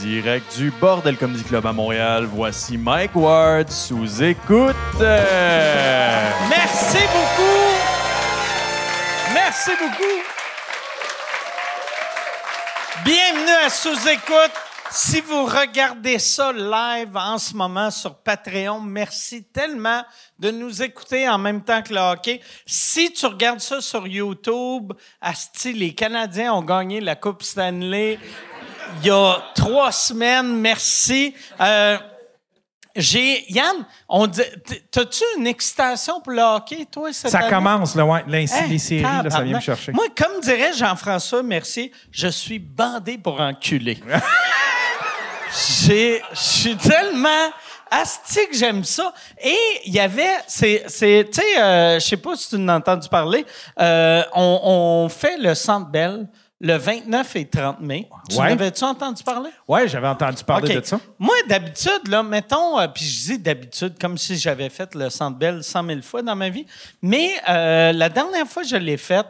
direct du Bordel Comedy Club à Montréal, voici Mike Ward sous écoute. Merci beaucoup. Merci beaucoup. Bienvenue à Sous-Écoute. Si vous regardez ça live en ce moment sur Patreon, merci tellement de nous écouter en même temps que le hockey. Si tu regardes ça sur YouTube, asti, les Canadiens ont gagné la Coupe Stanley il y a 3 semaines. Merci. Yann, t'as-tu une excitation pour le hockey, toi, cette année? Ça commence, là, ouais. Les séries, là, ça vient me chercher. Moi, comme dirait Jean-François Mercier, je suis bandé pour enculer. Je suis tellement asti que j'aime ça. Et il y avait, tu sais, je sais pas si tu en as entendu parler, on fait le Centre Bell le 29 et 30 mai. Tu n'avais-tu entendu parler? Oui, j'avais entendu parler de ça. Moi, d'habitude, là, mettons, puis je dis d'habitude comme si j'avais fait le Centre Bell 100 000 fois dans ma vie, mais la dernière fois que je l'ai fait,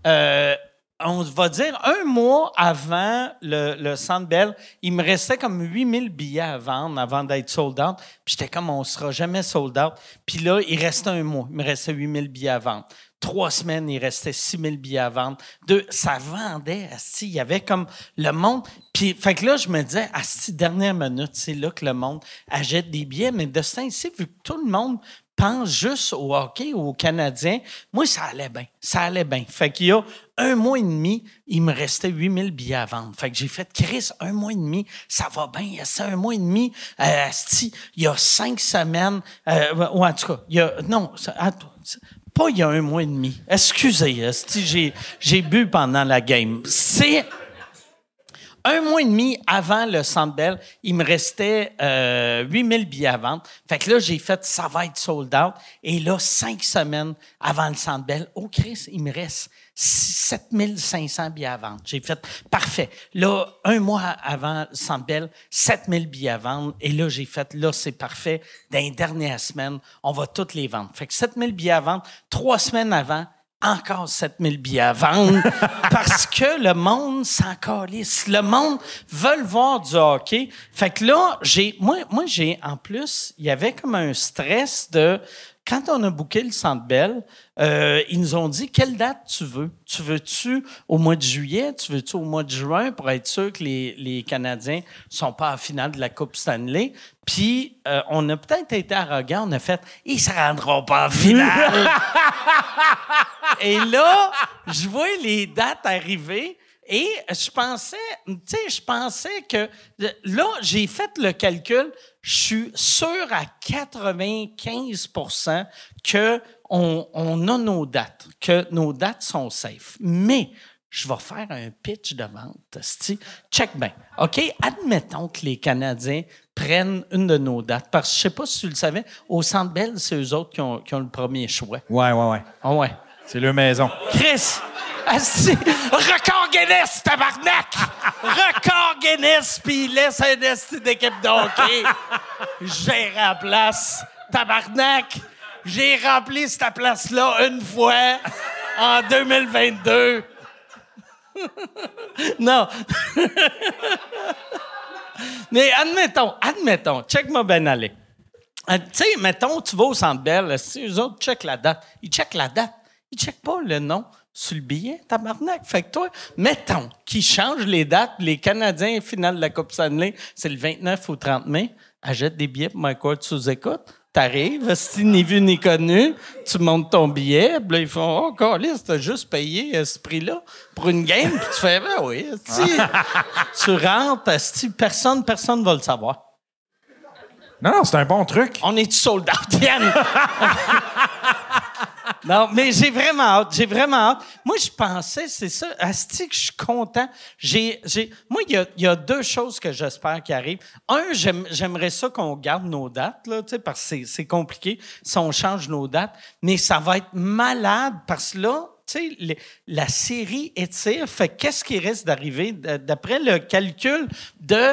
on va dire 1 mois avant le Centre Bell, il me restait comme 8000 billets à vendre avant d'être sold out. Puis j'étais comme, on sera jamais sold out. Puis là, il restait 1 mois. Il me restait 8000 billets à vendre. 3 semaines, il restait 6000 billets à vendre. Ça vendait, asti, il y avait comme le monde. Puis, fait que là, je me disais, asti, dernière minute, c'est là que le monde achète des billets. Mais de ce temps-ci, vu que tout le monde pense juste au hockey ou aux Canadiens, moi, ça allait bien. Ça allait bien. Fait qu'il y a 1 mois et demi, il me restait 8000 billets à vendre. Fait que j'ai fait, Chris, 1 mois et demi, ça va bien. C'est 1 mois et demi, asti, il y a 5 semaines, ou en tout cas, pas il y a 1 mois et demi. Excusez, asti, j'ai bu pendant la game. C'est 1 mois et demi avant le Centre Bell, il me restait 8000 billets à vendre. Fait que là, j'ai fait, ça va être sold out. Et là, 5 semaines avant le Centre Bell, oh Chris, il me reste 7500 billets à vendre. J'ai fait, parfait. Là, 1 mois avant le Centre Bell, 7000 billets à vendre. Et là, j'ai fait, là, c'est parfait. Dans les dernières semaines, on va toutes les vendre. Fait que 7000 billets à vendre, 3 semaines avant, encore 7000 billets à vendre parce que le monde s'en calisse. Le monde veut voir du hockey. Fait que là, moi, en plus, il y avait comme un stress de, quand on a booké le Centre Bell, ils nous ont dit, quelle date tu veux? Tu veux-tu au mois de juillet? Tu veux-tu au mois de juin pour être sûr que les Canadiens sont pas en finale de la Coupe Stanley? Puis, on a peut-être été arrogants. On a fait, ils se rendront pas en finale. Et là, je vois les dates arriver. Et je pensais que... Là, j'ai fait le calcul. Je suis sûr à 95% qu'on a nos dates, que nos dates sont safe. Mais je vais faire un pitch de vente. Check bien. OK? Admettons que les Canadiens prennent une de nos dates. Parce que je ne sais pas si tu le savais, au Centre Bell, c'est eux autres qui ont le premier choix. Ouais. Ah ouais. C'est leur maison. Chris! Asti, record Guinness, tabarnak! Record Guinness, puis il laisse un esti d'équipe de hockey gérer la place. Tabarnak! J'ai rempli cette place-là une fois en 2022. Non. Mais admettons, check-moi bien aller. Tu sais, mettons, tu vas au Centre Bell, si eux autres checkent la date. Ils checkent la date. Ils checkent pas le nom sur le billet, tabarnak. Fait que toi, mettons qu'ils changent les dates, les Canadiens, finale de la Coupe Stanley, c'est le 29 ou 30 mai, achète des billets pour Mike Ward sous-écoute, t'arrives, si ni vu ni connu, tu montes ton billet, puis là, ils font « Oh, câlisse, t'as juste payé ce prix-là pour une game, puis tu fais « Ben oui, tu rentres, personne va le savoir. » Non, c'est un bon truc. On est sold out, Yann? Non, mais j'ai vraiment hâte. Moi, je pensais, c'est ça, asti que je suis content. Moi, il y a 2 choses que j'espère qui arrivent. J'aimerais ça qu'on garde nos dates, là, tu sais, parce que c'est compliqué si on change nos dates. Mais ça va être malade parce que là, tu sais, la série étire. Fait qu'est-ce qui risque d'arriver? D'après le calcul de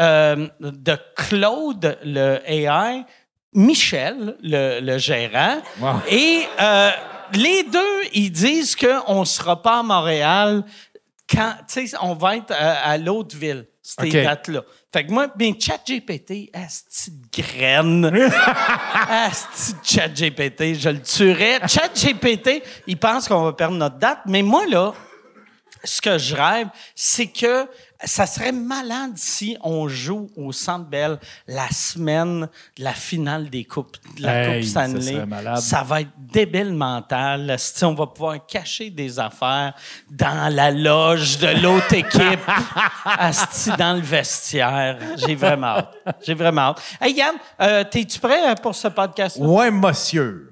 Claude, le AI, Michel, le gérant, wow. Et les deux, ils disent qu'on ne sera pas à Montréal quand, tu sais, on va être à l'autre ville. ces OK. dates-là. Fait que moi, bien, ChatGPT, asti de graine. Asti de ChatGPT, je le tuerais. ChatGPT, il pense qu'on va perdre notre date, mais moi, là, ce que je rêve, c'est que ça serait malade si on joue au Centre Bell la semaine de la finale des coupes, de la Hey, Coupe ça Stanley. serait malade. Ça va être débile mental. Si on va pouvoir cacher des affaires dans la loge de l'autre équipe, asti dans le vestiaire. J'ai vraiment hâte. J'ai vraiment hâte. Hey Yann, t'es-tu prêt pour ce podcast-là? Ouais, monsieur.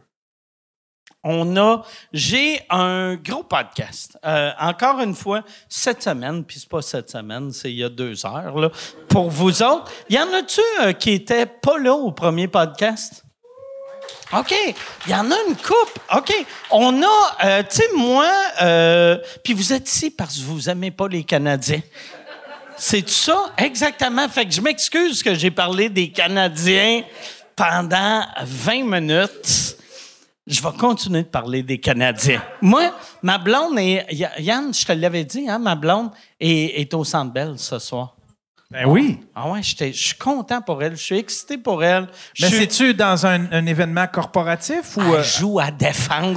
J'ai un gros podcast. Encore une fois, cette semaine, puis c'est pas cette semaine, c'est il y a 2 heures, là. Pour vous autres, y en a-tu qui étaient pas là au premier podcast? OK. Il y en a une couple. OK. On a, tu sais, moi, puis vous êtes ici parce que vous aimez pas les Canadiens. C'est ça? Exactement. Fait que je m'excuse que j'ai parlé des Canadiens pendant 20 minutes. Je vais continuer de parler des Canadiens. Moi, ma blonde est... Yann, je te l'avais dit, hein, ma blonde est au Centre Bell ce soir. Ben oui. Ah ouais, je suis content pour elle. Je suis excité pour elle. Mais c'est-tu dans un événement corporatif ou... Elle joue à défense.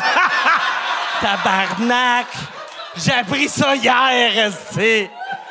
Tabarnak! J'ai appris ça hier, c'est...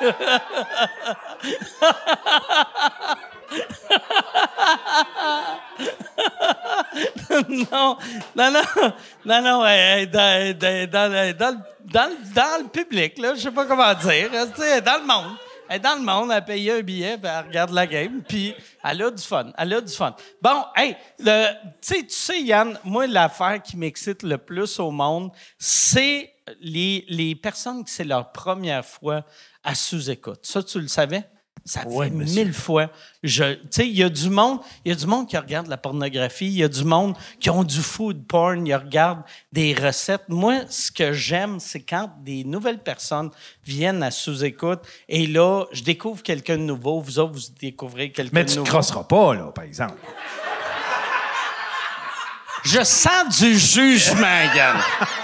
Non, elle est dans le public, là, je sais pas comment dire. Elle est dans le monde. Elle est dans le monde, elle a payé un billet, puis elle regarde la game, puis elle a du fun. Bon, hey, tu sais, Yann, moi, l'affaire qui m'excite le plus au monde, c'est les personnes que c'est leur première fois à sous-écoute. Ça, tu le savais? Ça fait 1000 fois. Tu sais, il y a du monde qui regarde la pornographie, il y a du monde qui ont du food porn, ils regardent des recettes. Moi, ce que j'aime, c'est quand des nouvelles personnes viennent à sous-écoute et là, je découvre quelqu'un de nouveau, vous autres, vous découvrez quelqu'un de nouveau. Mais tu te crosseras pas, là, par exemple. Je sens du jugement, Yann.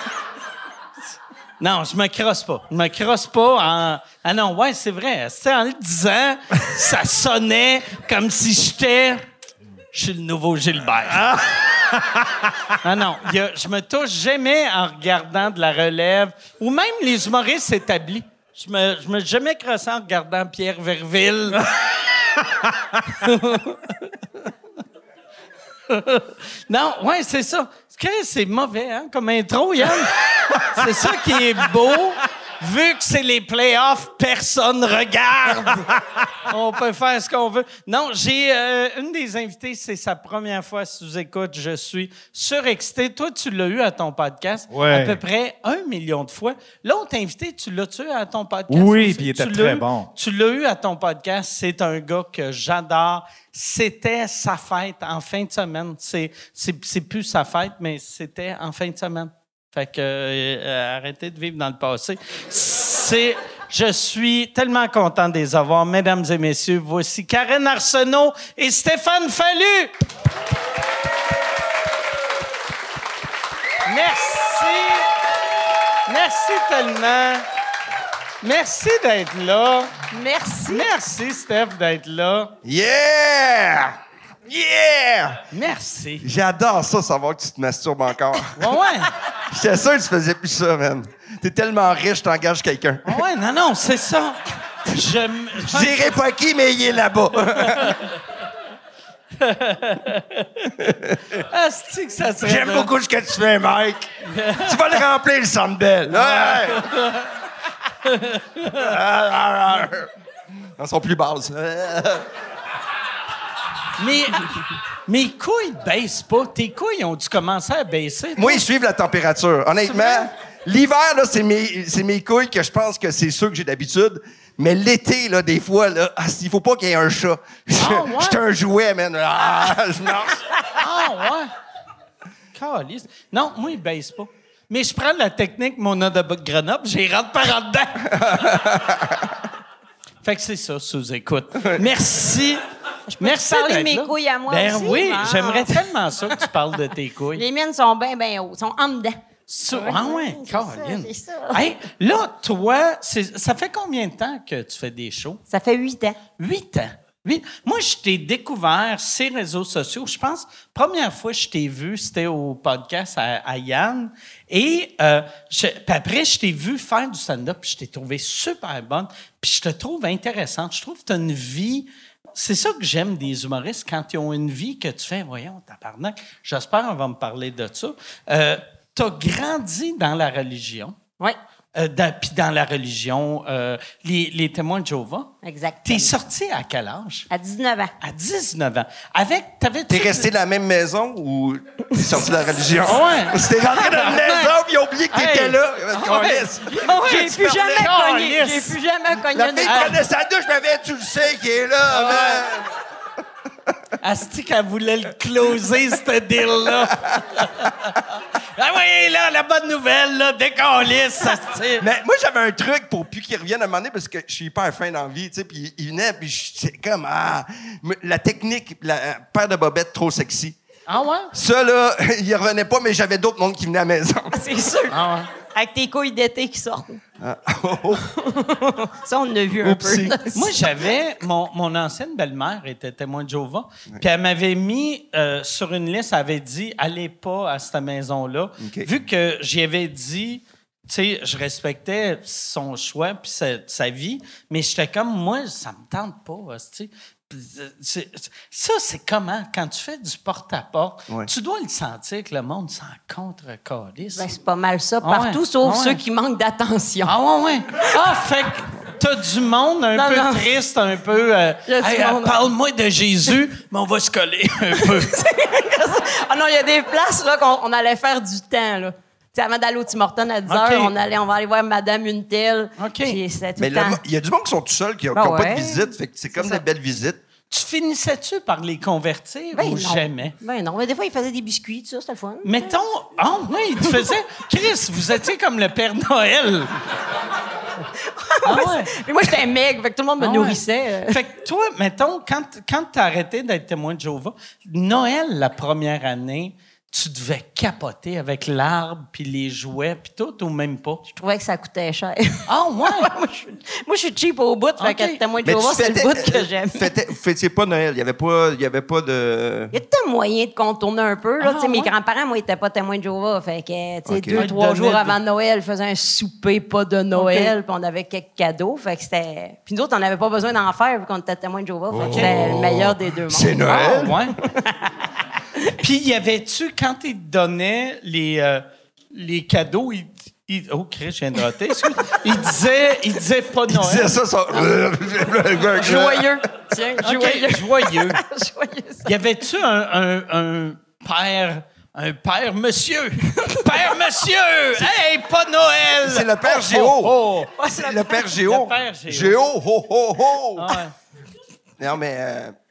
Non, je me crosse pas. Je me crosse pas en... Ah non, ouais, c'est vrai. C'est en le disant, ça sonnait comme si j'étais... Je suis le nouveau Gilbert. Ah non, je me touche jamais en regardant de la relève ou même les humoristes établis. Je me suis jamais crossé en regardant Pierre Verville. Non, ouais, c'est ça. C'est mauvais, hein, comme intro, Yann. C'est ça qui est beau. Vu que c'est les playoffs, personne regarde. On peut faire ce qu'on veut. Non, j'ai une des invitées, c'est sa première fois sous-écoute. Je suis surexcité. Toi, tu l'as eu à ton podcast à peu près 1 million de fois. L'autre invité, tu l'as-tu eu à ton podcast? Oui, puis il était très bon. Tu l'as eu à ton podcast. C'est un gars que j'adore. C'était sa fête en fin de semaine. C'est plus sa fête, mais c'était en fin de semaine. Fait que arrêtez de vivre dans le passé. Je suis tellement content de les avoir. Mesdames et messieurs, voici Karen Arsenault et Stéphane Fallu. Merci. Merci tellement. Merci d'être là. Merci. Merci, Steph, d'être là. Yeah! Yeah! Merci. J'adore ça, savoir que tu te masturbes encore. Ouais. J'étais sûr que tu faisais plus ça, man. T'es tellement riche, t'engages quelqu'un. Ouais, non, c'est ça. Je dirais pas qui, mais il est là-bas. Asti que ça serait... J'aime beaucoup ce que tu fais, Mike. Tu vas le remplir, le Centre Bell. Ouais. Dans son plus basse. Mais mes couilles baissent pas. Tes couilles ont dû commencer à baisser. Toi? Moi, ils suivent la température. Honnêtement, l'hiver, là, c'est mes couilles que je pense que c'est ceux que j'ai d'habitude. Mais l'été, là, des fois, là, il faut pas qu'il y ait un chat. Ouais? J'étais un jouet, man. Je marche. Ah, ouais. Calisse. Non, moi, ils baissent pas. Mais je prends la technique Mona de Grenoble, j'y rentre par en dedans. Fait que c'est ça, sous-écoute. Merci. Merci parler de d'être mes là. couilles à moi ben aussi? oui, Ah. j'aimerais tellement ça que tu parles de tes couilles. Les miennes sont bien hauts. Sont en dedans. Ah ouais, c'est Caroline. ça, c'est ça. Hey, là, toi, ça fait combien de temps que tu fais des shows? Ça fait 8 ans. 8 ans. Oui. Moi, je t'ai découvert ces réseaux sociaux. Je pense, première fois que je t'ai vu, c'était au podcast à Yann. Et puis après, je t'ai vu faire du stand-up, puis je t'ai trouvé super bonne. Puis je te trouve intéressante. Je trouve que tu as une vie... C'est ça que j'aime des humoristes, quand ils ont une vie que tu fais, voyons, tabarnak. J'espère qu'on va me parler de ça. Tu as grandi dans la religion. Oui, Puis dans la religion, les témoins de Jéhovah. exactement. T'es sorti à quel âge? À 19 ans. À 19 ans. T'es resté dans la même maison ou t'es sorti de la religion? Ouais. Ou t'es rentré dans une maison puis ils ont oublié que t'étais Hey. là? J'ai tu plus jamais parlais. cogné. Calisse. J'ai plus jamais cogné. La fille prenait sa douche, mais tu le sais qui est là. man. Asti qu'elle voulait le closer, ce deal-là. Ah oui, là, la bonne nouvelle, là, décalisse, asti. Mais moi, j'avais un truc pour plus qu'il revienne à un moment donné parce que je suis hyper fin dans la vie, tu sais, puis il venait, puis c'est comme, la technique, la paire de bobettes trop sexy. Ah ouais? Ça, là, il revenait pas, mais j'avais d'autres mondes qui venaient à la maison. C'est sûr. Ah ouais. Avec tes couilles d'été qui sortent. Oh. Ça, on l'a vu un Oupsie. peu. Moi, j'avais... Mon ancienne belle-mère était témoin de Jéhovah. Puis elle m'avait mis sur une liste, elle avait dit « Allez pas à cette maison-là. OK. Vu que j'y avais dit... Tu sais, je respectais son choix puis sa vie, mais j'étais comme, moi, ça me tente pas, tu sais. Ça, c'est comment? Quand tu fais du porte-à-porte, Ouais. tu dois le sentir que le monde s'en contre-calisse. Ben, c'est pas mal ça Ah partout, ouais. sauf Ah ouais. ceux qui manquent d'attention. Ah ouais, ouais. Ah, fait que t'as du monde un Non, peu non. triste, un peu... Il y a du Hey, monde. parle-moi de Jésus, mais on va se coller un peu. Ah non, il y a des places là qu'on allait faire du temps, là. Tu sais, avant d'aller au Tim Hortons à 10 heures, OK. on va aller voir Madame une telle. OK. Puis c'était tout Mais le temps. il y a du monde qui sont tout seuls, qui n'ont Ben pas de ouais. visite, fait que c'est comme ça. des belles visites. Tu finissais-tu par les convertir Ben ou non. jamais? Ben non, mais des fois, il faisait des biscuits, tout ça, c'était le fun. Mettons... Ah oui, il te faisait... Chris, vous étiez comme le Père Noël. Ah ouais. Puis moi, j'étais maigre, fait que tout le monde me Ah ouais. nourrissait. Fait que toi, mettons, quand t'as arrêté d'être témoin de Jéhovah, Noël, la première année, tu devais capoter avec l'arbre, puis les jouets, puis tout, ou même pas? Je trouvais que ça coûtait cher. Ah ouais? moi, je suis cheap au bout, fait OK. que témoin de Mais Jéhovah, c'est le bout que j'aime. Vous fêtiez pas Noël. Il y avait pas de... Il y a tout un moyen de contourner un peu. Là. Ah, Tu sais, mes ouais. grands-parents, moi, ils n'étaient pas témoins de Jéhovah. Fait que, tu sais, OK. 2-3 Ils jours donnaient avant Noël, ils faisaient un souper pas de Noël, OK. puis on avait quelques cadeaux. Fait que c'était... Puis nous autres, on n'avait pas besoin d'en faire vu qu'on était témoins de Jéhovah. Fait que c'était le meilleur des deux mondes. C'est Noël. Ah, ouais. Puis, y avait-tu, quand ils te donnaient les cadeaux, oh, Chris, je viens de rater, excuse. Il disait pas Il disait Noël. ça. Joyeux. Tiens, OK, joyeux. joyeux. Joyeux, ça. Y avait-tu un père monsieur? Père monsieur! Hey, pas Noël! C'est le Père Oh, Géo. oh, oh. C'est le Père Géo. Le Père Géo. Géo, ho, ho, ho. Ah ouais. Non, mais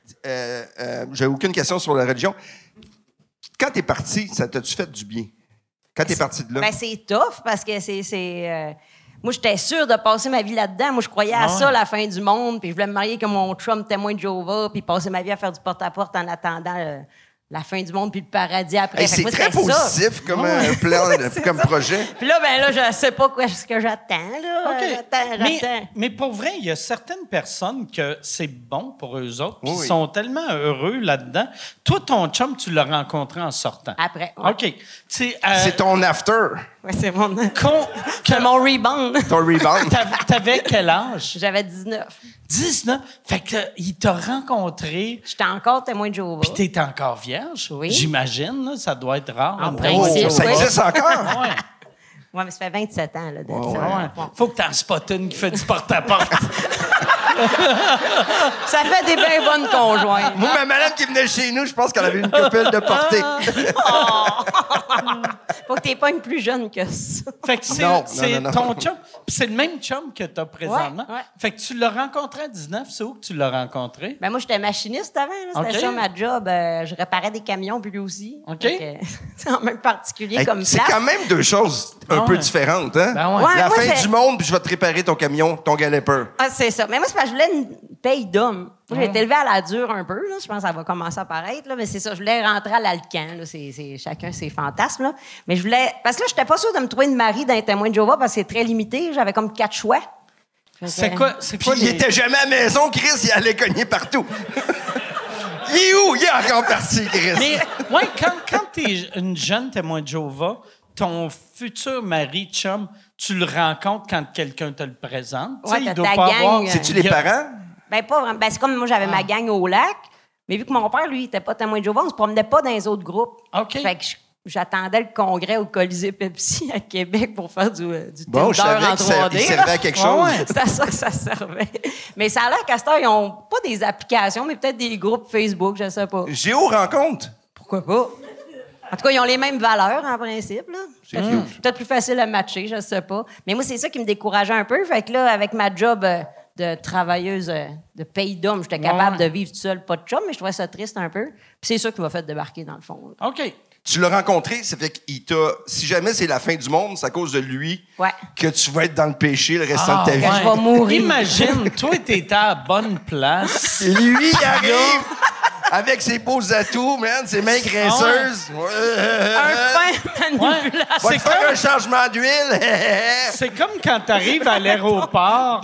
j'ai aucune question sur la religion. Quand t'es parti, ça t'a-tu fait du bien? Quand t'es parti de là? Ben, c'est tough parce que moi, j'étais sûre de passer ma vie là-dedans. Moi, je croyais à Ah ça, ouais. la fin du monde. Puis je voulais me marier comme mon chum témoin de Jéhovah, puis passer ma vie à faire du porte-à-porte en attendant la fin du monde puis le paradis après. Hey, Fait c'est que moi, très c'était ça. positif comme plan, comme projet. Puis là, je sais pas ce que j'attends, là. OK. J'attends. Mais pour vrai, il y a certaines personnes que c'est bon pour eux autres, qui Oui. sont tellement heureux là-dedans. Toi, ton chum, tu l'as rencontré en sortant. Après. Ouais. OK. Tu sais, C'est ton after, Ouais, c'est mon... c'est mon rebound. ton rebound. T'avais quel âge? J'avais 19. 19. Fait que il t'a rencontré, J'étais encore témoin de Jéhovah. puis t'es encore vierge. Oui. J'imagine, là, ça doit être rare. En une principe, témoin de Ça oui. existe encore? Jéhovah. Ouais. Ouais, mais ça fait 27 ans, là. Ouais. Faut que t'en spottes une qui fait du porte-à-porte. Ça fait des bien bonnes conjointes. Moi, ma madame qui venait chez nous, je pense qu'elle avait une copule de portée. Faut que t'es pas une plus jeune que ça. Fait que c'est Non, c'est non. ton chum. Puis c'est le même chum que t'as présentement. Ouais, ouais. Fait que tu l'as rencontré à 19. C'est où que tu l'as rencontré? Ben moi, j'étais machiniste avant. là. C'était OK. ça ma job. Je réparais des camions, puis lui aussi. OK. Fait que, c'est en même particulier Hey, comme c'est place. quand même deux choses un peu différente, hein? Ben ouais. Ouais, La moi, fin c'est- du monde, puis je vais te réparer ton camion, ton galloper. Ah, c'est ça. Mais moi, c'est parce que je voulais une paye d'homme. Moi, j'ai été élevée à la dure un peu, là. Je pense que ça va commencer à paraître, là. Mais c'est ça. Je voulais rentrer à l'Alcan, là. C'est chacun ses fantasmes, là. Mais je voulais. Parce que là, j'étais pas sûre de me trouver une mari dans les témoins de Jéhovah parce que c'est très limité. J'avais comme 4 choix. C'est quoi Puis il était jamais à la maison, Chris, il allait cogner partout. Il est où? Il est encore parti, Chris. Mais, ouais, quand t'es une jeune témoin de Jéhovah, ton futur mari, chum, tu le rencontres quand quelqu'un te le présente. Tu sais, Ouais, il t'as doit ta pas gang, avoir... C'est-tu les il y a- parents? Ben, pas vraiment. Ben, c'est comme moi, j'avais ma gang au lac. Mais vu que mon père, lui, il était pas témoin de Jéhovah, on se promenait pas dans les autres groupes. OK. Fait que j'attendais le congrès au Colisée Pepsi à Québec pour faire du Bon, je Tinder savais en que ça 3D. il servait à quelque Ah chose. ouais. C'est à ça que ça servait. Mais ça a l'air qu'à cette heure, ils ont pas des applications, mais peut-être des groupes Facebook, je sais pas. Géo rencontre. Pourquoi pas? En tout cas, ils ont les mêmes valeurs, en principe, là. C'est cute. Peut-être plus facile à matcher, je sais pas. Mais moi, c'est ça qui me décourageait un peu. Fait que là, avec ma job de travailleuse de pays d'homme, j'étais capable de vivre toute seule, pas de chum, mais je trouvais ça triste un peu. Puis c'est ça qui m'a fait débarquer, dans le fond. OK. Tu l'as rencontré, ça fait qu'il t'a. Si jamais c'est la fin du monde, c'est à cause de lui Ouais. que tu vas être dans le péché le restant de ta vie. ouais. Je vais mourir. Imagine, toi, t'étais à la bonne place. Et lui, il arrive avec ses beaux atouts, man, ses mains graisseuses. Un fin Ouais. manipulateur. Va C'est te faire comme, un changement d'huile. c'est comme quand t'arrives à l'aéroport,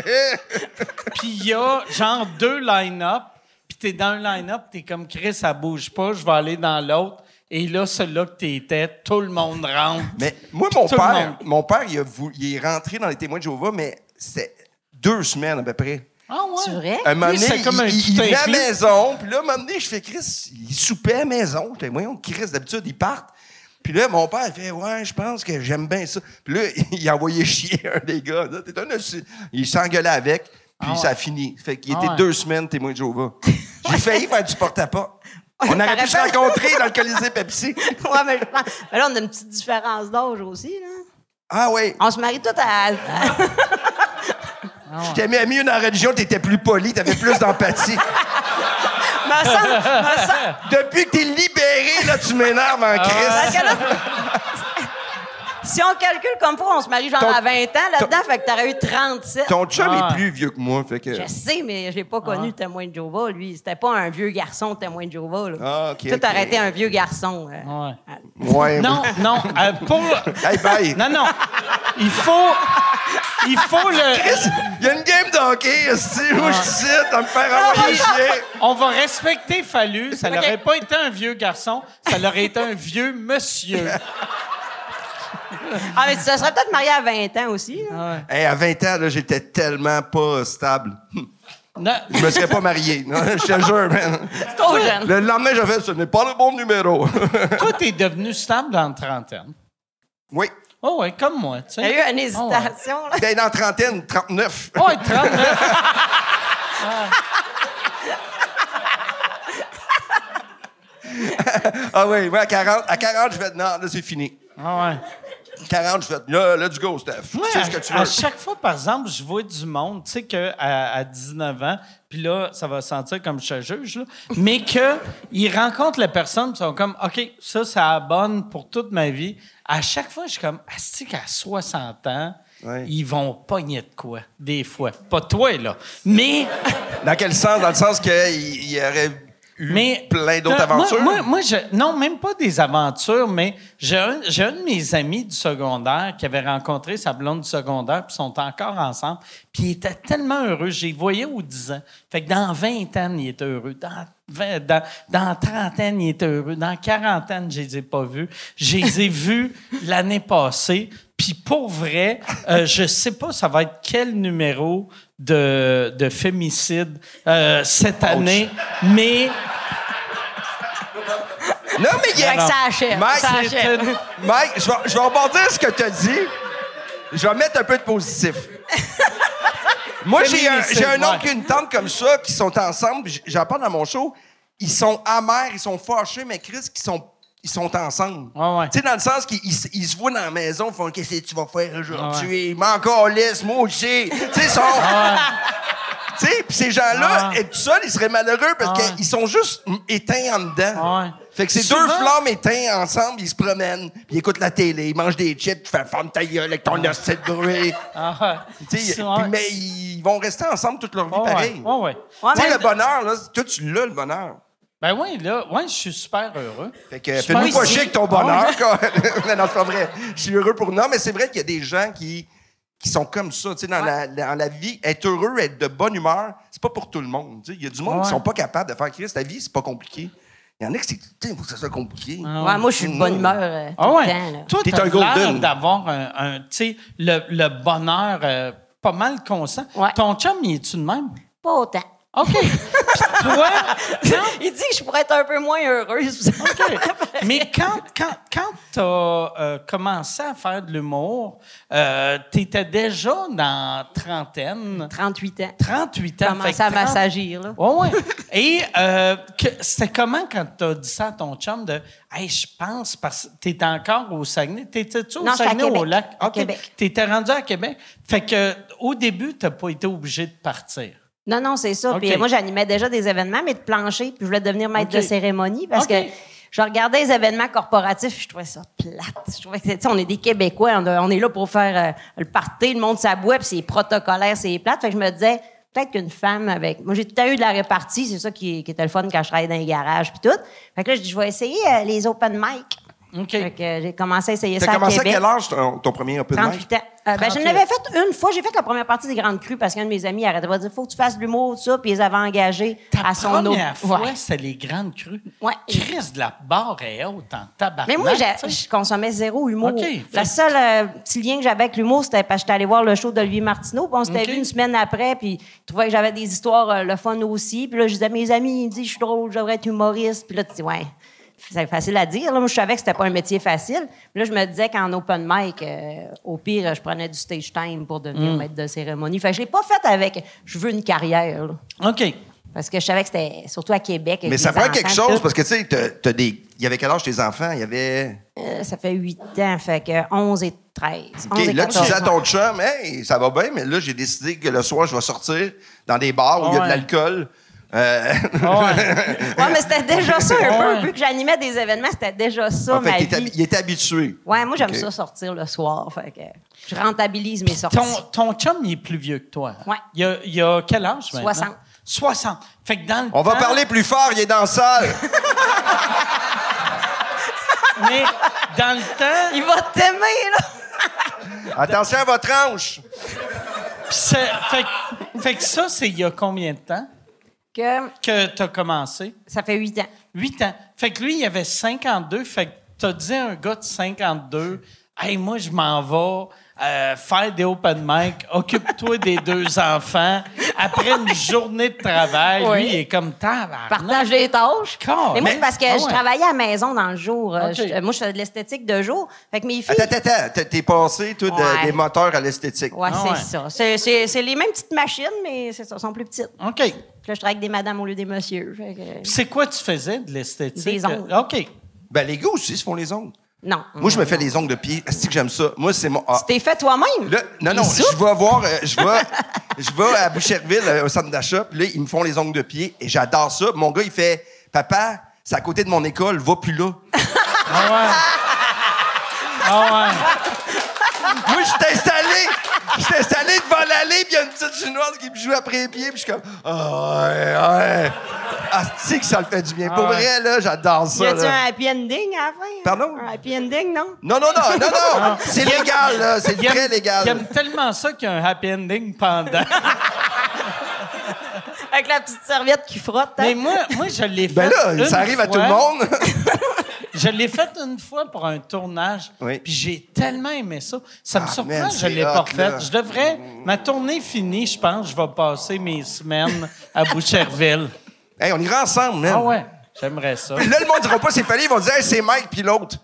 puis il y a genre 2 line-up, puis t'es dans un line-up, t'es comme Chris, ça bouge pas, je vais aller dans l'autre. Et là, celui-là que t'étais, tout le monde rentre. Mais moi, Tout le monde. mon père, il est rentré dans les témoins de Jéhovah, mais c'était 2 semaines à peu près. Ah ouais? C'est vrai? Un moment Lui, donné, c'est comme un il venait à la tout maison, puis là, un moment donné, je fais Chris, il soupait à la maison. Puis voyons, Chris, d'habitude, ils partent. Puis là, mon père, il fait ouais, je pense que j'aime bien ça. Puis là, il a envoyé chier un des gars. Là, t'es un ossi. Il s'engueulait avec, puis ça a fini. Fait qu'il était 2 semaines témoin de Jéhovah. J'ai failli faire du porte-à-porte. On aurait pu se T'aurais rencontrer dans le Colisée Pepsi. Ouais, mais je pense. Mais là, on a une petite différence d'âge aussi, là. Ah oui. On se marie tous à. Je t'ai mis dans la religion, t'étais plus poli, t'avais plus d'empathie. Me semble. Depuis que t'es libéré, là, tu m'énerves en Parce Christ. que là, si on calcule comme fois, on se marie genre Ton- à 20 ans là-dedans, fait que t'aurais eu 37. Ton chum Ah. est plus vieux que moi, fait que... Je sais, mais je l'ai pas connu, le témoin de Jéhovah, lui. C'était pas un vieux garçon, témoin de Jéhovah, là. Ah, OK, Tout OK. aurait été un vieux garçon. Ouais. Ouais. Non, non, pour... Hey, bye. Non, non. Il faut le... Chris, il y a une game de hockey, esti. Moi, je cite, à me faire envoyer chier. On va respecter Fallu. Ça n'aurait pas été un vieux garçon, ça aurait été un vieux monsieur. Ah, mais tu te serais peut-être marié à 20 ans aussi, là. Hey, à 20 ans, là, j'étais tellement pas stable. Non, Je me serais pas marié. Non, je te jure, man. C'est trop jeune. Le lendemain, j'ai fait, ce n'est pas le bon numéro. toi, t'es devenu stable dans la trentaine. Oui. Oh ouais, comme moi, tu Il y sais. a eu une hésitation, là. Ben, dans la trentaine, 39. Ouais, 39. Ah oui, moi, à 40, je vais non, là, c'est fini. Ah ouais. 40, je fais, là, let's go, Steph. Moi, C'est ce que tu à veux. chaque fois, par exemple, je vois du monde, tu sais, qu'à à 19 ans, puis là, ça va sentir comme je te juge, là, mais qu'ils rencontrent la personne, puis ils sont comme, OK, ça abonne pour toute ma vie. À chaque fois, je suis comme, asti qu'à 60 ans, Ouais. ils vont pogner de quoi, des fois. Pas toi, là. Mais... Dans quel sens? Dans le sens qu'il y aurait eu Mais plein d'autres aventures? Moi, non, même pas des aventures, mais j'ai un de mes amis du secondaire qui avait rencontré sa blonde du secondaire, puis sont encore ensemble, puis il était tellement heureux. Je les voyais aux 10 ans. Fait que dans 20 ans, il était heureux. Dans 30 ans, il était heureux. Dans 40 ans, je les ai pas vus. Je les ai vus l'année passée. Puis pour vrai, je sais pas ça va être quel numéro de fémicide cette année, mais... Non, mais il y Fait que a... ça achève. Mike, ça c'est achève. une- Mike, je vais rebondir ce que tu as dit. Je vais mettre un peu de positif. Moi, j'ai un Féminicide, oncle ouais. et une tante comme ça qui sont ensemble. J'en parle dans mon show. Ils sont amers, ils sont fâchés, mais Chris, ils sont ensemble. Ouais, ouais. Tu sais, dans le sens qu'ils ils se voient dans la maison, ils font « Qu'est-ce que tu vas faire aujourd'hui? Ouais. M'en calisse, moi aussi. » Tu sais, ils sont... Tu sais, puis ces gens-là, Ouais. être tout seuls, ils seraient malheureux parce Ouais. qu'ils sont juste éteints en dedans. Ouais. Fait que ces Souvent- deux flammes éteintes ensemble, ils se promènent, puis ils écoutent la télé, ils mangent des chips, tu fais ferme ta gueule avec ton hostie de bruit. Ah, Tu sais, ouais. puis, mais ils vont rester ensemble toute leur vie Ouais, pareil. ouais, ouais. Ouais, Tu sais, mais- le bonheur, là, toi, tu l'as, le bonheur. Ben oui, là, ouais, je suis super heureux. Fait que Je fais-nous pense pas que- chier avec ton bonheur, quoi. Non, c'est pas vrai. Je suis heureux pour... Non, mais c'est vrai qu'il y a des gens qui sont comme ça, tu sais, dans la vie. Être heureux, être de bonne humeur, c'est pas pour tout le monde. Tu sais, il y a du monde qui sont pas capables de faire Christ. La vie, c'est pas compliqué. Il y en a qui, il faut que ça soit compliqué. Ouais, moi, je suis de bonne humeur tout Ah ouais. le temps. Là. Toi, T'es t'as un l'air golden. d'avoir tu sais, le bonheur pas mal constant. Ouais. Ton chum, il est-tu de même? Pas autant. OK. Puis toi, Il dit que je pourrais être un peu moins heureuse. OK. Mais quand t'as commencé à faire de l'humour, t'étais déjà dans trentaine. 38 ans. 38 ans. Commencer Fait que à 30 m'assagir, là. Ouais, ouais. Et c'était comment quand t'as dit ça à ton chum de « Hey, je pense, parce que t'étais encore au Saguenay. » T'étais-tu au Non, j'étais à Saguenay ou au Québec. lac? À OK. Québec. T'étais rendu à Québec. Fait que au début, t'as pas été obligé de partir. Non, non, c'est ça. OK. Puis moi, j'animais déjà des événements, mais de plancher, puis je voulais devenir maître OK. de cérémonie parce OK. que je regardais les événements corporatifs, puis je trouvais ça plate. Je trouvais que, tu sais, on est des Québécois, on est là pour faire le party, le monde s'aboie, puis c'est protocolaire, c'est plate. Fait que je me disais, peut-être qu'une femme avec... Moi, j'ai tout le temps eu de la répartie, c'est ça qui était le fun quand je travaillais dans les garages, puis tout. Fait que là, je dis, je vais essayer les open mic. OK. Fait que j'ai commencé à essayer T'as ça à commencé à Québec. quel âge, ton premier open mic? 38 ans. Ben, je 38. l'avais fait une fois. J'ai fait la première partie des Grandes Crues parce qu'un de mes amis arrêtait pas de dire faut que tu fasses de l'humour, tout ça, puis ils avaient engagé Ta à son autre. première fois, Ouais. c'était les grandes crues. Ouais. Chris de la barre est haute en tabarnak. Mais moi, tu sais. je consommais zéro humour. OK. Le seul petit lien que j'avais avec l'humour, c'était parce que j'étais allée voir le show d'Olivier Martineau, puis on s'était OK. vu une semaine après, puis il trouvait que j'avais des histoires le fun aussi. Puis là, je disais à mes amis, ils me disent je suis drôle, je devrais être humoriste. Puis là, tu dis ouais. C'est facile à dire. Là, moi, je savais que c'était pas un métier facile. Puis là, je me disais qu'en open mic, au pire, je prenais du stage time pour devenir maître de cérémonie. Fait que je l'ai pas fait avec « je veux une carrière là. ». OK. Parce que je savais que c'était surtout à Québec. avec Mais ça les prend quelque enfants, chose, tout. parce que, tu sais, il y avait quel âge tes enfants? Il y avait... Ça fait 8 ans, fait que 11 et 13. OK, 11 et là, tu 14. disais à ton chum, hey, ça va bien, mais là, j'ai décidé que le soir, je vais sortir dans des bars où il y a Ouais. de l'alcool. Ouais. Ouais, mais c'était déjà ça un Ouais. peu. Vu que j'animais des événements, c'était déjà ça, En fait, ma il vie. était habitué. Ouais, moi, j'aime OK. ça sortir le soir. Fait que je rentabilise mes sorties. Ton chum, il est plus vieux que toi. Ouais. Il a quel âge maintenant? 60. 60. Fait que dans le On va temps- parler plus fort, il est dans la salle. Mais dans le temps... Il va t'aimer, là! Attention à votre hanche. Fait que ça, c'est il y a combien de temps que tu as commencé? Ça fait 8 ans. 8 ans. Fait que lui, il avait 52. Fait que tu as dit à un gars de 52, « Hey, moi, je m'en vais faire des open mic. Occupe-toi des 2 enfants. » Après une journée de travail, Oui. lui, il est comme « Tabarnak. Partage des tâches. Carrément. Mais moi, c'est parce que Ah je ouais. travaillais à la maison dans le jour. OK. Moi, je faisais de l'esthétique de jour. Fait que mes filles... Attends. T'es passé, toi, Ouais. des moteurs à l'esthétique. Ouais, Ah c'est ouais. ça. C'est les mêmes petites machines, mais c'est ça, sont plus petites. » OK. Puis là, je travaille avec des madames au lieu des messieurs. Fait que- C'est quoi tu faisais de l'esthétique? Des ongles. OK. Ben, les gars aussi se font les ongles. Non. Moi, je me fais les ongles de pied. Est-ce que j'aime ça? Moi, c'est mon... ah. Tu t'es fait toi-même? Là, non, Ils souffrent? je vais voir... je vais à Boucherville, au centre d'achat, puis là, ils me font les ongles de pied, et j'adore ça. Mon gars, il fait, « Papa, c'est à côté de mon école, va plus là. » Ah ouais. Moi, je suis installé devant l'allée, puis il y a une petite chinoise qui me joue après les pieds, puis je suis comme, ah ouais. Ah, tu sais que ça le fait du bien. Pour ouais. vrai, là, j'adore Y ça. a-tu Là. un happy ending à la fin? Pardon? Un happy ending, non? Non. C'est légal, là. C'est Il aime- très légal. Il aime tellement ça qu'il y a un happy ending pendant. Avec la petite serviette qui frotte. hein? Mais moi, je l'ai fait. Ben là, une ça arrive à tout fois. le monde. Je l'ai fait une fois pour un tournage. Oui. Puis j'ai tellement aimé ça. Ça me Ah, surprend man, que je c'est l'ai hot, pas là. refait. Je devrais. Ma tournée finie, je pense, je vais passer mes semaines à Boucherville. Hey, on ira ensemble, man. Ah ouais, j'aimerais ça. Puis là, le monde dira pas c'est fallu, ils vont dire, hey, c'est Mike puis l'autre.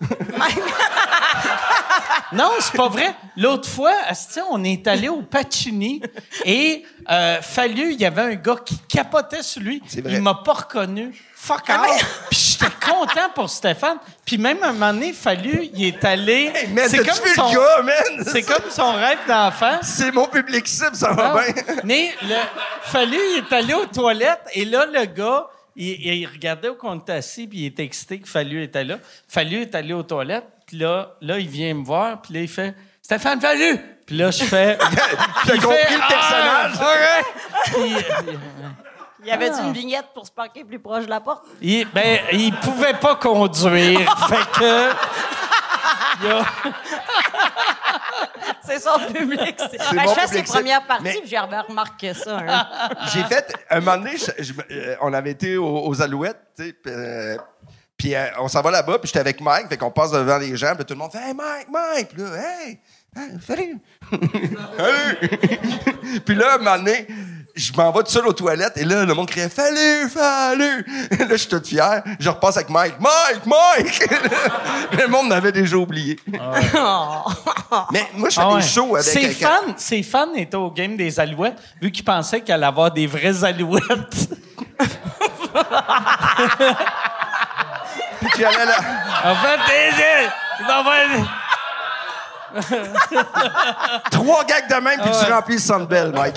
Non, c'est pas vrai. L'autre fois, asti, on est allé au Pacini et Fallu, il y avait un gars qui capotait sur lui. C'est vrai. Il m'a pas reconnu. Fuck off. Puis j'étais content pour Stéphane. Puis même un moment donné, Fallu, il est allé... Hey, man, t'as-tu vu le gars, man? C'est comme son rêve d'enfant. C'est mon public cible, ça va Ah, bien. Mais Fallu, il est allé aux toilettes et là, le gars... il regardait où on était assis, puis il était excité que Fallu était là. Fallu est allé aux toilettes, puis là, il vient me voir, puis là, il fait « Stéphane Fallu! » Puis là, je fais... T'as compris le personnage? Il y avait une vignette pour se parquer plus proche de la porte? Il pouvait pas conduire, fait que... C'est son public. mon Je fais public, ses premières parties, mais- puis j'ai remarqué ça. Hein. J'ai fait, un moment donné, on avait été aux Alouettes, tu sais, puis on s'en va là-bas, puis j'étais avec Mike, fait qu'on passe devant les gens, puis tout le monde fait « Hey, Mike! » Puis là, « Hey! Salut! » Salut! Puis là, un moment donné, je m'en vais tout seul aux toilettes, et là, le monde criait « Fallu! » Là, je suis tout fier. Je repasse avec Mike. « Mike! » Le monde m'avait déjà oublié. Mais moi, je fais des shows avec... Ses fans étaient au game des Alouettes, vu qu'ils pensaient qu'elle allait avoir des vraies Alouettes. Puis qu'il allait là... En fait, il va avoir... 3 gags de même, puis tu remplis le Centre Bell, Mike.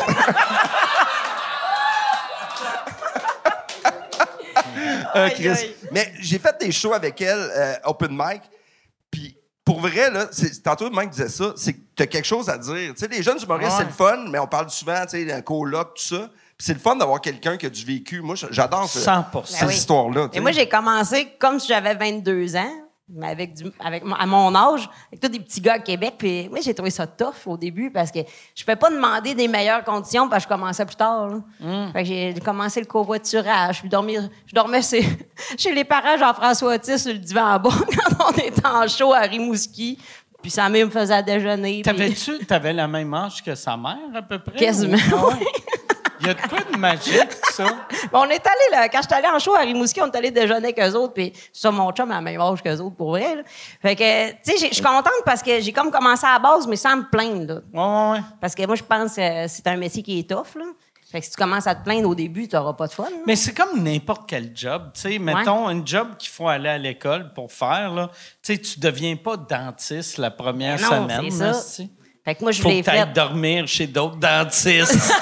Chris. Aïe. Mais j'ai fait des shows avec elle, open mic, puis pour vrai, là, tantôt Mike disait ça, c'est que t'as quelque chose à dire. Tu sais, les jeunes humoristes, c'est le fun, mais on parle souvent, tu sais, d'un coloc, tout ça. Puis c'est le fun d'avoir quelqu'un qui a du vécu. Moi, j'adore 100%. ces oui. histoires-là. tu Et sais. moi, j'ai commencé comme si j'avais 22 ans, mais à mon âge, avec tous des petits gars à Québec. Puis moi, j'ai trouvé ça tough au début parce que je ne pouvais pas demander des meilleures conditions parce que je commençais plus tard. Là. Fait que j'ai commencé le covoiturage. Puis je dormais chez les parents Jean-François Otis sur le divan en bas quand on était en show à Rimouski. Puis sa mère me faisait déjeuner. puis- T'avais la même âge que sa mère, à peu près? Quasiment, Ah ouais? Il y a de quoi de magique, ça? Bon, on est allé là, quand j'étais allé en show à Rimouski, on est allé déjeuner avec eux autres, puis ça, mon chum a le même âge qu'eux autres, pour vrai. Là. Fait que, tu sais, je suis contente parce que j'ai comme commencé à la base, mais sans me plaindre. Là. Ouais. Parce que moi, je pense que c'est un métier qui est tough. Là. Fait que si tu commences à te plaindre au début, tu n'auras pas de fun. Là. Mais c'est comme n'importe quel job. Tu sais, mettons, un job qu'il faut aller à l'école pour faire, là. Tu sais, tu deviens pas dentiste la première Non, semaine. c'est là, ça. c'est- Fait que moi, je Faut l'ai que t'ailles fait. dormir chez d'autres dentistes.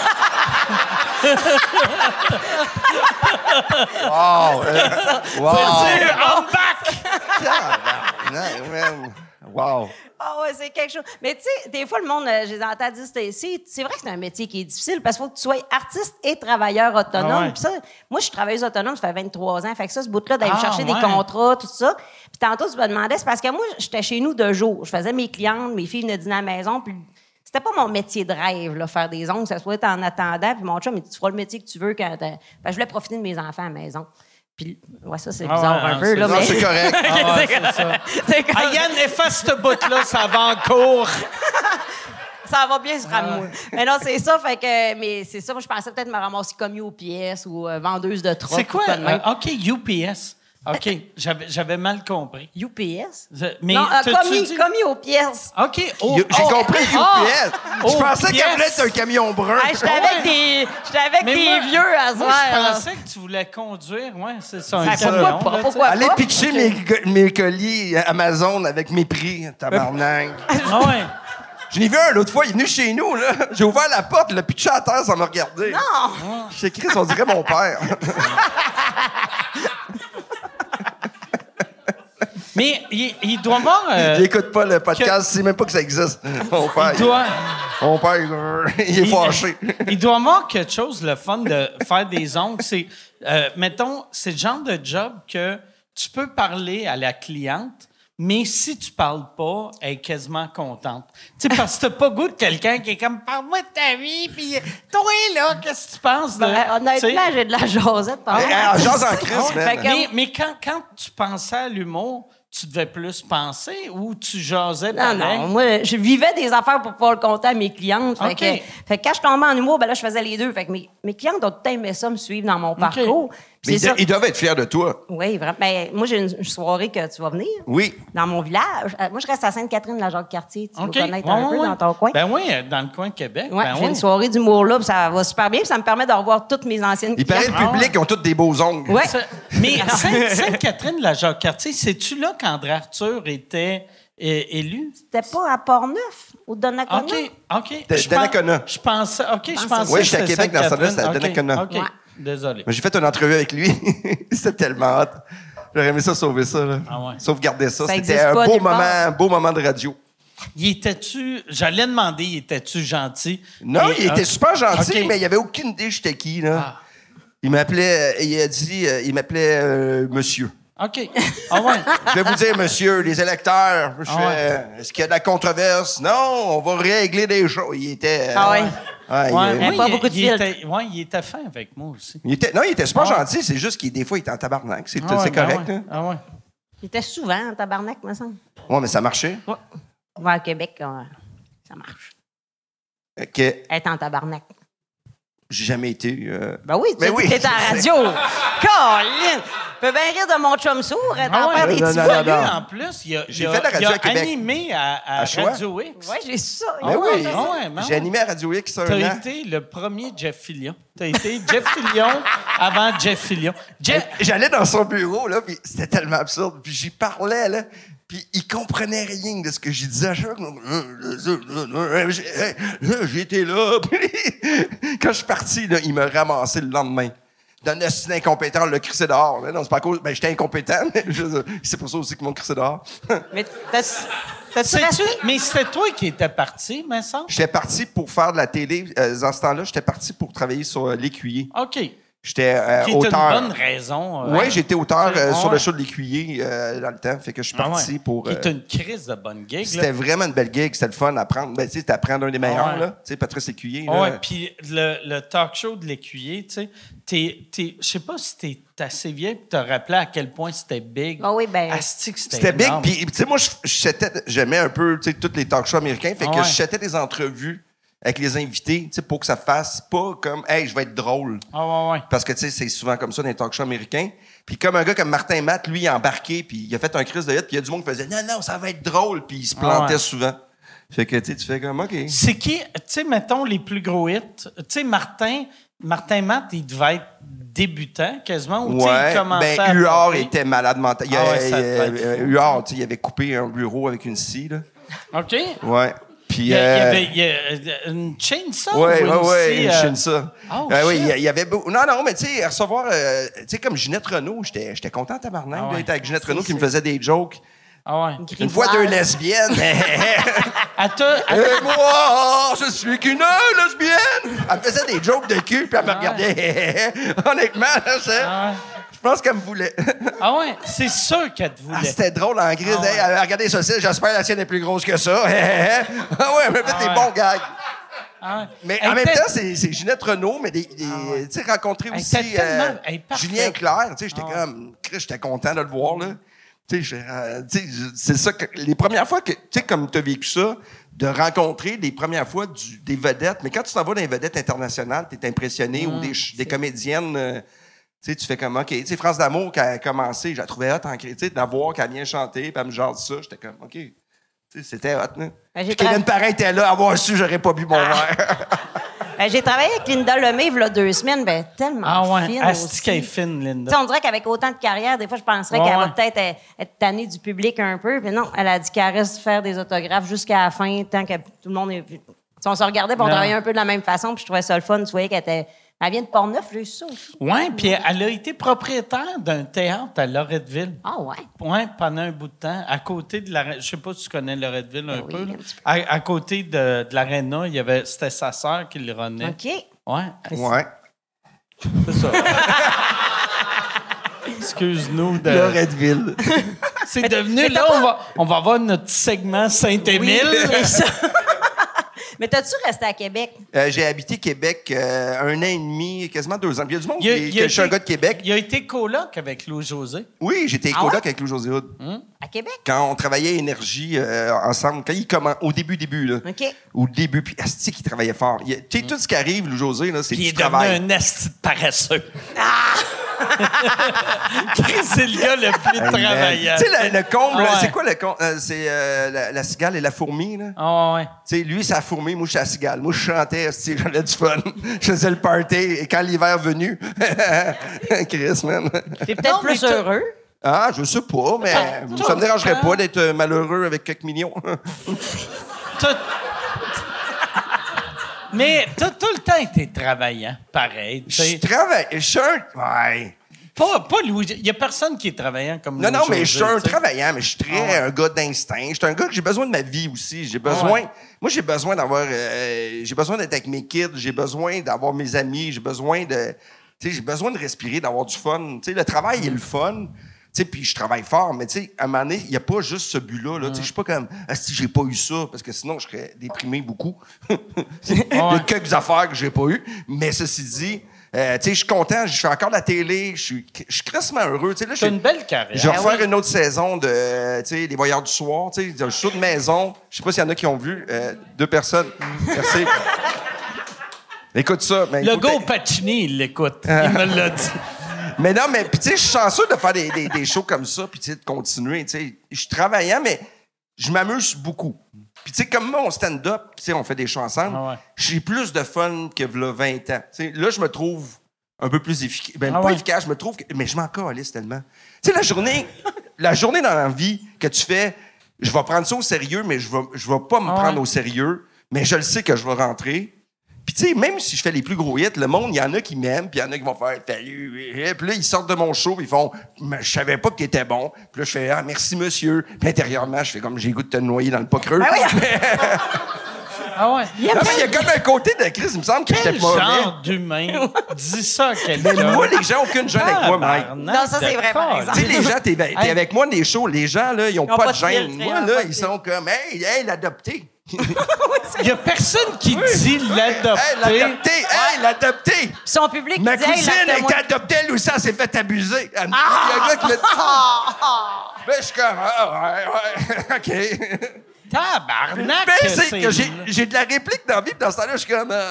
Wow! Wow! I'm back! Wow! Ah ouais, c'est quelque chose. Mais tu sais, des fois, le monde, je les entends dire, c'est vrai que c'est un métier qui est difficile parce qu'il faut que tu sois artiste et travailleur autonome. Ah ouais. Puis ça, moi, je suis travailleuse autonome, ça fait 23 ans. Fait que ça, ce bout-là, d'aller Ah, chercher des ouais. contrats, tout ça. Puis tantôt, tu me demandais, c'est parce que moi, j'étais chez nous 2 jours. Je faisais mes clientes, mes filles venaient dîner à la maison, puis c'était pas mon métier de rêve, là, faire des ongles. Ça soit être en attendant. Puis mon chum, il dit, tu feras le métier que tu veux quand Fait que je voulais profiter de mes enfants à la maison. Puis, ouais, ça, c'est Ah bizarre ouais, un peu, là, Non, mais... c'est correct. Ah ouais, c'est ça. C'est comme- Ah, Yann, efface ce bout-là, ça va en cours. Ça va bien sur amour. Mais non, c'est ça. Fait que, mais c'est ça. Moi, je pensais peut-être me ramasser commis aux pièces ou vendeuse de trocs. C'est quoi? ou de même. OK, UPS. OK, j'avais mal compris. UPS? Mais Non, t'as-tu dit- commis aux pièces. OK. J'ai compris UPS. Je pensais UPS. qu'elle voulait être un camion brun. Hey, j'étais avec Mais des moi- vieux à Moi, soir. je là. pensais que tu voulais conduire. Ouais, c'est ça. un Ben, camion, pourquoi là, pas? tu sais. Pourquoi Allez pas? pitcher mes colis Amazon avec mes prix, tabarnak. Ah ouais. Je l'ai vu un l'autre fois, il est venu chez nous, là. J'ai ouvert la porte, il l'a pitché à terre sans me regarder. Non! J'ai Chris, on dirait mon père. Mais il doit avoir... Il écoute pas le podcast, il sait même pas que ça existe. Mon père, mon père, il est fâché. Il doit avoir quelque chose, le fun de faire des ongles. C'est, mettons, c'est le genre de job que tu peux parler à la cliente, mais si tu parles pas, elle est quasiment contente. Tu sais, parce que t'as pas goût de quelqu'un qui est comme « Parle-moi de ta vie, puis toi, là, qu'est-ce que tu penses de... Ben, honnêtement, Tu sais, j'ai de la jasette. par exemple. Elle jase en crise, Fait man. que- mais quand tu pensais à l'humour, tu devais plus penser ou tu jasais Non, pareil? non. Moi, je vivais des affaires pour pouvoir le compter à mes clientes. Fait OK. que quand je tombais en humour, ben là, je faisais les deux. Fait que mes clientes ont tout aimé ça, me suivre dans mon parcours. Puis Mais c'est ça. ils doivent être fiers de toi. Oui, vraiment. Ben, moi, j'ai une soirée que tu vas venir. Oui. Dans mon village. Moi, je reste à Sainte-Catherine, la Jacques-Cartier. Tu OK. dois connaître Ouais, un peu ouais. dans ton coin. Ben oui, dans le coin de Québec. Ouais, ben j'ai oui. une soirée d'humour là, puis ça va super bien, puis ça me permet de revoir toutes mes anciennes Il paraît clientes. le public, ils ont tous des beaux ongles. Ouais. Mais Sainte-Catherine, la Jacques-Cartier, c'est-tu là qu'André Arthur était élu? C'était pas à Port-Neuf, au Donnacona? OK. Donnacona. Je pensais Oui, que j'étais à c'était Québec dans ce temps-là, c'était à Sainte-Catherine. Donnacona. OK. Ouais. Désolé. Mais j'ai fait une entrevue avec lui. C'était tellement hot. J'aurais aimé ça sauver ça. Là. Ah ouais. Sauvegarder ça. Ça C'était existe un pas nulle part. beau moment de radio. J'allais demander, il était-tu gentil? Non, Et, il était super gentil, OK. mais il avait aucune idée j'étais qui. Là. Ah. Il m'appelait, il m'appelait monsieur. OK. Ah ouais. Je vais vous dire, monsieur, les électeurs, je fais, est-ce qu'il y a de la controverse? Non, on va régler des choses. Il était... Ah ouais. ouais, Ouais, avait moi, pas beaucoup de filtres. il était fin avec moi aussi. il était super Ah ouais. gentil, c'est juste qu'il des fois, il était en tabarnak. C'est Ah ouais, c'est correct. ben ouais. Là. Ah ouais. Il était souvent en tabarnak, me semble. Ouais, mais ça marchait. Ouais. On va à Québec, ça marche. Que Être en tabarnak. j'ai jamais été... Ben oui, tu Mais as dit oui. que t'étais à la radio. Colin! Tu peux bien rire de mon chum sourd, être en faire des non, petits non, voix. non, non. Lui, en plus, J'ai fait de la radio à Québec. animé à Choix. Radio X. Ouais, j'ai su ça. Mais oui, ah ouais, ben j'ai ouais. animé à Radio X un T'as an. été le premier Jeff Fillion. T'as été Jeff Fillion avant Jeff Fillion. J'allais dans son bureau, là, puis c'était tellement absurde. Puis j'y parlais, là, puis il comprenait rien de ce que j'y disais. À chaque fois, j'étais là. Puis quand je suis parti, là, il m'a ramassé le lendemain. D'un hostie incompétent, le crissé dehors. Là. Non, c'est pas à cause... Ben, j'étais incompétent, mais c'est pour ça aussi qu'ils m'ont crissé dehors. Mais t'as-tu resté? Mais c'était toi qui étais parti, me semble? J'étais parti pour faire de la télé. Dans ce temps-là, j'étais parti pour travailler sur L'Écuyer. OK. J'étais Qui était auteur. une bonne raison. Oui, j'étais auteur sur ouais. le show de l'Écuyer dans le temps. Fait que je suis parti pour... Qui est une crise de bonne gig. C'était vraiment une belle gig. C'était le fun à prendre. Ben, tu sais, t'apprends un des meilleurs, Ouais. là. Tu sais, Patrice Lécuyer. Oui, là. puis le talk show de l'écuyer, tu sais, je sais pas si t'es assez vieille pour te rappeler à quel point c'était big. Ah oui, ben- Asti que C'était big. énorme. Puis, tu sais, moi, j'aimais un peu, tu sais, tous les talk shows américains. Fait que Ouais. je jetais des entrevues avec les invités, tu sais, pour que ça fasse pas comme, hey, je vais être drôle. Ah ouais. Parce que, tu sais, c'est souvent comme ça dans les talk shows américains. Puis comme un gars comme Martin Matt, lui, il a embarqué, puis il a fait un crise de hit, puis il y a du monde qui faisait « Non, ça va être drôle », puis il se plantait ouais. souvent. Fait que, tu sais, tu fais comme « OK ». C'est qui, tu sais, mettons les plus gros hits. Tu sais, Martin Matt, il devait être débutant quasiment, ou tu sais, il Ouais, commençait à... Huard popper. était malade mental. Ah ouais, ça devait être fou. Huard, tu sais, il avait coupé un bureau avec une scie, là. OK. Ouais. Puis, Il y avait une chainsaw? ouais, ou une ouais, scie, une chaîne ça. Oh, oui, shit. il y avait beau... Non, mais tu sais, recevoir, tu sais, comme Ginette Renault, j'étais content tabarnak Ah ouais. d'être avec Ginette Renault qui me faisait des jokes. Ah ouais. Une fois deux lesbiennes. Et moi, je suis qu'une lesbienne. Elle me faisait des jokes de cul, puis elle me regardait. Honnêtement, là, je pense qu'elle me voulait. Ah ouais, c'est sûr qu'elle te Ah, voulait. c'était drôle en grise. Ah ouais. Hey, regardez ça, j'espère que la sienne est plus grosse que ça. Ah ouais, elle m'a fait des bons gags. Ah ouais. Mais Elle en même était- temps, c'est Ginette Renault, mais tu sais, rencontrer Elle aussi était tellement- elle est parfaite. Julien Clerc, tu sais, j'étais comme, Chris, j'étais content de le voir, là. Tu sais, c'est ça que, les premières fois que, tu sais, comme tu as vécu ça, de rencontrer les premières fois des vedettes, mais quand tu t'en vas dans les vedettes internationales, tu es impressionné, ou des comédiennes, tu sais, tu fais comme, OK, tu sais, France d'Amour, qui a commencé, je la trouvais hot en tu sais, d'avoir qu'elle vient chanter, puis elle me jase ça, j'étais comme, OK. Tu sais, c'était hot, là. Ben, Puis Kevin Parent était là, avoir su, j'aurais pas bu mon verre. J'ai travaillé avec Linda Lemay il y a 2 semaines, ben tellement Ah ouais, fine asti aussi. qu'elle est fine, Tu sais, Linda. on dirait qu'avec autant de carrière, des fois, je penserais Ouais, qu'elle va ouais. peut-être être tannée du public un peu. Mais non, elle a dit qu'elle reste faire des autographes jusqu'à la fin, tant que tout le monde est... Tu sais, on se regardait, puis on Non. travaillait un peu de la même façon, puis je trouvais ça le fun. Tu voyais qu'elle était... Elle vient de Portneuf, j'ai eu ça aussi. Ouais, puis elle a été propriétaire d'un théâtre à Loretteville. Ah ouais. Ouais, pendant un bout de temps, à côté de la... Je sais pas si tu connais Loretteville un oui, peu. Là. un petit peu. À côté de l'aréna, il y avait... C'était sa sœur qui le renait. OK. Ouais, Ouais. c'est ça. Excuse-nous de... Loretteville. C'est devenu... Là, on va avoir notre segment Saint-Émile. C'est ça. Mais t'as-tu resté à Québec? J'ai habité Québec 1 an et demi, quasiment 2 ans. Puis il y a du monde Il a je suis un été- gars de Québec. Il a été coloc avec Louis-José. Oui, j'étais Ah coloc ouais? avec Louis-José Hood. À Québec? Quand on travaillait à Énergie ensemble, quand il au début, là. OK. Au début, puis asti qu'il travaillait fort. Tu sais, tout ce qui arrive, Louis-José, là, c'est Puis il du est devenu travail. un asti de paresseux. C'est le gars le plus travaillant. Tu sais, le comble, Ah ouais. c'est quoi le comble? C'est la cigale et la fourmi, là. Ah ouais. Tu sais, lui, c'est la fourmi, moi, je suis la cigale. Moi, je chantais, asti, j'avais du fun. Je faisais le party. Et quand l'hiver est venu, Chris, man. T'es peut-être Non, mais plus heureux. Ah, je sais pas, mais ça me dérangerait pas d'être malheureux avec quelques millions. T'as- Mais t'as tout le temps été travaillant, pareil. tu sais. Je travaille. Je suis un. Ouais. Pas Louis. Il y a personne qui est travaillant comme Louis. Non, mais je suis un tu sais. travaillant, mais je suis très un gars d'instinct. Je suis un gars que j'ai besoin de ma vie aussi. J'ai besoin. Moi, j'ai besoin d'avoir. J'ai besoin d'être avec mes kids. J'ai besoin d'avoir mes amis. J'ai besoin de. Tu sais, j'ai besoin de respirer, d'avoir du fun. Tu sais, le travail est le fun. Tu sais, puis je travaille fort, mais tu sais, à un moment donné, il n'y a pas juste ce but-là. Là. Tu sais, je suis pas comme, si j'ai pas eu ça, parce que sinon, je serais déprimé beaucoup. Il y a quelques affaires que j'ai pas eues. Mais ceci dit, tu sais, je suis content, je fais encore de la télé, je suis crissement heureux. Tu sais, là, C'est une belle carrière. je vais refaire une autre saison de, tu sais, Les Voyeurs du soir, tu sais, un show de maison. Je sais pas s'il y en a qui ont vu. 2 personnes. Merci. Écoute ça. Mais Le gars au Pacini, il l'écoute. Il me l'a dit. Mais non, mais puis tu sais, je suis chanceux de faire des shows comme ça, puis tu sais, de continuer. Tu sais, je suis travaillant, mais je m'amuse beaucoup. Puis tu sais, comme mon stand-up, tu sais, on fait des shows ensemble. J'ai plus de fun que v'là 20 ans. Tu sais, là, je me trouve un peu plus efficace. Ben, pas efficace, je me trouve, mais je m'en calisse tellement. Tu sais, la journée dans la vie que tu fais, je vais prendre ça au sérieux, mais je vais pas me prendre au sérieux, mais je le sais que je vais rentrer. Puis, tu sais, même si je fais les plus gros hits, le monde, il y en a qui m'aiment, puis il y en a qui vont faire « Salut! » Puis là, ils sortent de mon show, puis ils font « Je savais pas que t'étais bon. » Puis là, je fais « Ah, merci, monsieur. » Puis intérieurement, je fais comme « J'ai le goût de te noyer dans le pas creux. » Ah ouais. Il y a comme un côté de Chris, il me semble que j'étais Quel mauvais. genre d'humain dis ça à quelqu'un? Mais moi, les gens n'ont aucune gêne avec moi, Mike. Non, ça, c'est vrai, par exemple. Tu sais, les gens, t'es avec moi des shows, les gens, là, ils ont pas de gêne. filtre, Moi, là, ils sont comme « Hey, l'adopté. » Il y a personne qui dit l'adopter. Hey, l'adopté! Hey, l'adopté! Son public Ma dit, hey, cousine a lacte-moi. été adoptée, elle aussi, elle s'est fait abuser. Il y a un gars qui me dit ça. Ben, je suis comme, ouais, OK. Tabarnak! Mais c'est que j'ai de la réplique dans la vie, puis dans ce temps-là, je suis comme,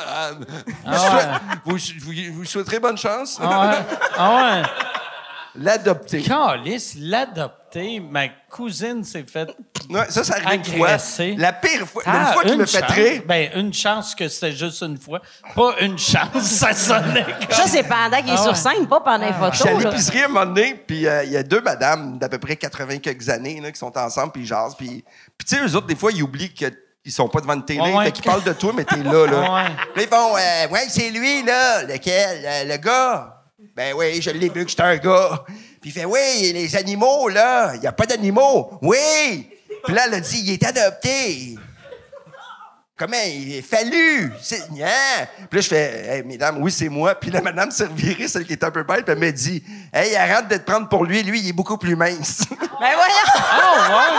vous souhaiterez bonne chance. Ah ouais. L'adopter. Calice, l'adopter. Ma cousine s'est faite Ouais, ça arrive une fois. agresser. La pire fois. Une fois qu'il me fait chance. rire. Ben, une chance que c'était juste une fois. Pas une chance, ça sonnait comme... Ça, c'est pendant qu'il est sur scène, pas pendant les photos. J'étais à là. l'épicerie à un moment donné, puis il y a 2 madames d'à peu près 80 quelques années là, qui sont ensemble, puis ils jasent. Puis tu sais, eux autres, des fois, ils oublient qu'ils sont pas devant une télé, fait qu'ils parlent de toi, mais t'es là. Puis ils font, ouais, c'est lui, là. Lequel? Le gars? Ben oui, je l'ai vu que j'étais un gars. Puis il fait, oui, les animaux, là. Il n'y a pas d'animaux. Oui! Puis là, elle a dit, il est adopté. Comment? Il est fallu. Hein? Puis là, je fais, hey, mesdames, oui, c'est moi. Puis la madame s'est revirée, celle qui est un peu bête, puis elle m'a dit, hey, arrête de te prendre pour lui. Lui, il est beaucoup plus mince. Ben voyons!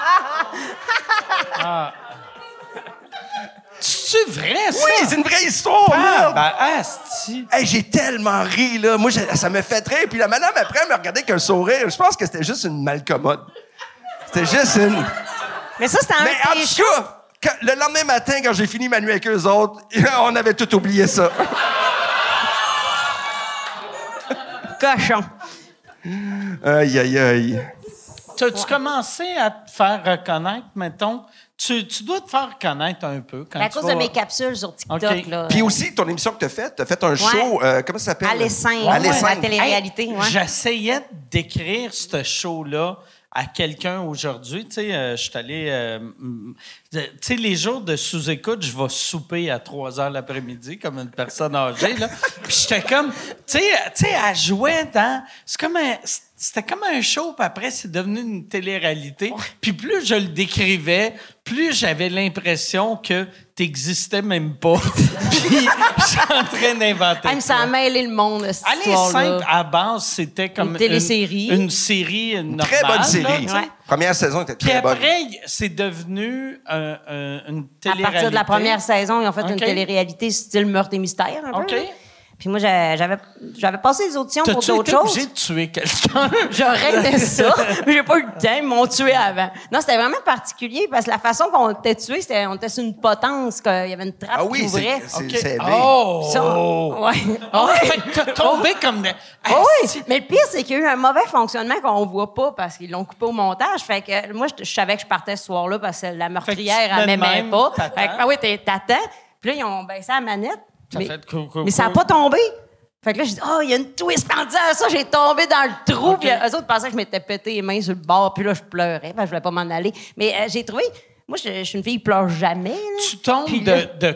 C'est vrai, ça? Oui, c'est une vraie histoire, merde. Ben, asti. Hey, j'ai tellement ri, là. Moi, ça me fait rire. Puis la madame, après, elle me regardait avec un sourire. Je pense que c'était juste une malcommode. C'était juste une... Mais ça, c'était un Mais en de tes tout cas, le lendemain matin, quand j'ai fini ma nuit avec eux autres, on avait tout oublié ça. cochons. Aïe, aïe, aïe. T'as-tu commencé à te faire reconnaître, mettons? Tu dois te faire reconnaître un peu quand À tu cause vas... de mes capsules sur TikTok, OK. là. Puis aussi, ton émission que t'as fait un show, comment ça s'appelle? À l'essaim. À l'essaim. La télé-réalité, Hey, ouais. J'essayais d'écrire ce show-là à quelqu'un aujourd'hui. Tu sais, je suis allé... tu sais, les jours de sous-écoute, je vais souper à 3 heures l'après-midi comme une personne âgée, là. Puis j'étais comme... Tu sais, elle jouait dans... C'était comme un show, puis après, c'est devenu une télé-réalité. Puis plus je le décrivais, plus j'avais l'impression que t'existais même pas. Puis je suis en train d'inventer. Ah, mais ça a mêlé le monde, cette Allez, histoire-là. simple, à base, c'était comme Une télésérie. Une série normale. Très bonne série. là, tu sais. Ouais. Première saison était Puis très bonne. après, c'est devenu une À télé-réalité. partir de la première saison, ils ont fait une OK. télé-réalité style meurtre et mystère, un OK. peu. là. Puis moi, j'avais passé les auditions pour T'as-tu d'autres été choses. obligé de tuer quelqu'un? J'aurais aimé ça, mais j'ai pas eu le temps. Ils m'ont tué avant. Non, c'était vraiment particulier parce que la façon qu'on était tué, on était sur une potence, qu'il y avait une trappe Ah qui oui, ouvrait. c'est élevé. Oh! Ça, ouais. Oh, fait que t'as tombé comme... Oh oui, mais le pire, c'est qu'il y a eu un mauvais fonctionnement qu'on voit pas parce qu'ils l'ont coupé au montage. Fait que moi, je savais que je partais ce soir-là parce que la meurtrière, Fait que tu te elle mets de m'aimait même, pas. t'attends. Fait que, ah oui, t'attends. Puis là, ils ont baissé la manette. Ça mais, fait coucou. mais ça n'a pas tombé. Fait que là, j'ai dit, oh, il y a une twist en disant ça, j'ai tombé dans le trou. OK. Puis eux autres pensaient que je m'étais pété les mains sur le bord. Puis là, je pleurais, parce que je voulais pas m'en aller. Mais j'ai trouvé, moi, je suis une fille qui pleure jamais. Là. Tu tombes Puis là,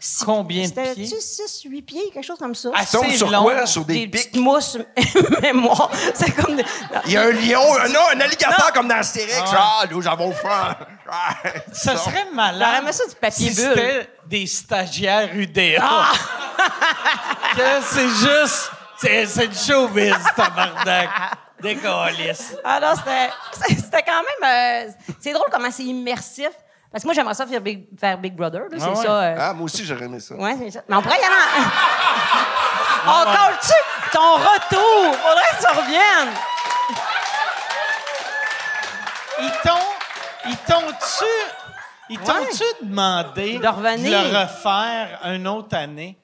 Combien de pieds? C'était 6, 8 pieds, quelque chose comme ça. Tu tombes sur long. quoi? Sur Des des pics? petites mousses mémoire. C'est comme des... Il y a un lion, un alligator comme dans Astérix. Ah, nous avons faim. Ah, Ça serait J'aurais malade aimé ça du papier si bulle. c'était des stagiaires UDA. Que c'est juste... C'est du showbiz, tabarnak. Décalisse. Ah non, c'était quand même... c'est drôle comment c'est immersif. Parce que moi, j'aimerais ça faire Big Brother. Là, c'est ouais. ça. Ah, moi aussi, j'aurais aimé ça. Ouais, c'est ça. Mais on pourrait y aller en... On colle-tu ton retour? Faudrait que tu reviennes. Ils t'ont-tu demandé De revenir? de le refaire une autre année?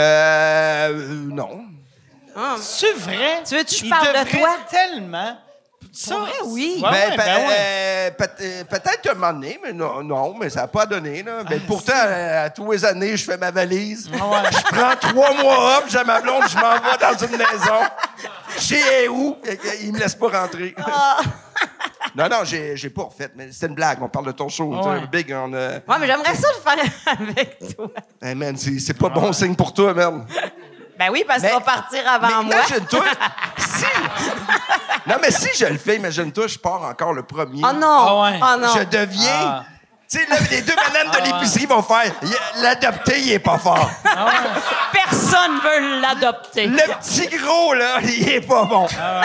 Non. C'est vrai? Tu veux-tu que je Ils parle de devraient toi? Tellement. Ça, Pour vrai, oui. Ouais, ouais, Peut-être un moment donné, mais non, mais ça n'a pas donné. Là. Mais pourtant, à tous les années, je fais ma valise. Je prends 3 mois off, j'ai ma blonde, je m'en vais dans une maison. Je sais où, il me laisse pas rentrer. Non, j'ai pas refait, mais c'était une blague. On parle de ton show. Tu sais, Big, on a... Ouais, mais j'aimerais ça le faire avec toi. Hey, man, c'est pas bon signe pour toi, man. Ben oui, parce que tu vas partir avant moi. Imagine-toi, si... Non, mais si je le fais, imagine-toi, je pars encore le premier. Oh non! Ah ouais. Oh non! Je deviens... Tu sais, là, les 2 bananes de l'épicerie vont faire... L'adopter, il est pas fort. Personne veut l'adopter. Le petit gros, là, il est pas bon.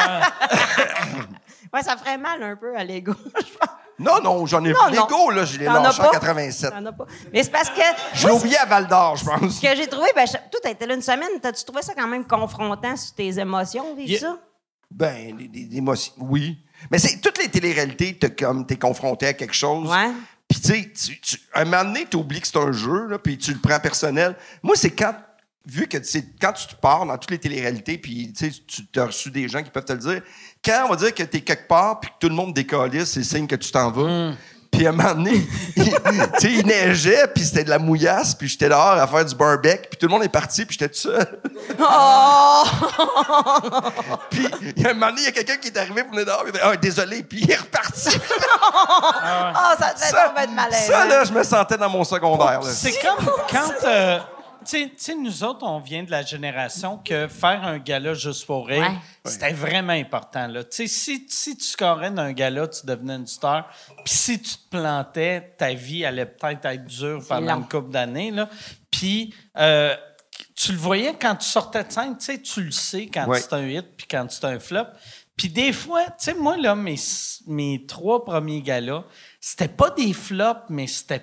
Ouais, ça ferait mal un peu à l'ego, je pense. Non, j'en ai Non, plus. L'ego, là, je l'ai T'en as lâché en pas? 87. T'en as pas. Mais c'est parce que... Je l'ai oublié à Val-d'Or, je pense. Ce que j'ai trouvé, toi, t'as été là une semaine, t'as-tu trouvé ça quand même confrontant sur tes émotions, vivre ça? Ben, des émotions, oui. Mais c'est toutes les téléréalités, t'es confronté à quelque chose. Ouais. Puis, tu sais, un moment donné, t'oublies que c'est un jeu, là, puis tu le prends personnel. Moi, c'est quand tu te pars dans toutes les téléréalités, puis tu as reçu des gens qui peuvent te le dire, quand on va dire que t'es quelque part, puis que tout le monde décalisse, c'est signe que tu t'en vas. Puis à un moment donné, il neigeait, puis c'était de la mouillasse, puis j'étais dehors à faire du barbecue, puis tout le monde est parti, puis j'étais tout seul. Oh! Puis à un moment donné, il y a quelqu'un qui est arrivé pour venir dehors, il a dit « désolé », puis il est reparti. Ça devait être malaisant. Ça, là, je me sentais dans mon secondaire. Là. C'est comme quand... tu sais, nous autres, on vient de la génération que faire un gala juste pour rire, c'était vraiment important. Tu sais, si tu scorais d'un gala, tu devenais une star. Puis si tu te plantais, ta vie allait peut-être être dure pendant une couple d'années. Puis tu le voyais quand tu sortais de scène, tu sais, tu le sais quand c'est un hit puis quand c'est un flop. Puis des fois, tu sais, moi, là, mes 3 premiers galas, c'était pas des flops, mais c'était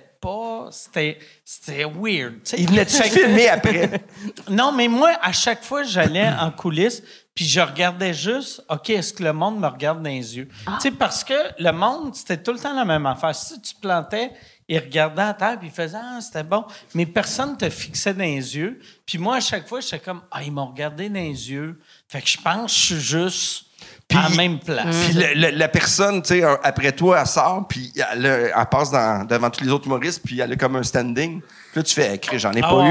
weird. T'sais. Il venait-tu filmer après? Non, mais moi, à chaque fois, j'allais en coulisses, puis je regardais juste, OK, est-ce que le monde me regarde dans les yeux? Tu sais, parce que le monde, c'était tout le temps la même affaire. Si tu te plantais, il regardait à terre, puis il faisait « Ah, c'était bon ». Mais personne te fixait dans les yeux. Puis moi, à chaque fois, j'étais comme « Ah, ils m'ont regardé dans les yeux. » Fait que je pense que je suis juste... Puis, à la même place. Puis la personne, tu sais, après toi, elle sort, puis elle passe devant tous les autres humoristes, puis elle a comme un standing. Puis là, tu fais « j'en ai pas eu. »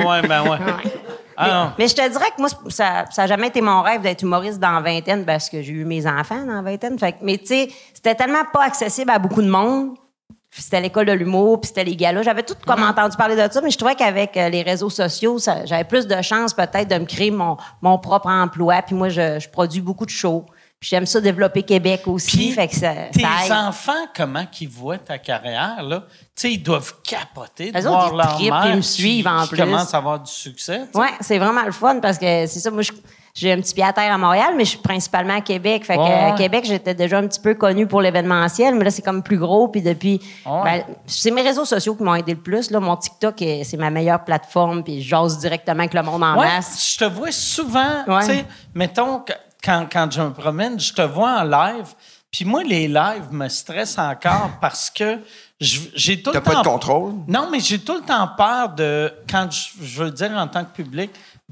Mais je te dirais que moi, ça n'a jamais été mon rêve d'être humoriste dans la vingtaine parce que j'ai eu mes enfants dans la vingtaine. Mais tu sais, c'était tellement pas accessible à beaucoup de monde. Puis c'était l'école de l'humour, puis c'était les galas. J'avais tout comme entendu parler de ça, mais je trouvais qu'avec les réseaux sociaux, j'avais plus de chances peut-être de me créer mon propre emploi. Puis moi, je produis beaucoup de shows. Puis j'aime ça développer Québec aussi. Puis fait que tes enfants, comment qu'ils voient ta carrière, là? Tu sais, ils doivent capoter de eux voir autres, ils leur trippent, mère ils me suivent en plus. qui commence à avoir du succès. T'sais. Oui, c'est vraiment le fun parce que c'est ça, moi, j'ai un petit pied à terre à Montréal, mais je suis principalement à Québec. Fait que à Québec, j'étais déjà un petit peu connue pour l'événementiel, mais là, c'est comme plus gros. Puis depuis, c'est mes réseaux sociaux qui m'ont aidé le plus. Là, mon TikTok, c'est ma meilleure plateforme, puis je jase directement avec le monde en masse. Je te vois souvent, tu sais, mettons, quand je me promène, je te vois en live. Puis moi, les lives me stressent encore parce que j'ai tout le temps... T'as pas de contrôle? Non, mais j'ai tout le temps peur de, quand je veux dire en tant que public,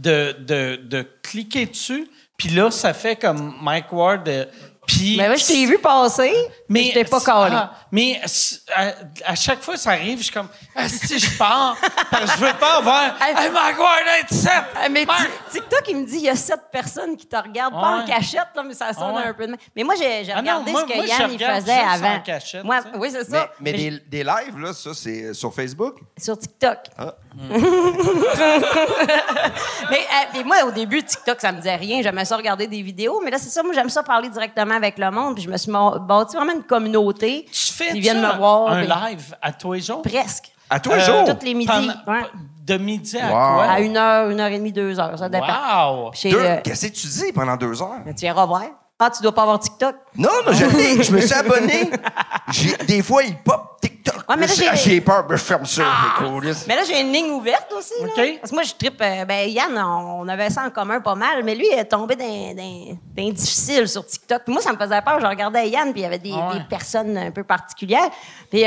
de cliquer dessus. Puis là, ça fait comme Mike Ward... Puis, mais moi, je t'ai vu passer, mais je t'ai pas calé. Mais à chaque fois, ça arrive, je suis comme, si je pars, parce que je veux pas avoir, hey, Mike Ward, être 7! Mais TikTok, il me dit, il y a 7 personnes qui te regardent, pas en cachette, là, mais ça sonne un peu de... Mais moi, j'ai regardé ce que Yann, il faisait avant. En cachette, moi, oui, c'est ça. Mais des lives, là, ça, c'est sur Facebook? Sur TikTok. Ah. Mais moi, au début, TikTok, ça me disait rien. J'aimais ça regarder des vidéos. Mais là, c'est ça. Moi, j'aime ça parler directement avec le monde. Puis je me suis bâti vraiment une communauté. Tu fais Ils viennent me voir. un puis- live à tous les jours? Presque. À tous les jours? Toutes les midis. Ouais. De midi à Wow. quoi? À 1h30, 2h. Ça dépend. Wow! Chez, Qu'est-ce que tu dis pendant 2 heures? tu iras voir. Ah, tu dois pas avoir TikTok? Non, je l'ai. Je me suis abonné. Des fois, il pop TikTok. Ouais, mais là, J'ai peur, je ferme ça. Mais là, j'ai une ligne ouverte aussi. Là. OK. Parce que moi, je trippe. Yann, on avait ça en commun pas mal, mais lui, il est tombé dans difficile sur TikTok. Puis moi, ça me faisait peur. Je regardais Yann, puis il y avait des personnes un peu particulières. Puis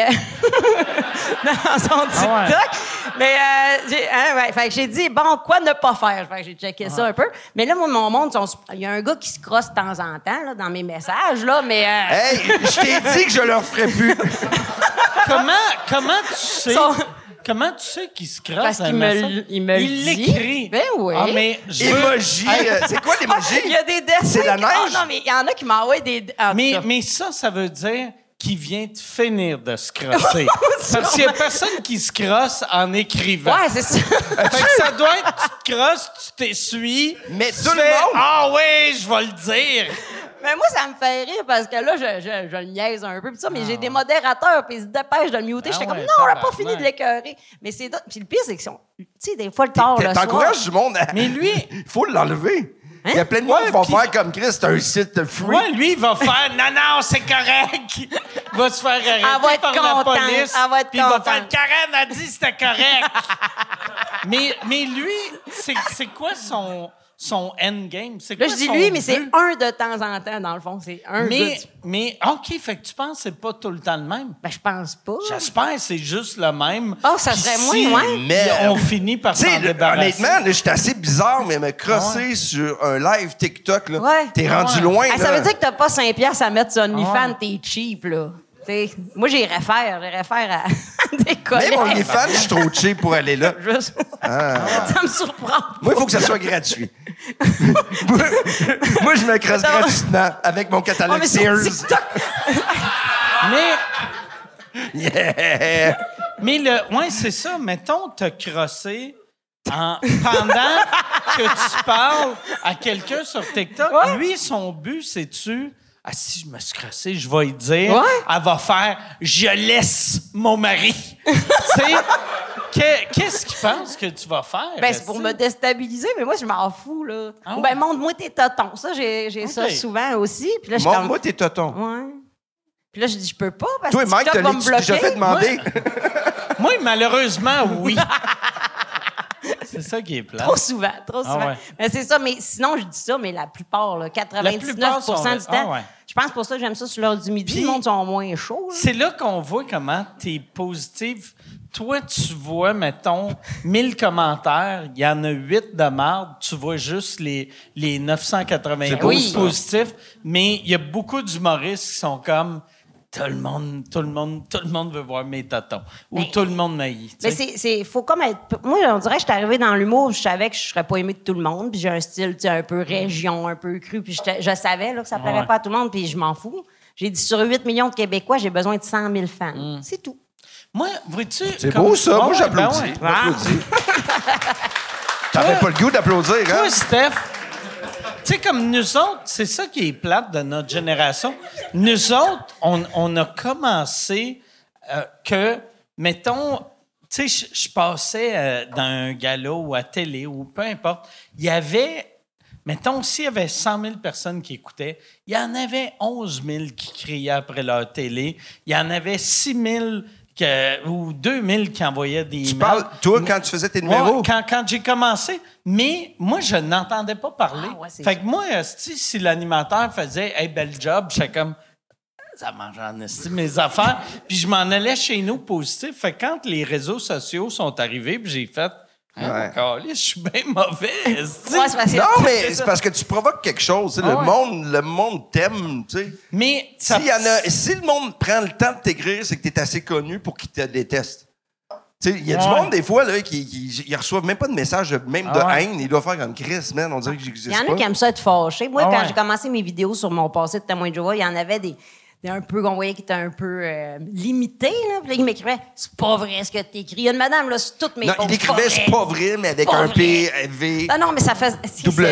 dans son TikTok. Mais fait que j'ai dit, bon, quoi ne pas faire? Fait que j'ai checké ça un peu. Mais là, moi, mon monde, il y a un gars qui se crosse de temps en temps là, dans mes messages, là, mais... Hey, je t'ai dit que je le referais plus. Comment tu sais? Comment tu sais qu'il se crosse? Parce qu'il il l'écrit. Ben oui. Ah, mais Emoji. C'est quoi l'emoji? Il y a des dessins. C'est la neige? Ah, non, mais il y en a qui m'envoient des... en tout cas. Mais ça veut dire qu'il vient de finir de se crosser. Parce qu'il n'y a personne qui se crosse en écrivant. Ouais, c'est ça. Fait que ça doit être, tu te crosses, tu t'essuies. Mais tu tout le fais, monde- Ah oui, je vais le dire. Mais moi, ça me fait rire parce que là, je le niaise un peu. Pis ça, mais j'ai des modérateurs, puis ils se dépêchent de le muter. Ah J'étais comme, ouais, non, on n'a pas tabarnak. fini de l'écœurer. Mais c'est... Puis le pire, c'est qu'ils sont... Tu sais, des fois, le tard, le soir... T'encourages du monde à... Mais lui... Il faut l'enlever. Il y a plein de monde qui vont faire comme Chris, c'est un site free. Ouais, lui, il va faire non, c'est correct. Il va se faire arrêter Elle va être par la contente, police. elle va être puis il va contente. faire Karen a dit c'était correct. mais lui, c'est quoi son endgame? C'est Là, quoi je dis son lui, mais c'est but? un de temps en temps, dans le fond. C'est un Mais OK, fait que tu penses que c'est pas tout le temps le même? Ben, je pense pas. J'espère que c'est juste le même. Ah, ça Puis serait si moins, ouais. Mais on finit par Tu s'en sais, débarrasser. honnêtement, là, j'étais assez bizarre, mais me crosser sur un live TikTok, là, Ouais. t'es rendu Ouais. loin. Ah, ça là. veut dire que t'as pas 5 piastres à mettre sur OnlyFans, Ouais. t'es cheap, là. T'sais, moi, j'irais faire à des collègues. Même OnlyFans, je suis trop cheap pour aller là. Juste- Ça me surprend. Moi, il faut que ça soit gratuit. moi, je me crosse Non. gratuitement avec mon Oh, catalogue mais sur Sears. TikTok, Yeah! Ouais, c'est ça. Mettons, te crosser pendant que tu parles à quelqu'un sur TikTok. Ouais. Lui, son but, c'est-tu... Ah, si je me suis crossé, je vais lui dire. Ouais. Elle va faire « Je laisse mon mari. » Tu sais, qu'est-ce qu'il pense que tu vas faire? ben, c'est pour me déstabiliser, mais moi, je m'en fous, là. Ah Ou ouais. ben, montre-moi tes totons. Ça, j'ai ça Ok. souvent aussi. Puis là, je suis comme... Montre-moi tes totons. Ouais. Puis là, je dis, je peux pas parce Toi, que Mike, TikTok va me t'as déjà bloquer. fait demander. Moi, malheureusement, oui. C'est ça qui est plat. Trop souvent. ouais. Mais c'est ça, mais sinon, je dis ça, mais la plupart, là, 99% plupart sont- du temps, ah ouais. je pense pour ça que j'aime ça sur l'heure du midi. Puis- Le monde sont moins chauds. là. C'est là qu'on voit comment t'es positif. Toi, tu vois, mettons, 1000 commentaires, il y en a 8 de marde, tu vois juste les 991 C'est beau, ça. positifs, mais il y a beaucoup d'humoristes qui sont comme tout le monde veut voir mes tatons. Ou Mais- tout le monde m'haït. tu Mais sais. faut comme être. Moi, on dirait que je suis arrivée dans l'humour, je savais que je serais pas aimée de tout le monde, puis j'ai un style, tu sais, un peu région, un peu cru, puis je savais là, que ça plairait Ouais. pas à tout le monde, puis je m'en fous. J'ai dit sur 8 millions de Québécois, j'ai besoin de 100 000 fans. Mm. C'est tout. Moi, vois-tu... C'est comme- beau, ça. Ah Moi, ouais, j'applaudis. ben ouais. J'applaudis. T'avais pas le goût d'applaudir, hein? Toi, Steph, tu sais, comme nous autres, c'est ça qui est plate de notre génération. Nous autres, on a commencé que, mettons, tu sais, je passais dans un gala ou à télé ou peu importe, il y avait, mettons, s'il y avait 100 000 personnes qui écoutaient, il y en avait 11 000 qui criaient après leur télé, il y en avait 6 000 ou 2 000 qui envoyaient des Tu emails. parles, toi, quand tu faisais tes numéros? Ouais, quand j'ai commencé, mais moi, je n'entendais pas parler. Ah ouais, c'est fait que moi, si l'animateur faisait « Hey, bel job », j'étais comme « Ça mange en esti mes affaires », puis je m'en allais chez nous positif. Fait que quand les réseaux sociaux sont arrivés, puis j'ai fait « Ouais. Je suis bien mauvais, esti. Ouais, c'est parce que- Non, mais c'est parce que tu provoques quelque chose. Tu sais, Ah ouais. le monde t'aime, tu sais. Mais ça... Si le monde prend le temps de t'écrire, c'est que tu es assez connu pour qu'il te déteste. Tu sais, il y a du Ouais. monde, des fois, là, qui reçoivent même pas de message, même de ouais. haine. Ils doivent faire comme Chris, man, on dirait que j'existe Il y en pas. a qui aiment ça être fâchés. Moi, Ah quand ouais. j'ai commencé mes vidéos sur mon passé de témoin de Jéhovah, il y en avait des un peu, qu'on voyait qu'il était un peu limité. Là. Puis là, il m'écrivait « C'est pas vrai ce que t'écris. » Il y a une madame, là, sur toutes mes Non, posts, il écrivait « C'est pas vrai », mais avec un P, V... Non, mais ça faisait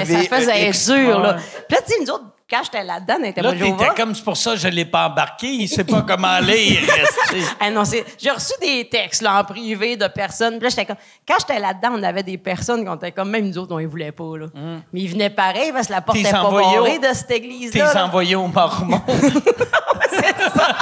dur, là. Puis là, tu sais, nous autres, quand j'étais là-dedans, dans les témoins Là, de Jéhovah... t'étais comme, c'est pour ça que je l'ai pas embarqué. Il sait pas comment lire. Ah non, j'ai reçu des textes là, en privé de personnes. Puis là, j'étais comme... Quand j'étais là-dedans, on avait des personnes qui étaient comme... Même nous autres, on les voulait pas, là. Mais ils venaient pareil parce que la porte était pas barrée de cette église-là. T'es envoyé au Mormon. C'est ça.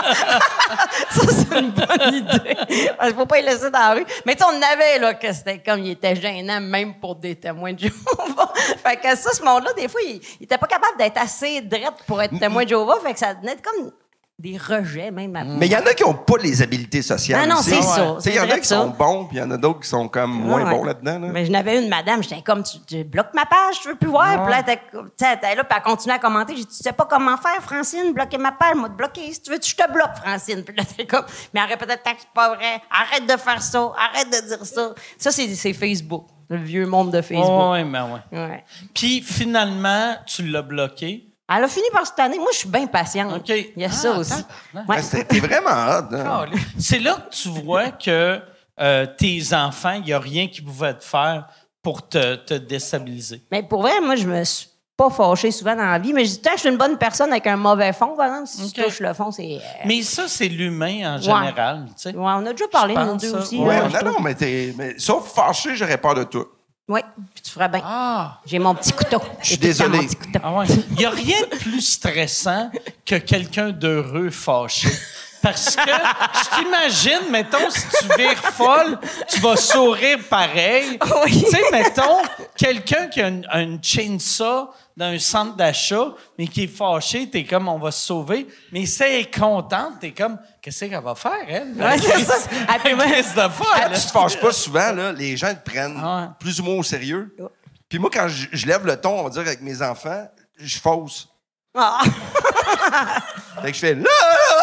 Ça, c'est une bonne idée. Parce qu'il faut pas les laisser dans la rue. Mais tu sais, on avait, là, que c'était comme... Il était gênant, même pour des témoins de Jéhovah. Fait que ça, ce monde-là, des fois, il était pas capable d'être assez drette pour être témoin de Jéhovah. Fait que ça venait comme... des rejets, même. Mais il y en a qui n'ont pas les habiletés sociales. Non, aussi. c'est ça. Il y en a qui sont bons, puis il y en a d'autres qui sont comme moins bons là-dedans. Là. Mais je n'avais une madame, j'étais comme, tu bloques ma page, tu veux plus voir. Puis là, elle était là, puis elle continuait à commenter. J'ai dit, tu sais pas comment faire, Francine, bloquer ma page, moi, te bloquer. Si tu veux, je te bloque, Francine. Puis là, t'es comme, mais arrête peut-être que c'est pas vrai. Arrête de faire ça. Arrête de dire ça. Ça, c'est Facebook. Le vieux monde de Facebook. Oui, ben oui. Ouais. Puis finalement, tu l'as bloqué. Elle a fini par cette année. Moi, je suis bien patiente. OK. Il y a ça aussi. Ouais. T'es vraiment hot. Hein? C'est là que tu vois que tes enfants, il n'y a rien qu'ils pouvaient te faire pour te déstabiliser. Mais pour vrai, moi, je me suis pas fâchée souvent dans la vie, mais je dis, tant que je suis une bonne personne avec un mauvais fond, par exemple, si tu touches le fond, c'est... Mais ça, c'est l'humain en général, tu sais. Ouais, on a déjà parlé, Je nous pense deux ça. aussi. Ouais, là, non, mais sauf fâché, j'aurais peur de toi. Oui, puis tu ferais bien. Ah! J'ai mon petit couteau. Je suis désolé. Mon petit couteau. Ah ouais. Il n'y a rien de plus stressant que quelqu'un d'heureux fâché. Parce que je t'imagine, mettons, si tu vires folle, tu vas sourire pareil. Oui. Tu sais, mettons, quelqu'un qui a une chainsaw dans un centre d'achat, mais qui est fâché, t'es comme, on va se sauver. Mais si elle est contente, t'es comme, qu'est-ce qu'elle va faire, elle? Ouais, c'est ça. Qu'est-ce de Quand folle? tu te fâches pas souvent, là, les gens te prennent plus ou moins au sérieux. Puis moi, quand je lève le ton, on va dire, avec mes enfants, je fausse. Ah. Fait que je fais là,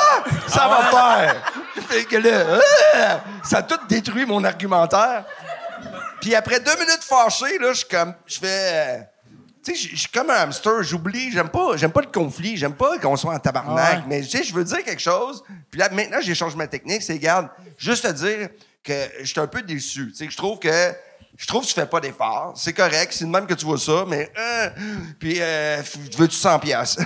ça va faire. Fait que là, ça a tout détruit mon argumentaire. Puis après 2 minutes fâché, là, je fais, tu sais, je suis comme un hamster, j'oublie, j'aime pas le conflit, j'aime pas qu'on soit en tabarnak, mais tu sais, je veux dire quelque chose. Puis là, maintenant, j'ai changé ma technique, c'est, regarde, juste te dire que je suis un peu déçu. Tu sais, je trouve que tu fais pas d'efforts. C'est correct, c'est de même que tu vois ça, mais... puis, veux-tu 100 piastres?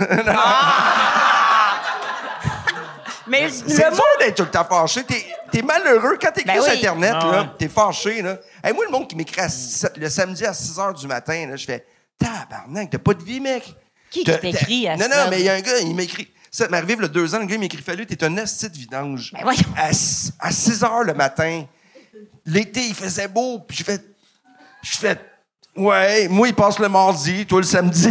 Mais C'est dur d'être tout le temps fâché. T'es malheureux. Quand t'écris sur Internet, là, t'es fâché. Là. Hey, moi, le monde qui m'écrit le samedi à 6 h du matin, là, je fais « Tabarnak, t'as pas de vie, mec! » Qui t'écrit à ça? Non, mais il y a un gars, il m'écrit... Ça m'est arrivé il y a 2 ans, le gars, il m'écrit « Fallu, t'es un asti de vidange. Ben voyons. » À 6 h le matin. L'été, il faisait beau, puis je fais ouais, moi, il passe le mardi, toi le samedi.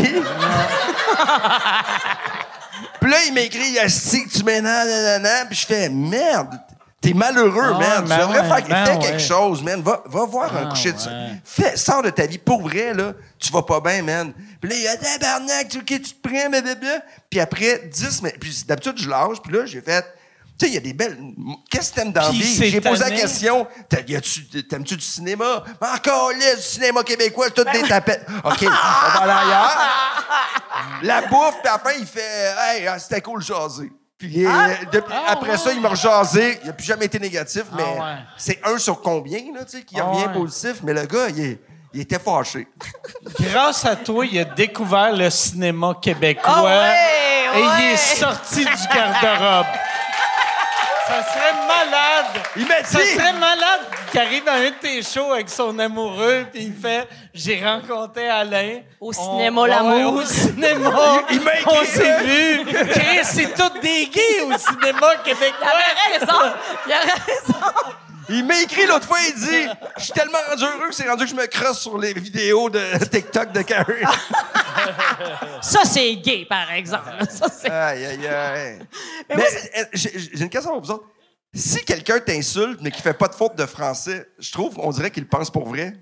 Puis là, il m'écrit, asti, que tu m'énerves, nanana. Puis je fais, merde, t'es malheureux, man. Tu devrais faire quelque chose, man. Va voir un coucher de ça. Sors de ta vie pour vrai, là. Tu vas pas bien, man. Puis là, il y a tabarnak, tu te prends, blablabla. Puis après 10 minutes, puis d'habitude, je lâche. Puis là, j'ai fait, tu sais, il y a des belles. Qu'est-ce que t'aimes dans la vie? J'ai posé la question. T'aimes-tu du cinéma? Encore là, du cinéma québécois, toutes des tapettes. OK, on va aller ailleurs. La bouffe, puis à la fin, il fait hey, c'était cool jaser. Puis après ça, il m'a rejasé. Il n'a plus jamais été négatif, mais c'est 1 sur combien, là, tu sais, qui revient positif. Mais le gars, il était fâché. Grâce à toi, il a découvert le cinéma québécois et il est sorti du garde-robe. Ça serait malade. Il m'a dit. Ça serait malade qu'il arrive à un de tes shows avec son amoureux puis il fait « J'ai rencontré Alain. Au cinéma L'Amour. Au cinéma. Il m'a écrit, on s'est vu. Chris, c'est tous des gays au cinéma québécois. Il a raison. Il m'a écrit l'autre fois, il dit « Je suis tellement rendu heureux que c'est rendu que je me crosse sur les vidéos de TikTok de Carrie. » Ça, c'est gay, par exemple. Ça, c'est... Aïe, aïe, aïe. Mais j'ai une question pour vous autres. Si quelqu'un t'insulte, mais qui fait pas de faute de français, je trouve, on dirait qu'il le pense pour vrai.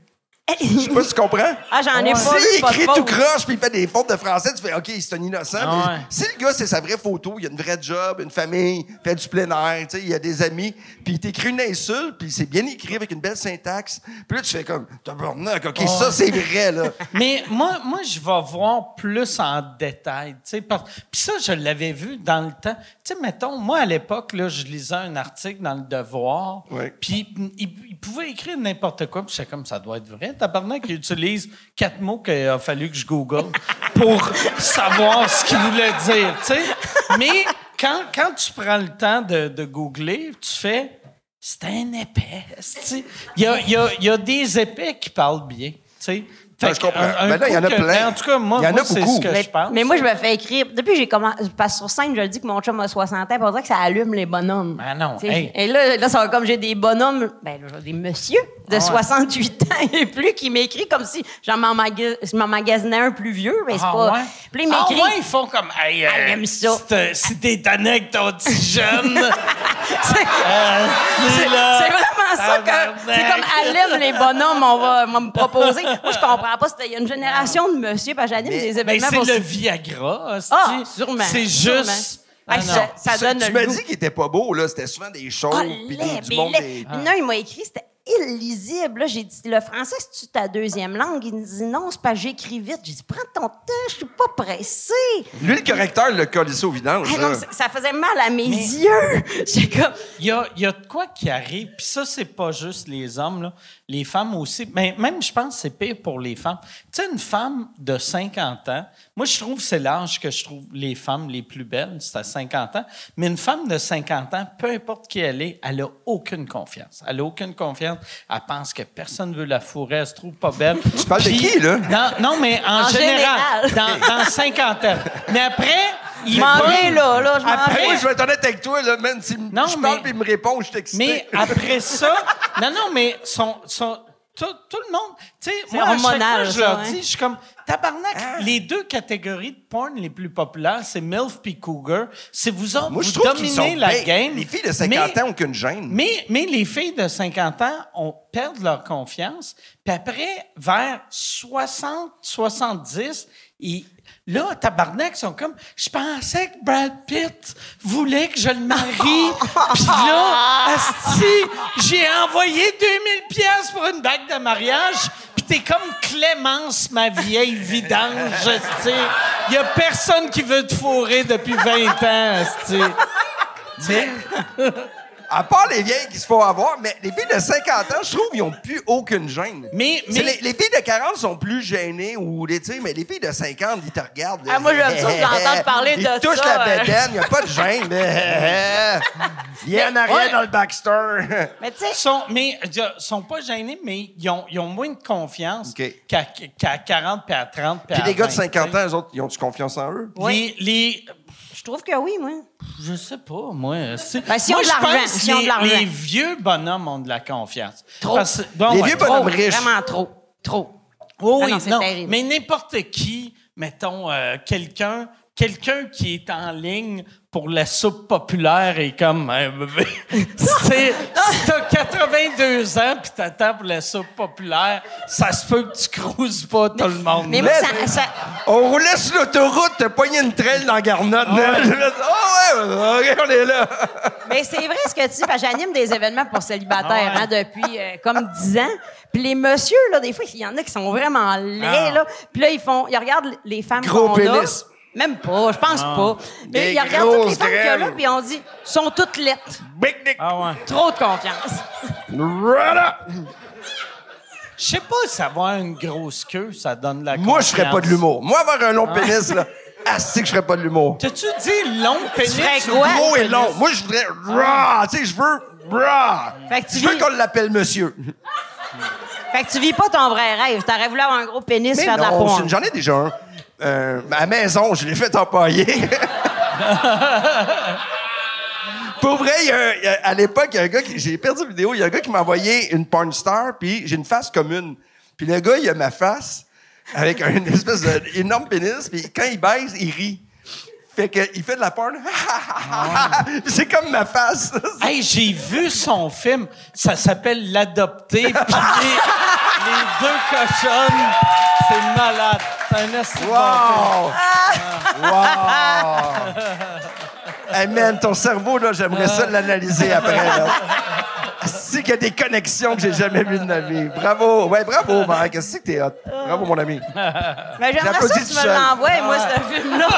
Je sais pas si tu comprends. Ah, j'en ai pas S'il vu, pas de écrit tout faute. croche puis il fait des fautes de français, tu fais OK, c'est un innocent. Ah ouais. Mais si le gars, c'est sa vraie photo, il a une vraie job, une famille, fait du plein air, tu sais, il a des amis, puis il t'écrit une insulte, puis c'est bien écrit avec une belle syntaxe. Puis là, tu fais comme tabarnak, OK, ça, c'est vrai, là. Mais moi, je vais voir plus en détail. Puis ça, je l'avais vu dans le temps. Tu sais, mettons, moi, à l'époque, là, je lisais un article dans Le Devoir, Ouais. puis il pouvait écrire n'importe quoi, puis j'étais comme, ça doit être vrai. Tabarnak, il utilise 4 mots qu'il a fallu que je google pour savoir ce qu'il voulait dire, tu sais. Mais quand tu prends le temps de googler, tu fais... C'est un épais. Il y a des épais qui parlent bien. Je comprends. Ben là, il y en a plein. En tout cas, moi, Il y en a c'est beaucoup. ce que je pense. Mais moi, je me fais écrire. Depuis que j'ai commencé. Parce que sur scène, je le dis que mon chum a 60 ans, pour dire que ça allume les bonhommes. Ben non, T'sais. hey. Et là, ça va comme j'ai des bonhommes, ben là, j'ai des messieurs de 68 ans et plus qui m'écrivent comme si je m'emmagasinais un plus vieux, mais c'est pas. Ouais. Puis là, ils m'écrivent. Ils font comme. Hey, j'aime ça. Si t'es tanné avec ton petit jeune. C'est vraiment ça que. C'est comme allume les bonhommes, on va me proposer. Moi, je comprends pas. Il y a une génération de monsieur, parce que j'anime des Ben, événements. c'est pour- le Viagra. Ah, sûrement. C'est sûrement. juste. Hey, non. ça donne Tu le m'as goût. dit qu'il était pas beau, là. C'était souvent des shows, Ah, puis laid, du mais monde. laid. Puis non, il m'a écrit, c'était illisible. Là, j'ai dit, le français, c'est-tu ta deuxième langue? Il me dit, non, c'est pas j'écris vite. J'ai dit, prends ton temps, je suis pas pressée. Lui, le correcteur, le collé ça au vidange. Ah non, ça faisait mal à mes yeux. J'ai comme... Il y a de quoi qui arrive, puis ça, c'est pas juste les hommes, là. Les femmes aussi. Mais même, je pense que c'est pire pour les femmes. Tu sais, une femme de 50 ans, moi, je trouve que c'est l'âge que je trouve les femmes les plus belles, c'est à 50 ans. Mais une femme de 50 ans, peu importe qui elle est, elle a aucune confiance. Elle a aucune confiance. Elle pense que personne veut la fourrer, elle se trouve pas belle. Tu parles de qui, là? Non, mais en général, général. dans cinquantaine. Mais après... Je m'en viens là, je m'en Après, viens. Moi, je vais être honnête avec toi, là, man. Si Non, je parle mais- puis il me répond, je suis excité. Mais après ça, mais tout le monde, tu sais, moi, à chaque hormonal, fois, je ça, leur hein? dis, je suis comme, tabarnak, les deux catégories de porn les plus populaires, c'est MILF puis Cougar. C'est vous autres, Moi, je vous trouve qu'ils dominez sont la bien. game. Les filles de 50 ans ont aucune gêne. Mais les filles de 50 ans perdent leur confiance. Puis après, vers 60, 70, là, tabarnak, ils sont comme, je pensais que Brad Pitt voulait que je le marie. Puis là, asti, j'ai envoyé 2000 pièces pour une bague de mariage. Puis t'es comme Clémence, ma vieille vidange, asti. Il y a personne qui veut te fourrer depuis 20 ans, asti. Mais, à part les vieilles qui se font avoir, mais les filles de 50 ans, je trouve, ils n'ont plus aucune gêne. Mais- Les filles de 40 sont plus gênées, ou tu sais, mais les filles de 50, ils te regardent. là. Ah, moi, j'aime ça, j'entends parler de Ils touchent ça, la bédaine, il n'y a pas de gêne. Il y en a rien Ouais. dans le Baxter. Mais tu sais, Sont pas gênés, mais ils ont moins de confiance OK. qu'à 40 puis à 30 puis Puis à les gars de 20, 50 ans, eux autres, ils ont-tu confiance en eux? je trouve que oui, moi. Je sais pas, moi. Ben, si on moi, de je l'argent, pense si on de que l'argent. les vieux bonhommes ont de la confiance. Trop. Parce- bon, Les ouais, vieux trop. bonhommes riches. Vraiment trop. Trop. Oui, Ah non, c'est terrible. mais n'importe qui, mettons, quelqu'un qui est en ligne pour la soupe populaire est comme... si t'as 82 ans puis t'attends pour la soupe populaire, ça se peut que tu cruises pas tout le monde. Mais moi, Mais- ça... On roulait sur l'autoroute, t'as pogné une traîne dans la Garnotte. là. Je me dis, ouais, on est là. Mais c'est vrai ce que tu dis, parce que j'anime des événements pour célibataires Ah ouais. depuis comme 10 ans. Puis les messieurs, là, des fois, il y en a qui sont vraiment laids, là. Puis là, ils regardent les femmes Gros qu'on pénis. a. Même pas, je pense pas. Mais Des ils regardent toutes les grosses femmes qu'il y a là, graines. puis on dit, sont toutes lettres. Big dick. Ah ouais. Trop de confiance. Voilà. Je sais pas si avoir une grosse queue, ça donne la Moi, je ferais pas de confiance. l'humour. Moi, avoir un long pénis, là, c'est que je ferais pas de l'humour. T'as-tu dit long pénis? ferais ou quoi? Gros et pénis? long. Moi, je voudrais raw. Tu sais, je veux raw. Fait que tu Je veux vis- qu'on l'appelle monsieur. Fait que tu vis pas ton vrai rêve. T'aurais voulu avoir un gros pénis, Mais faire de la non, porn. j'en ai déjà un. À la maison, je l'ai fait empailler. Pour vrai, à l'époque, il y a un gars qui... J'ai perdu la vidéo. Il y a un gars qui m'a envoyé une porn star, puis j'ai une face commune. Puis le gars, il a ma face avec une espèce d'énorme pénis, puis quand il baise, il rit. Fait qu'il fait de la porn. Puis c'est comme ma face. Hey, j'ai vu son film. Ça s'appelle L'Adopté. Puis les 2 cochonnes. C'est malade. C'est un esti de bon film. Wow! Hey man, ton cerveau, là, j'aimerais ça l'analyser après. Là. C'est qu'il y a des connexions que j'ai jamais vues de ma vie. Bravo! Ouais, bravo, Mike. Qu'est-ce que t'es hot? Bravo, mon ami. Mais j'aimerais ça que tu me l'envoies, moi, ce film-là.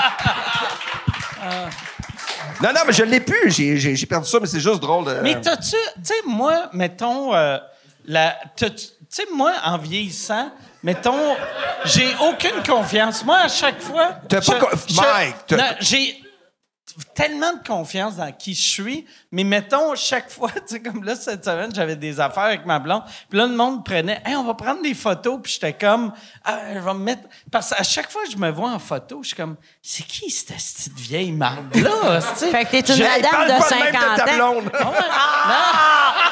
Non, mais je l'ai plus. J'ai perdu ça, mais c'est juste drôle. Mais t'as-tu... Tu sais, moi, mettons... tu sais, moi, en vieillissant, mettons, j'ai aucune confiance. Moi, à chaque fois... Mike! Non, j'ai tellement de confiance dans qui je suis, mais mettons, chaque fois, tu sais, comme là, cette semaine, j'avais des affaires avec ma blonde, puis là, le monde prenait « Hey, on va prendre des photos », puis j'étais comme « Ah, je vais me mettre... » Parce qu'à chaque fois que je me vois en photo, je suis comme « C'est qui cette petite vieille marde-là? » Fait que t'es une madame de 50 ans. Ta blonde. Ah ouais, non.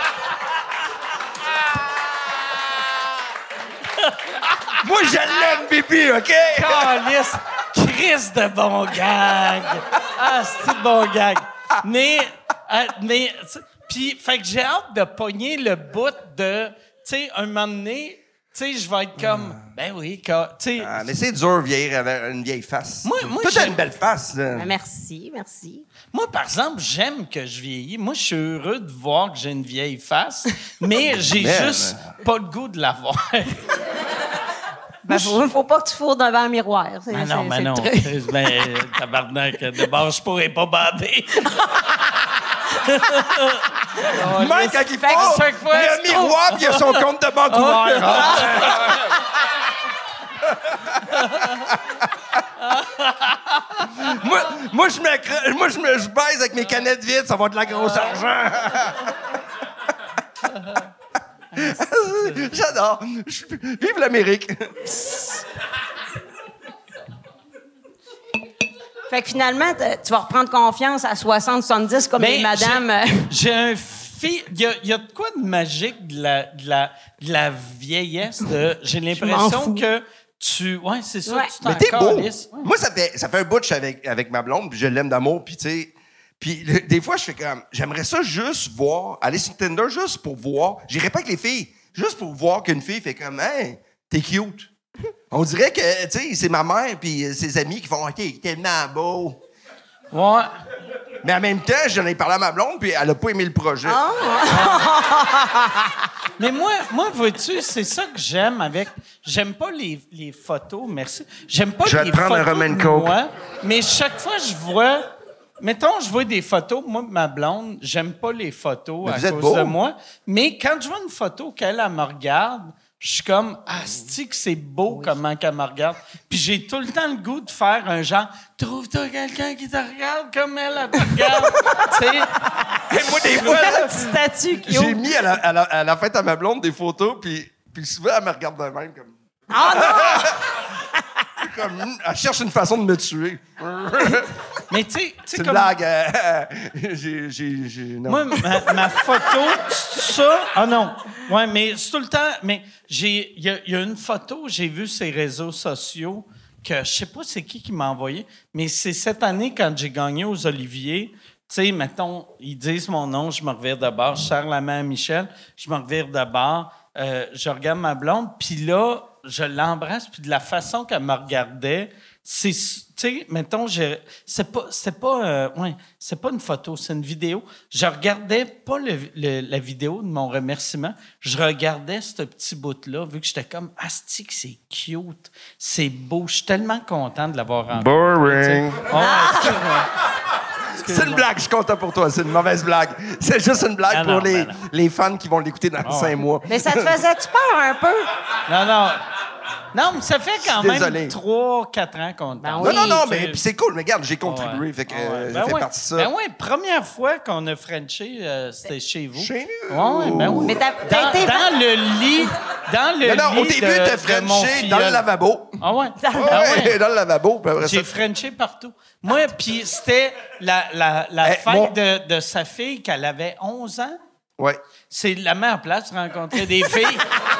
Moi, je l'aime, Bibi, OK? Calisse! Chris de bon gag! Ah, c'est de bon gag! Mais puis, fait que j'ai hâte de pogner le bout de, tu sais, un moment donné, tu sais, je vais être comme, ben oui, tu sais. Ah, mais c'est dur, vieillir avec une vieille face. Moi, toi, t'as une belle face, là. Ben, merci. Moi, par exemple, j'aime que je vieillis. Moi, je suis heureux de voir que j'ai une vieille face, mais j'ai juste pas le goût de l'avoir. Ben, faut pas que tu fourres devant un miroir. C'est non. le truc. Ben, tabarnak, de base, je pourrais pas bander. Mike, quand il Fait que faut, chaque fois, il y a un miroir puis il y a son compte de banque ouvert. Moi, je baise avec mes canettes vides, ça va de la grosse argent. J'adore. Vive l'Amérique. Fait que finalement, tu vas reprendre confiance à 60-70 comme les madames. J'ai un fils. Il y a de quoi de magique de la vieillesse. J'ai l'impression que tu. Ouais, c'est ça. Ouais. Tu t'en Mais t'es beau. calisses. Ouais. Moi, ça fait un bout que je suis avec ma blonde, puis je l'aime d'amour, puis tu sais. Puis des fois, je fais comme, j'aimerais ça juste voir, aller sur Tinder juste pour voir. J'irais pas avec les filles, juste pour voir qu'une fille fait comme, hey, t'es cute. On dirait que, tu sais, c'est ma mère puis ses amis qui font, OK, il est tellement beau. Ouais. Mais en même temps, j'en ai parlé à ma blonde, puis elle a pas aimé le projet. Mais moi, vois-tu, c'est ça que j'aime avec. J'aime pas les photos, merci. J'aime pas Je vais les te prendre un photos rum and de coke. moi, mais chaque fois je vois. Mettons, je vois des photos, moi, ma blonde, j'aime pas les photos Mais à vous êtes cause beau. de moi. Mais quand je vois une photo qu'elle elle me regarde, je suis comme, asti que c'est beau comment qu'elle me regarde. Puis j'ai tout le temps le goût de faire un genre, trouve-toi quelqu'un qui te regarde comme elle te regarde. Tu sais? Et moi, des fois, là, Petit statut qui j'ai mis à la fête à ma blonde des photos, puis souvent, elle me regarde de même comme... Ah non! Comme, elle cherche une façon de me tuer. Mais tu sais C'est une comme... blague. Non. Moi, ma photo, c'est ça. Ah non. Ouais, mais c'est tout le temps. Mais il y a une photo, j'ai vu sur les réseaux sociaux que je sais pas c'est qui m'a envoyé, mais c'est cette année quand j'ai gagné aux Oliviers. Tu sais, mettons, ils disent mon nom, je me revire de bord. Je serre la main à Michel, je me revire de bord. Je regarde ma blonde, puis là, je l'embrasse, puis de la façon qu'elle me regardait, c'est, tu sais, mettons, c'est pas une photo, c'est une vidéo. Je regardais pas la vidéo de mon remerciement, je regardais ce petit bout-là, vu que j'étais comme, asti que c'est cute, c'est beau, je suis tellement content de l'avoir rencontré. Boring. Oh, excuse-moi. C'est une blague, je suis content pour toi. C'est une mauvaise blague. C'est juste une blague Ah non, pour ben non. les fans qui vont l'écouter dans 5 mois. Mais ça te faisait-tu peur un peu? Non, mais ça fait quand Désolé. même 3-4 ans qu'on Ben tente. oui. Non, tu mais sais. puis c'est cool. Mais regarde, j'ai contribué. Fait que j'ai fait partie de ça. Ben oui, première fois qu'on a Frenché, c'était chez vous. Chez nous. Ouais, ben oui. Mais t'as Dans été... le lit. Dans le Non, au lit début, de t'as mon Frenché dans le filleul. lavabo. Ah ouais? Ouais, Ah ouais. dans le lavabo. Puis après ça, J'ai Frenché partout. Moi, puis c'était la Hey, fête de sa fille qu'elle avait 11 ans. ouais. C'est la meilleure place de rencontrer des filles.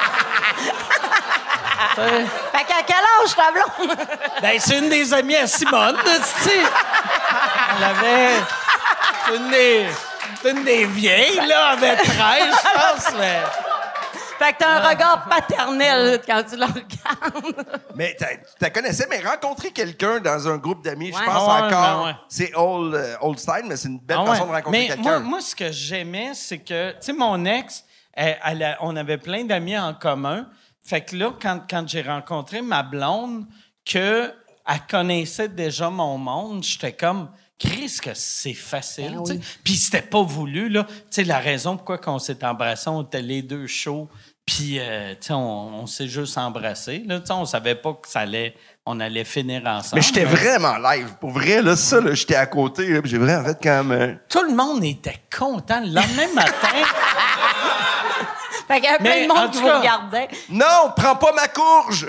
Fait qu'à quel âge, ta blonde? Ben, c'est une des amies à Simone, tu sais. Elle avait... C'est une des vieilles, là, avec 13, je pense, mais... Fait que t'as un regard paternel quand tu le regardes. Mais tu la connaissais, mais rencontrer quelqu'un dans un groupe d'amis, je Ouais. pense Ouais, encore, ouais. c'est old style, mais c'est une belle Ah ouais. façon de rencontrer Mais quelqu'un. moi, ce que j'aimais, c'est que, tu sais, mon ex, on avait plein d'amis en commun. Fait que là, quand j'ai rencontré ma blonde, qu'elle connaissait déjà mon monde, j'étais comme, Chris, que c'est facile. Ben tu sais. oui. Puis c'était pas voulu, là. Tu sais, la raison pourquoi on s'est embrassés, on était les deux chauds. Puis, tu sais, on s'est juste embrassés. Là, tu sais, on savait pas que on allait finir ensemble. Mais j'étais vraiment live. Pour vrai, là, ça, là, j'étais à côté, là, puis j'ai vraiment fait comme... Tout le monde était content. Le lendemain matin... Fait qu'il y avait plein Mais, de en monde qui tout vous cas- regardait. Non, prends pas ma courge!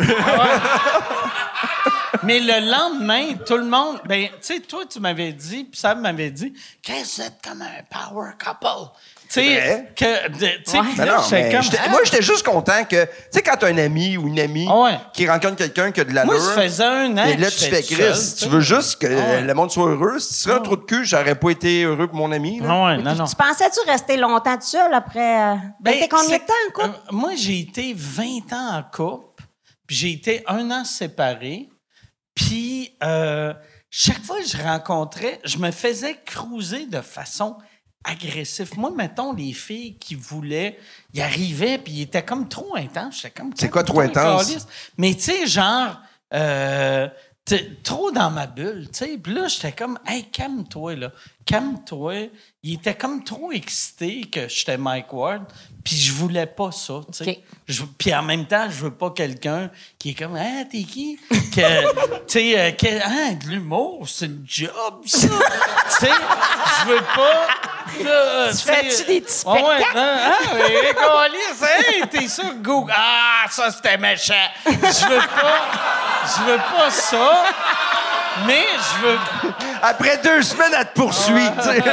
Mais le lendemain, tout le monde... Ben, tu sais, toi, tu m'avais dit, puis Sam m'avait dit, qu'est-ce que vous êtes comme un power couple. Tu sais, vrai? que... Tu sais, Ouais. puis Mais là, non, j'étais mais comme... moi, j'étais juste content que... Tu sais, quand t'as un ami ou une amie Ouais. qui rencontre quelqu'un qui a de l'allure... Moi, ça faisait un an et là, que tu j'étais fais tout Chris, seul, tu veux juste que Ouais. le monde soit heureux. Si tu serais un trou de cul, j'aurais pas été heureux pour mon ami. là. Ah ouais, non, non. Tu pensais-tu rester longtemps tout seul après... T'as combien de c'est- temps en couple? Moi, j'ai été 20 ans en couple, puis j'ai été 1 an séparé. Puis, chaque fois que je rencontrais, je me faisais cruiser de façon agressive. Moi, mettons, les filles qui voulaient, ils arrivaient, puis ils étaient comme trop intenses. J'étais comme... C'est quoi trop intense? Calice. Mais tu sais, genre... trop dans ma bulle, tu sais. Puis là, j'étais comme, hey, calme-toi, là. Calme-toi. Il était comme trop excité que j'étais Mike Ward. Puis je voulais pas ça, tu sais. OK. Puis en même temps, je veux pas quelqu'un qui est comme, ah, t'es qui? Que, tu sais, de l'humour, c'est une job, ça. Tu sais, je veux pas. Là, tu sais, fais-tu des petits ouais, spectacles? oui, câlisse, hey, t'es sur Google. Ah, ça, c'était méchant. Je veux pas ça. Mais je veux. Après 2 semaines, elle te poursuit. tu sais.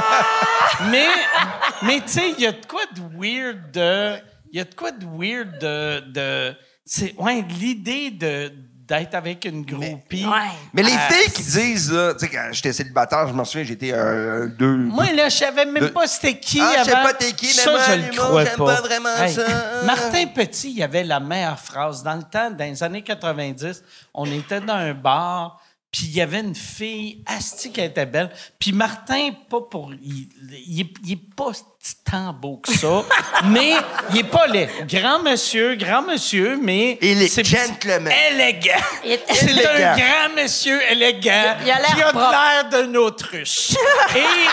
Mais tu sais, il y a de quoi de weird de. Il y a de quoi de weird de c'est, ouais, l'idée d'être avec une groupie. Ouais. Mais les filles qui disent, là, tu sais, quand j'étais célibataire, je m'en souviens, j'étais deux. Moi, là, je savais même pas c'était qui Ah, je sais avant. pas t'es qui, mais ça, moi, je le l'humour, crois j'aime pas. pas vraiment ça. Martin Petit, il avait la meilleure phrase. Dans le temps, dans les années 90, on était dans un bar, puis il y avait une fille, asti qui était belle. Puis Martin, pas pour... Il est pas tant beau que ça, mais il est pas laid. Grand monsieur, mais... Il est c'est gentleman. Élégant. Il est C'est élégant. un grand monsieur élégant Il a l'air qui a de propre. l'air d'un autruche. Et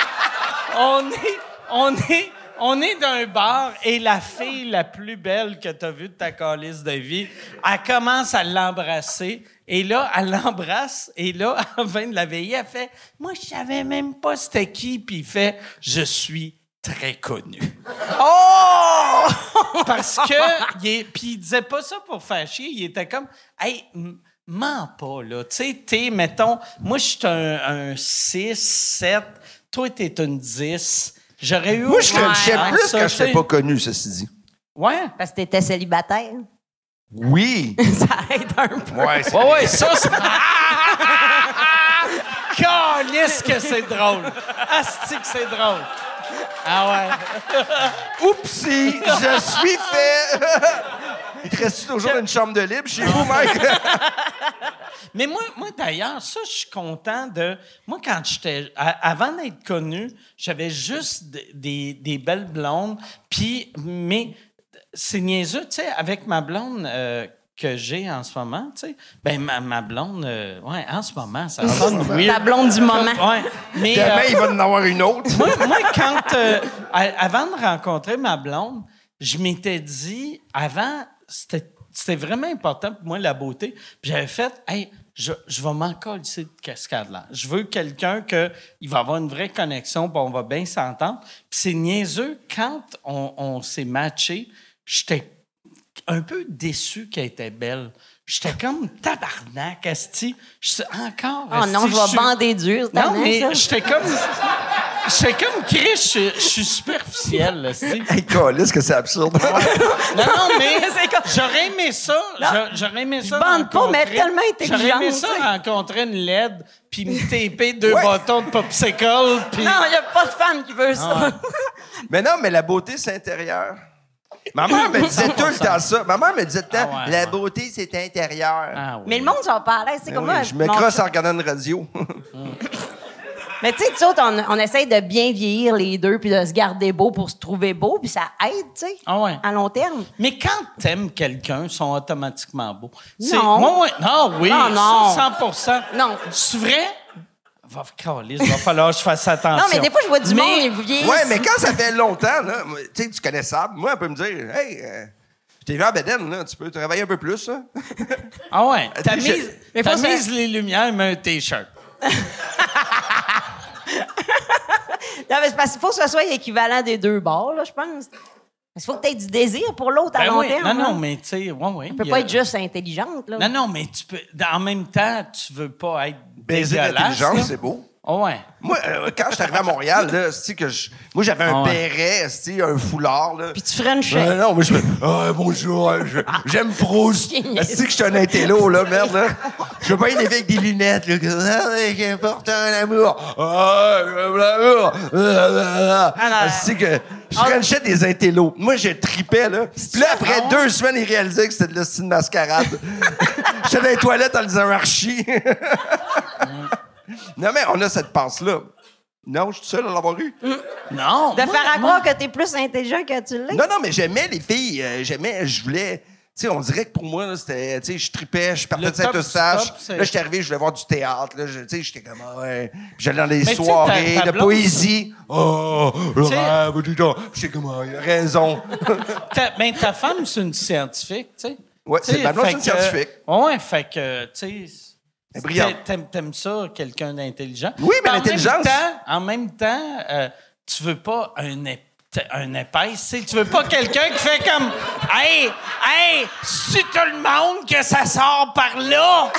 on est dans un bar et la fille la plus belle que tu as vue de ta calice de vie, elle commence à l'embrasser. Et là, elle l'embrasse. Et là, à la fin de la veillée, elle fait « Moi, je savais même pas c'était qui. » Puis il fait « Je suis très connu. » Oh! Parce que... Puis il disait pas ça pour faire chier. Il était comme « Hey, mens pas, là. Tu sais, t'es, mettons... Moi, je suis un 6, 7. Toi, t'es une 10. » J'aurais eu... Moi, je te le Ouais, sais plus ça, quand je t'ai t'sais. pas connu, ceci dit. Ouais. Parce que t'étais célibataire. Oui. Ça aide un peu. Ouais, c'est... Ouais, ça, c'est... Calisse que c'est drôle. Asti que c'est drôle. Ah ouais. Oupsie, je suis fait. Il te reste toujours une chambre de libre chez vous, Mike? Mais moi d'ailleurs, ça, je suis content de... Moi, quand j'étais... Avant d'être connu, j'avais juste des belles blondes. Puis, mais c'est niaiseux, tu sais, avec ma blonde que j'ai en ce moment, tu sais, ben ma blonde, ouais, en ce moment, ça sonne weird. Ta blonde du moment. Ouais, mais... Demain, il va en avoir une autre. Moi, quand... avant de rencontrer ma blonde, je m'étais dit... Avant, c'était vraiment important pour moi, la beauté. Puis j'avais fait... Hey, je vais m'en coller de cascade-là. Je veux quelqu'un il va avoir une vraie connexion, puis on va bien s'entendre. Puis c'est niaiseux. Quand on s'est matché, j'étais un peu déçu qu'elle était belle. J'étais comme tabarnak, asti. Encore, Oh non, asti, je vais bander dur, cette Non, année, mais ça. j'étais comme Chris, je suis superficiel, là, asti. Hey, câlisse que c'est absurde. Non, mais C'est comme- j'aurais aimé ça. J'aurais aimé ça. Je bande pas, mais rencontrer- tellement intelligente, J'aurais aimé ça tu sais. rencontrer une LED puis me taper 2 Ouais. bâtons de popsicle. Puis... Non, il n'y a pas de femme qui veut ça. Mais non, mais la beauté, c'est intérieur. Ma mère me disait tout le temps ça. Ma mère me disait tout le temps, Ah ouais, la ouais. beauté, c'est intérieur. Ah oui. Mais le monde sont pas à l'aise. C'est comme moi. Je me crosse en regardant une radio. Mais tu sais, nous autres, on essaye de bien vieillir les deux puis de se garder beau pour se trouver beau, puis ça aide, tu sais, Ah ouais. à long terme. Mais quand t'aimes quelqu'un, ils sont automatiquement beaux. Non. Ouais. Non, oui. Non. 100%. Non. C'est vrai? Il va falloir que je fasse attention. Non, mais des fois, je vois du Mais- monde, ils vieillissent. Ouais, mais quand ça fait longtemps, là, tu sais, tu connais Sab, moi, elle peut me dire, hey, je t'ai vu à Bédène, là, tu peux travailler un peu plus, là. Ah ouais. T'as Je- mis, Mais t'as faut ça- mis les lumières, mais un T-shirt. Non, mais c'est parce qu'il faut que ce soit équivalent des deux bords, là, je pense. Il faut que tu aies du désir pour l'autre à Ben long oui. terme. Non, là. mais tu sais, ouais. Tu peux pas être juste intelligente, là. Non, mais tu peux. En même temps, tu veux pas être Baiser dégueulasse. l'intelligence, là. c'est beau. Ah ouais. Moi, quand je suis arrivé à Montréal, là, moi, j'avais un Ah ouais. béret, un foulard, là. Puis tu frenchais. Non, moi, je fais bonjour, j'aime Proust. C'est que je suis un intello, là, merde, là. Je veux pas être avec des lunettes, là. C'est important, l'amour. J'aime l'amour. C'est que je frenchais des intellos. Moi, je tripais, là. Puis là, après 2 semaines, ils réalisaient que c'était de la style mascarade. J'étais dans les toilettes en lisant Archie. Non, mais on a cette passe-là. Non, je suis seul à l'avoir eu. Non. De faire à croire que t'es plus intelligent que tu l'es. Non, mais j'aimais les filles. Je voulais... Tu sais, on dirait que pour moi, là, c'était... Tu sais, je tripais, je partais Le de top Saint-Eustache. du top, c'est- Là, j'étais arrivé, je voulais voir du théâtre. Là, tu sais, j'étais comme... Ah ouais. Puis j'allais dans des Mais tu sais, soirées ta de blonde, poésie. Oh, le sais- rêve, du temps. J'étais comme... Ah, il a raison. Ta femme, c'est une scientifique, tu sais. Ouais, Tu sais, c'est ma blonde, fait c'est une que- scientifique. Ouais, fait que, tu sais. Elle est brillante. T'aimes ça, quelqu'un d'intelligent? Oui, mais En l'intelligence- En même temps, tu veux pas un épaisse, tu sais. Tu veux pas quelqu'un qui fait comme Hey, c'est tout le monde que ça sort par là!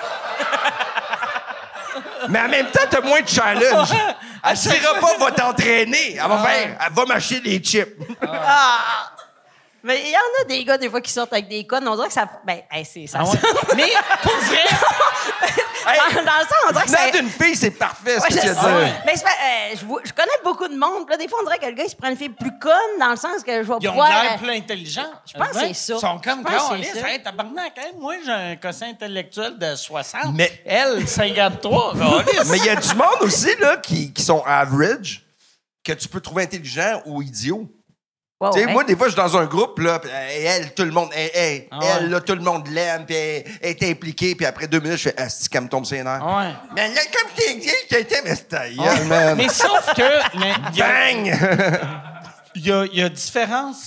Mais en même temps, t'as moins de challenge. Elle dira pas, va t'entraîner. Elle va m'acheter des chips. Mais il y en a des gars, des fois, qui sortent avec des connes. On dirait que ça... Ben, c'est ça. Ah ouais. Mais, pour vrai, Dans le sens, on dirait que Venant c'est... d'une fille, c'est parfait, ce Ouais, que je tu sais. as dit. Mais c'est pas- je connais beaucoup de monde. Puis là, des fois, on dirait que le gars, il se prend une fille plus conne, dans le sens que je vais ils ont pouvoir... l'air plus intelligents. Je pense que c'est ça. Ils sont comme Je pense que Calisse, c'est ça. hey, tabarnak, hey, moi, j'ai un quotient intellectuel de 60. Mais- Elle, 53. Calisse. Mais il y a du monde aussi là, qui sont average, que tu peux trouver intelligent ou idiot. Ouais, Tu sais, ouais. moi, des fois, je suis dans un groupe, là, pis, elle, tout le monde, elle, ouais. là, tout le monde l'aime, puis elle est impliquée, puis après 2 minutes, je fais, asti, qu'elle me tombe sur les nerfs. Ouais. Mais là, comme t'es dit, t'étais, mais c'est ta gueule, man. Mais sauf que il y a- Bang! il y a différentes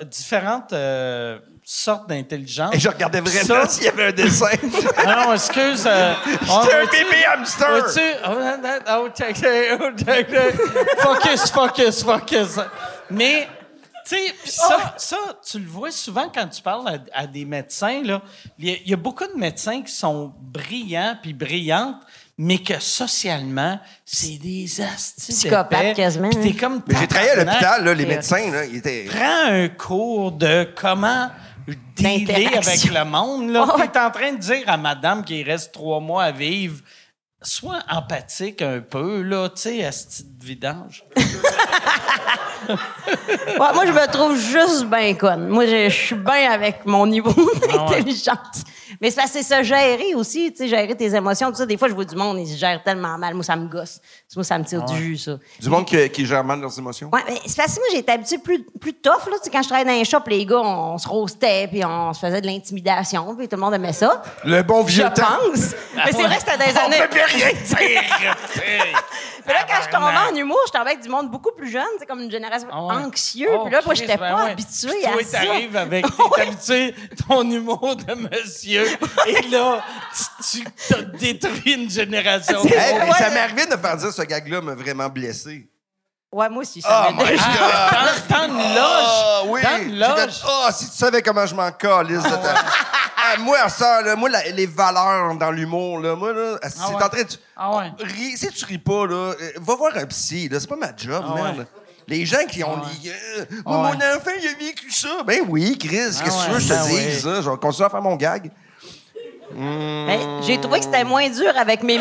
sortes d'intelligence. Et je regardais vraiment Ça- s'il y avait un dessin. Non, excuse. J'étais un bébé hamster. Focus. Mais, tu sais, pis ça, tu le vois souvent quand tu parles à des médecins, là. Il y a beaucoup de médecins qui sont brillants puis brillantes, mais que socialement, c'est des astis Psychopathes, d'épais. quasiment, Puis t'es hein. comme Mais j'ai travaillé à tabarnak. l'hôpital, là, les médecins, là, ils étaient... Prends un cours de comment dealer D'interaction. avec le monde. Là. Ouais. T'es en train de dire à madame qui reste 3 mois à vivre, sois empathique un peu, là, tu sais, à ce petit vidange. Ouais, moi, je me trouve juste bien conne. Moi, je suis bien avec mon niveau d'intelligence. Mais c'est parce que c'est ça, gérer aussi, tu sais, gérer tes émotions, tout ça. Des fois, je vois du monde, ils se gèrent tellement mal. Moi, ça me gosse. Moi, ça me tire du jus, ça. Du monde qui gère mal leurs émotions. Ouais, mais c'est parce que moi, j'ai été habituée plus tough, là. Tu sais, quand je travaillais dans les shops, les gars, on se roastait, puis on se faisait de l'intimidation, puis tout le monde aimait ça. Le bon Je vieux temps. pense. Mais c'est vrai que c'était des On années. peut plus rien dire. Puis là, quand je tombais en humour, je tombais avec du monde beaucoup plus jeune, c'est comme une génération anxieux. Puis là, moi, j'étais pas habituée à toi, ça. t'arrives avec... T'es habitué ton humour de monsieur, et là, tu t'as détruit une génération. Hey, mais Ouais. ça m'est arrivé de faire dire ce gag-là m'a vraiment blessé. Ouais, moi aussi, ça Oh m'aide. my God! Dans une loge. Ah oui! Dans une J'ai loge. fait, ah, si tu savais comment je m'en calisse de ta... Ah, moi, ça, là, moi, les valeurs dans l'humour, là, moi, là, si Ah ouais. t'es en train de... Ah ouais. Si tu ris pas, là, va voir un psy, là, c'est pas ma job, Ah merde. ouais. Les gens qui ont dit moi, mon enfant, il a vécu ça. Ben oui, Chris, qu'est-ce que tu veux que je te dise, là? Je vais continuer à faire mon gag. Mais j'ai trouvé que c'était moins dur avec mes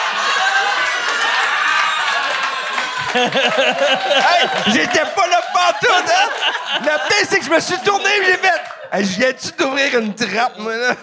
Hey, j'étais pas là pas tout, hein? Le pire, c'est que je me suis tourné et j'ai fait... Hey, je viens-tu d'ouvrir une trappe, moi, là?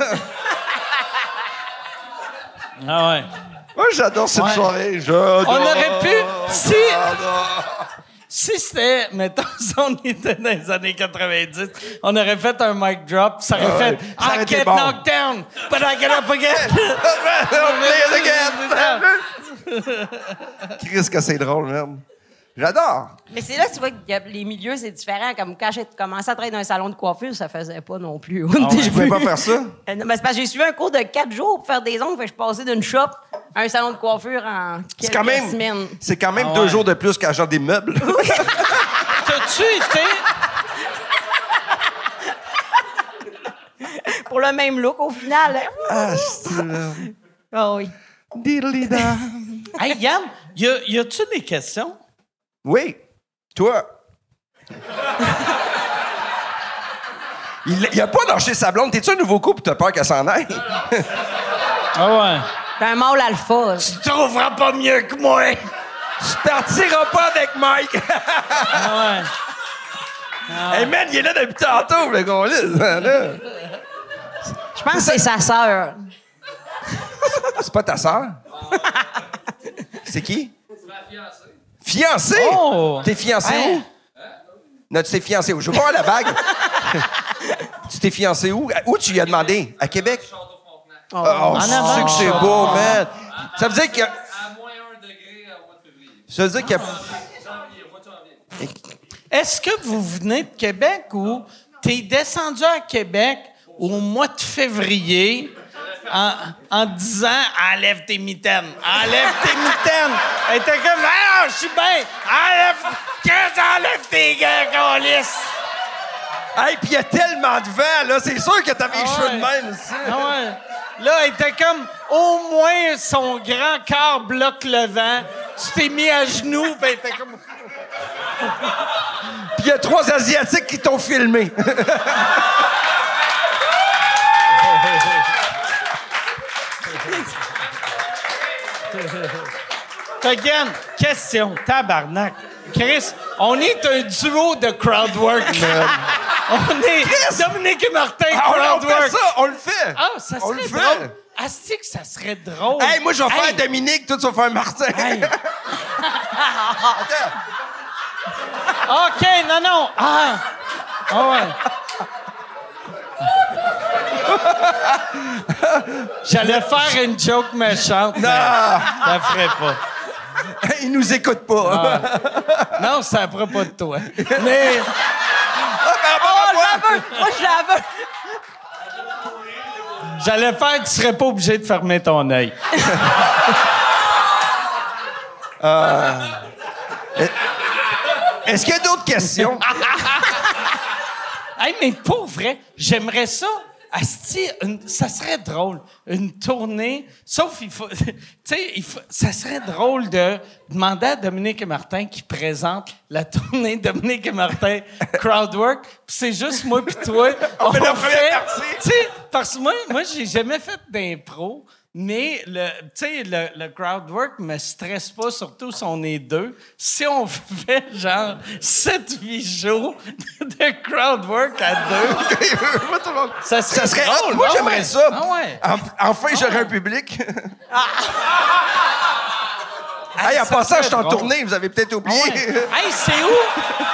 Ah ouais. Moi, j'adore cette Ouais. soirée. On aurait pu... J'adore. Si c'était, mettons, si on était dans les années 90, on aurait fait un mic drop, ça aurait fait Ça aurait I été get bon. knocked down, but I get up again. Play it again. Chris, que c'est drôle, merde. J'adore. Mais c'est là que tu vois que les milieux, c'est différent. Comme quand j'ai commencé à travailler dans un salon de coiffure, ça faisait pas non plus. Je pouvais pas faire ça. Non, mais c'est parce que j'ai suivi un cours de 4 jours pour faire des ongles. Fait que je passais d'une shop à un salon de coiffure en quelques semaines. C'est quand même 2 jours de plus qu'agent des meubles. T'as-tu été... Pour le même look, au final. Ah, c'est là. Ah oui. Diddly-da. Hey, Yann, y a-tu des questions? Oui. Toi. Il a pas lâché sa blonde. T'es-tu un nouveau couple? T'as peur qu'elle s'en aille? Ah ouais. T'es un mâle alpha. Tu trouveras pas mieux que moi. Tu partiras pas avec Mike. Ah ouais. Hey man, il est là depuis tantôt, le gars là. Je pense que c'est sa sœur. C'est pas ta sœur? C'est qui? C'est ma fiancée. Fiancée? Oh! T'es fiancé Hey. où? Non, tu t'es fiancé où? Je veux voir la bague. Tu t'es fiancé où? Où tu lui as demandé? À Québec? Oh, En c'est avant. que c'est beau, man. Ça veut dire que... À moins 1 degré au mois de février. Ça veut dire que... Janvier, au mois de janvier. Est-ce que vous venez de Québec ou t'es descendu à Québec au mois de février en disant « Enlève tes mitaines! Enlève tes mitaines! » Elle était comme « Ah, je suis bien! Enlève tes gars, câlisse! » Hey, puis il y a tellement de vent, là. C'est sûr que t'avais les Ah cheveux ouais. de même, aussi. Ah ouais. Là, elle était comme « Au moins, son grand corps bloque le vent. » Tu t'es mis à genoux, puis elle était comme... Puis il y a 3 Asiatiques qui t'ont filmé. Again, question, tabarnak. Chris, on est un duo de crowdwork. On est Dominique et Martin, Ah, on crowdwork. fait ça, on le fait. Ah, ça On le serait fait. drôle. Asti que ça serait drôle. Hey, moi, je vais Hey. faire Dominique, toi, tu vas faire Martin. Hey. Attends. OK, non. Ah ouais. J'allais faire une joke méchante, mais ça ferait pas. Il nous écoute pas. Non, ça fera pas de toi. Mais... Oh, je la veux! Moi, je la veux! J'allais faire, tu serais pas obligé de fermer ton œil. Est-ce qu'il y a d'autres questions? Hey, mais pour vrai, j'aimerais ça. Asti, ça serait drôle. Une tournée. Sauf, il faut. Tu sais, ça serait drôle de demander à Dominique et Martin qui présentent la tournée Dominique et Martin Crowdwork. Puis c'est juste moi puis toi. On fait la première partie. Tu sais, parce que moi, j'ai jamais fait d'impro. Mais le crowdwork me stresse pas, surtout si on est 2. Si on fait genre 7-8 jours de crowdwork à 2, ça serait drôle. Moi, Ah j'aimerais ouais. ça. Ah ouais. Enfin, j'aurais un public. Hey, en ça passant, je serait suis en drôle. tournée, vous avez peut-être oublié. Ouais. Hey, c'est où?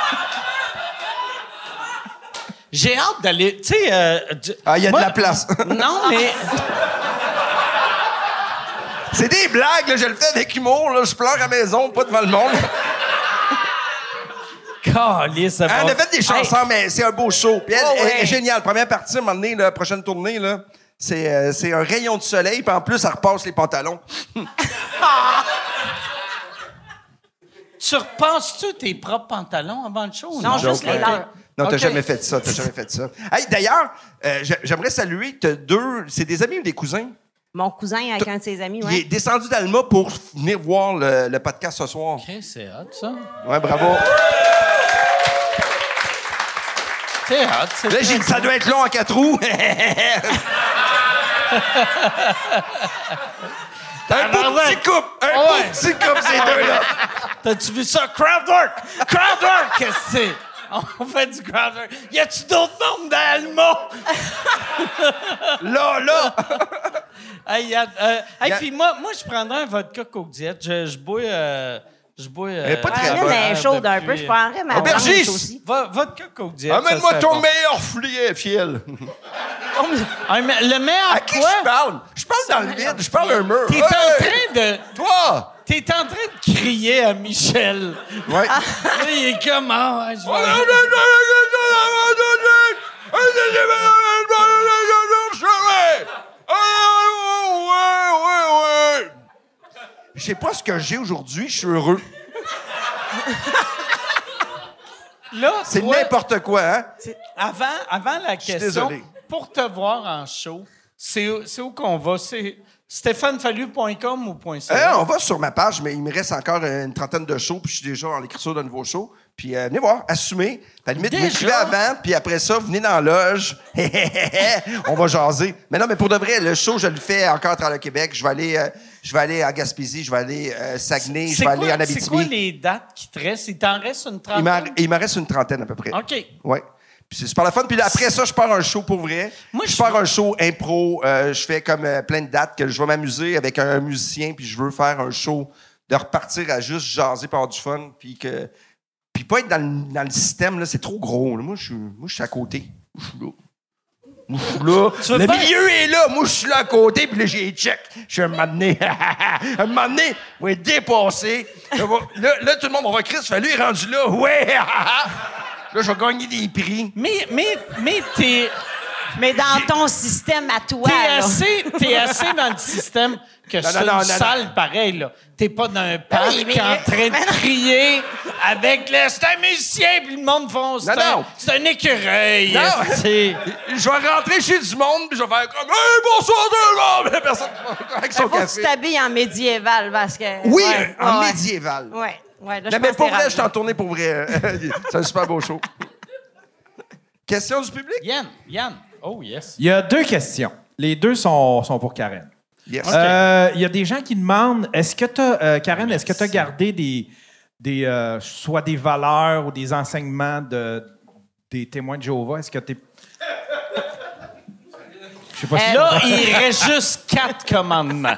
J'ai hâte d'aller. Tu sais. Ah, il y a de la place. Non, mais. C'est des blagues, là, je le fais avec humour, là, je pleure à la maison, pas devant le monde. Calisse, ça va. On a fait des chansons, mais c'est un beau show. Puis elle, Oh, elle ouais. est géniale. Première partie, à un moment donné, la prochaine tournée, là, c'est un rayon de soleil, puis en plus, elle repasse les pantalons. Tu repasses-tu tes propres pantalons avant le show? ou Non, juste les leurs. Non, t'as Ok. jamais fait ça, Hey, d'ailleurs, j'aimerais saluer, c'est des amis ou des cousins? Mon cousin avec un de ses amis, Il est ouais. descendu d'Alma pour venir voir le podcast ce soir. OK, c'est hot, ça. Ouais, bravo. C'est hot, c'est Là, j'ai dit, ça doit être long en 4 roues. Un beau petit couple. Un beau ouais. petit couple, ces deux-là. T'as-tu vu ça? Crowdwork! Crowdwork! Qu'est-ce que c'est? On fait du crowdwork. Y a-tu d'autres mondes dans Alma? Là! Hey, puis moi, je prendrais un vodka Coke Diet. Je bois... Elle est pas très Là, bonne. mais chaude un peu, je prendrais ma Aubergiste! blanche aussi. Vodka Coke Diet. Amène-moi ça serait ton bon. meilleur fiel. Le meilleur À qui quoi? je parle? Je parle dans le vide, je parle à un mur. T'es en train de... Toi! T'es en train de crier à Michel. Ouais. Là, il est comme... Ah, ouais, je vais... Je sais pas ce que j'ai aujourd'hui, je suis heureux. Là, C'est toi, n'importe quoi, hein? avant la suis question, désolé. pour te voir en show, c'est où qu'on va? C'est stéphanefalu.com ou .ca? On va sur ma page, mais il me reste encore une trentaine de shows, puis je suis déjà en l'écriture d'un nouveau show. Puis venez voir, assumez. À la limite, Déjà? m'écrivez avant, puis après ça, venez dans la loge. On va jaser. Mais non, mais pour de vrai, le show, je le fais encore à travers le Québec. Je vais aller à Gaspésie, je vais aller à Saguenay, je vais aller en Abitibi. C'est quoi les dates qui te restent? Il t'en reste une Il trentaine? m'en reste une trentaine à peu près. OK. Ouais. Puis c'est super le fun. Puis après ça, je pars un show pour vrai. Moi, je pars un show impro. Je fais comme plein de dates que je vais m'amuser avec un musicien. Puis je veux faire un show de repartir à juste jaser par du fun. Puis pas être dans le système, là, c'est trop gros. Là. Moi, je suis à côté. Moi, je suis là. veux Le pas- milieu est là. Moi, je suis là à côté. Puis là, j'ai check. Je suis un moment donné. Un moment donné, on va être dépassé. Là, tout le monde, on va Chris, lui, est rendu là. Ouais! Là, je vais gagner des prix. Mais t'es Mais dans ton système à toi, là. t'es assez dans le système que c'est non, une salle pareil, là. T'es pas dans un parc Oui, mais- en train de crier avec c'est un musicien, puis le monde font Non. c'est un écureuil. Non. esti. Je vais rentrer chez du monde, puis je vais faire comme « Hey, bonsoir tout le monde! » Personne avec son Faut que tu café. t'habilles en médiéval, parce que... Oui, ouais, en ouais. médiéval. Ouais, ouais. Là, Non, je mais pense pour que t'es vrai, je rendu suis en là. tournée pour vrai. C'est un super beau show. Question du public? Yann. Oh, yes. Il y a 2 questions. Les 2 sont pour Karen. Yes. Il y a des gens qui demandent, est-ce que Karen, est-ce que tu as gardé soit des valeurs ou des enseignements des témoins de Jéhovah? Est-ce que tu es... Je sais pas si... Là, il reste juste 4 commandements.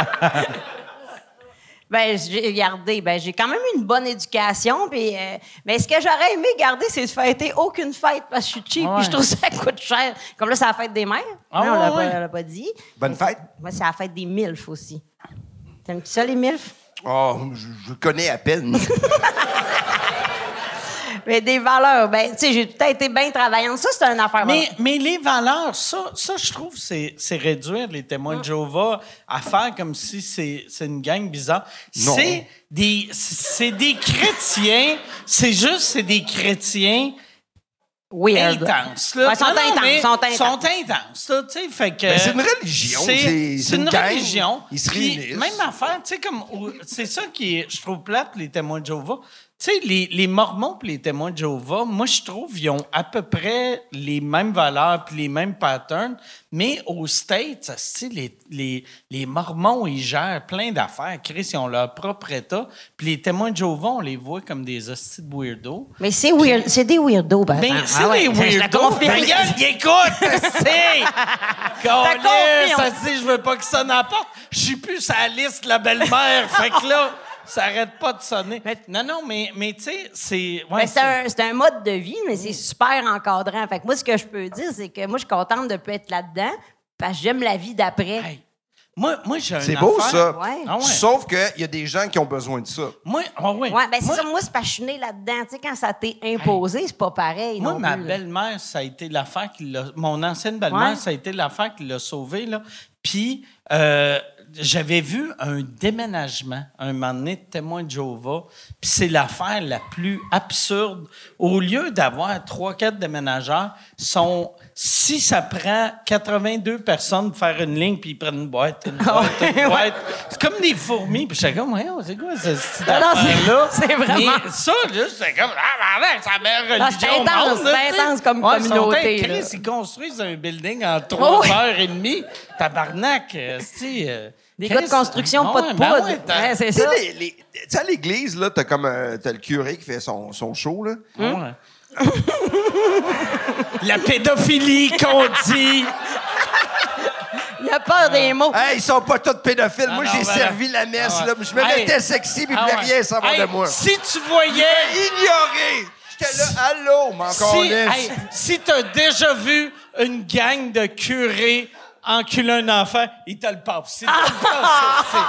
Ben, j'ai gardé. Ben, j'ai quand même eu une bonne éducation. Puis, mais ce que j'aurais aimé garder, c'est de fêter aucune fête parce que je suis cheap. Ouais. Puis je trouve ça coûte cher. Comme là, c'est la fête des mères. Ah Non, ouais. on l'a pas dit. Bonne fête. Moi, c'est la fête des milfs aussi. T'aimes-tu ça, les milfs? Oh, je connais à peine. Mais des valeurs, ben, tu sais, j'ai tout le temps été bien travaillante. Ça, c'est une affaire. Mais les valeurs, ça, je trouve, c'est réduire les témoins de Jéhovah à faire comme si c'est une gang bizarre. Non. C'est des chrétiens, c'est des chrétiens Weird. intenses. Là. Ouais, sont Non, non, intenses, mais sont intenses. sont intenses, là, tu sais, fait que... Mais c'est une religion, c'est une une gang. religion. Ils se Puis, réunissent. même affaire, tu sais, comme... C'est ça qui est, je trouve, plate, les témoins de Jéhovah. Tu sais, les Mormons et les témoins de Jéhovah, moi, je trouve, ils ont à peu près les mêmes valeurs puis les mêmes patterns, mais aux States, les Mormons, ils gèrent plein d'affaires. Chris, ils ont leur propre État. Puis les témoins de Jéhovah, on les voit comme des hosties de weirdos. Mais c'est weird. C'est des weirdos, ben. Ben, ah, c'est ouais, des je la weirdos. confirme. Ben, regarde, il écoute, c'est. confirme. Ça dit, je veux pas que ça n'apporte. Je suis plus sur la liste de la belle-mère. Fait que là, ça arrête pas de sonner. Non, mais tu sais, c'est. Ouais, Ben, c'est un mode de vie, mais c'est super encadrant. Fait que moi, ce que je peux dire, c'est que moi, je suis contente de ne plus être là-dedans parce que j'aime la vie d'après. Hey, moi j'ai un C'est beau, ça. Ouais. Ah ouais. Sauf qu'il y a des gens qui ont besoin de ça. Moi, Ouais, ben c'est ça. Moi, c'est parce que je suis née là-dedans. Tu sais, quand ça t'est imposé, c'est pas pareil. Moi, non ma plus, là. belle-mère, ça a été l'affaire qui l'a... Mon ancienne belle-mère, Ouais. ça a été l'affaire qui l'a sauvée, là. Puis, j'avais vu un déménagement, un moment donné, de témoin de Jéhovah, puis c'est l'affaire la plus absurde. Au lieu d'avoir 3-4 déménageurs, si ça prend 82 personnes pour faire une ligne, puis ils prennent une boîte, une boîte. C'est comme des fourmis. Puis j'étais comme, ouais, c'est quoi cette Non, affaire-là? c'est vraiment- Mais ça, là, j'étais comme, c'est la meilleure Ah, c'est religion au intense, monde, là, c'est tu sais. intense comme Ouais, communauté, ils sont là. Chris, ils construisent un building en 3 ouais. heures et demie. Tabarnak, Des gars de construction, pas de poudre. Ouais, c'est Tu ça. sais, tu sais, à l'église, là, t'as le curé qui fait son show, là. Ouais. La pédophilie qu'on dit. Il a peur des mots. Hey, ils sont pas tous pédophiles. Moi, non, j'ai ben servi la messe, ah ouais. là. Je me Hey. mettais sexy, puis Ah je voulais ouais. rien savoir Hey, de moi. Si tu voyais... Ignoré! J'étais là, allô, mon Si t'as déjà vu une gang de curés enculer un enfant, ils te le passent. Si tu le passes,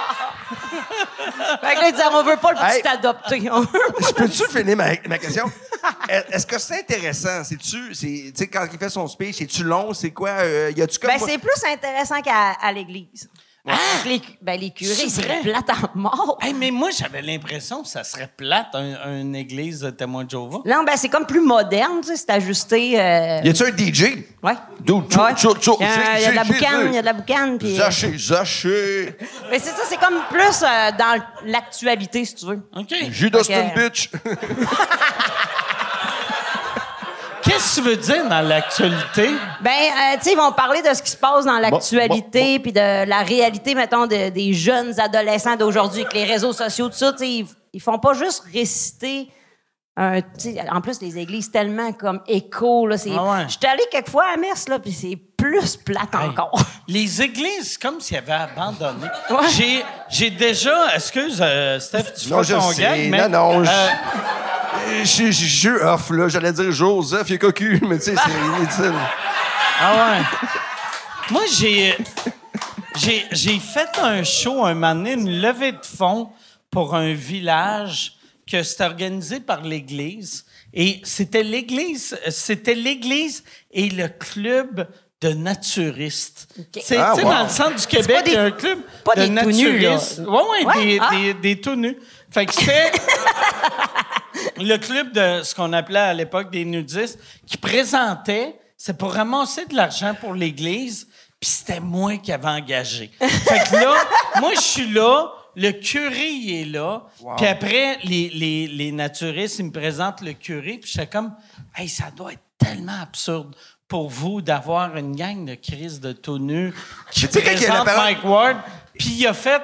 Fait que là, il disait, on veut pas le petit Hey. adopté. On veut pas- Je peux-tu finir ma question? Est-ce que c'est intéressant? Tu sais, quand il fait son speech, c'est-tu long? C'est quoi? Y a-tu comme. Ben, c'est plus intéressant qu'à à l'église. Les curés, C'est c'est vrai? plate à mort. Hey, mais moi, j'avais l'impression que ça serait plate, une église de témoins de Jéhovah. Non, ben, c'est comme plus moderne, tu sais, c'est ajusté. Y a-tu un DJ? Ouais. Dude, Ouais. tchou, Il y a de la boucane, il y a de la boucane. Puis, Zaché. mais c'est ça, c'est comme plus dans l'actualité, si tu veux. OK. Judas, Ok. une bitch. Qu'est-ce que tu veux dire dans l'actualité? Ben, tu sais, ils vont parler de ce qui se passe dans l'actualité, puis de la réalité, mettons, des jeunes adolescents d'aujourd'hui, avec les réseaux sociaux, tout ça, tu sais, ils font pas juste réciter. Tu sais, en plus, les églises tellement comme écho, là, c'est... Ah ouais. J'étais allée quelques fois à la messe, là, puis c'est plus plate encore. Les églises, comme s'ils avaient abandonné. Ouais. J'ai déjà... Excuse, Steph, tu Non, fais je ton sais. gag, mais... Non. Je suis off, là. J'allais dire Joseph, il est cocu, mais tu sais, c'est inutile. Ah ouais. Moi, j'ai fait un show un moment donné, une levée de fonds pour un village que c'était organisé par l'Église. Et c'était l'Église et le club de naturistes. Tu sais, Ah, wow. dans le centre du Québec, pas des- il y a un club pas de des tout nus, là. naturistes. Oui, Ouais, des tout nus. Fait que c'était le club de ce qu'on appelait à l'époque des nudistes qui présentait, c'est pour ramasser de l'argent pour l'Église, puis c'était moi qui avais engagé. Fait que là, moi, je suis là, le curé, il est là, puis après, les naturistes, ils me présentent le curé, puis j'étais comme, hey, ça doit être tellement absurde pour vous d'avoir une gang de crises de tout nus qui Tu sais, quand il y a la présente parole- Mike Ward, puis il a fait...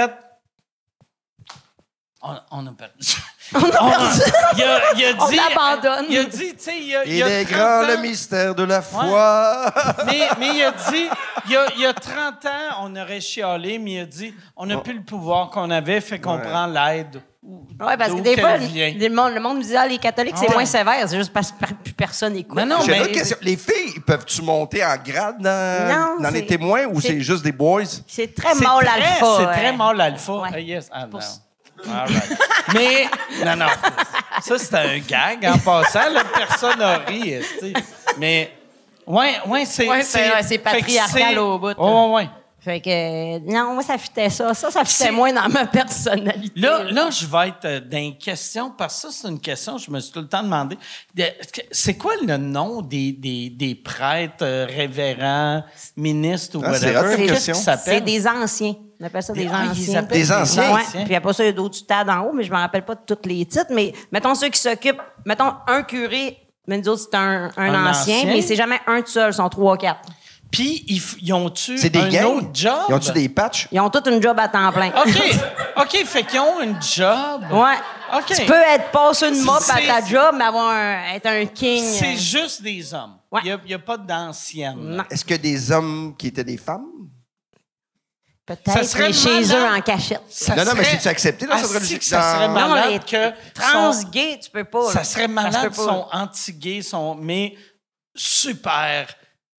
On a perdu. On a perdu. Il a On dit... abandonne. Il a dit, tu sais, il y a Il est 30 grand, ans- le mystère de la foi. mais il a dit, il y a 30 ans, on aurait chialé, mais il a dit, on n'a plus le pouvoir qu'on avait, fait qu'on prend l'aide. Oui, parce que D'où des qu'elle fois, vient. le monde me dit, les catholiques, c'est Ouais. moins sévère. C'est juste parce que plus personne écoute. Non, J'ai mais- une autre question. Les filles, peuvent-tu monter en grade Non, dans les c'est- témoins ou c'est- c'est juste des boys? C'est très mâle alpha. C'est ouais. très mâle alpha. Ouais. Ah, yes. Ah, non. All right. Mais, non. Ça, c'était un gag en passant. Là, personne n'a ri. Tu sais. Mais, ouais, c'est... Ouais, c'est patriarcal au bout, là. Ouais. Fait que, non, moi, ça fitait ça. Ça fitait moins dans ma personnalité. Là, je vais être dans une question, parce que ça, c'est une question que je me suis tout le temps demandé. C'est quoi le nom des prêtres, révérends, ministres ou Ah, c'est whatever? hot comme Qu'est-ce question. qu'ils C'est s'appellent? des anciens. On appelle ça des Ils anciens. s'appellent Des anciens? Ouais. anciens. Puis après ça, il y a d'autres stades en haut, mais je me rappelle pas de tous les titres. Mais mettons ceux qui s'occupent, mettons un curé, mais nous autres, c'est un ancien, mais c'est jamais un tout seul, ils sont 3 ou 4. Puis, ils ont-tu C'est des un gangs? autre job? Ils ont-tu des patchs? Ils ont tous une job à temps plein. OK, fait qu'ils ont une job. Ouais. OK. Tu peux être passé une mop à C'est- ta job, mais être un king. C'est juste des hommes. Ouais. Il n'y a pas d'anciennes. Non. Est-ce que des hommes qui étaient des femmes? Ça Peut-être serait mais chez malade. eux en cachette. Ça Non, mais serait- c'est-tu accepté dans cette Ah, religion? si, ça serait Dans- Non, malade les que... trans sont- gays, tu peux pas. là. Ça serait Ça se malade, peut ils pas. sont anti-gays, mais super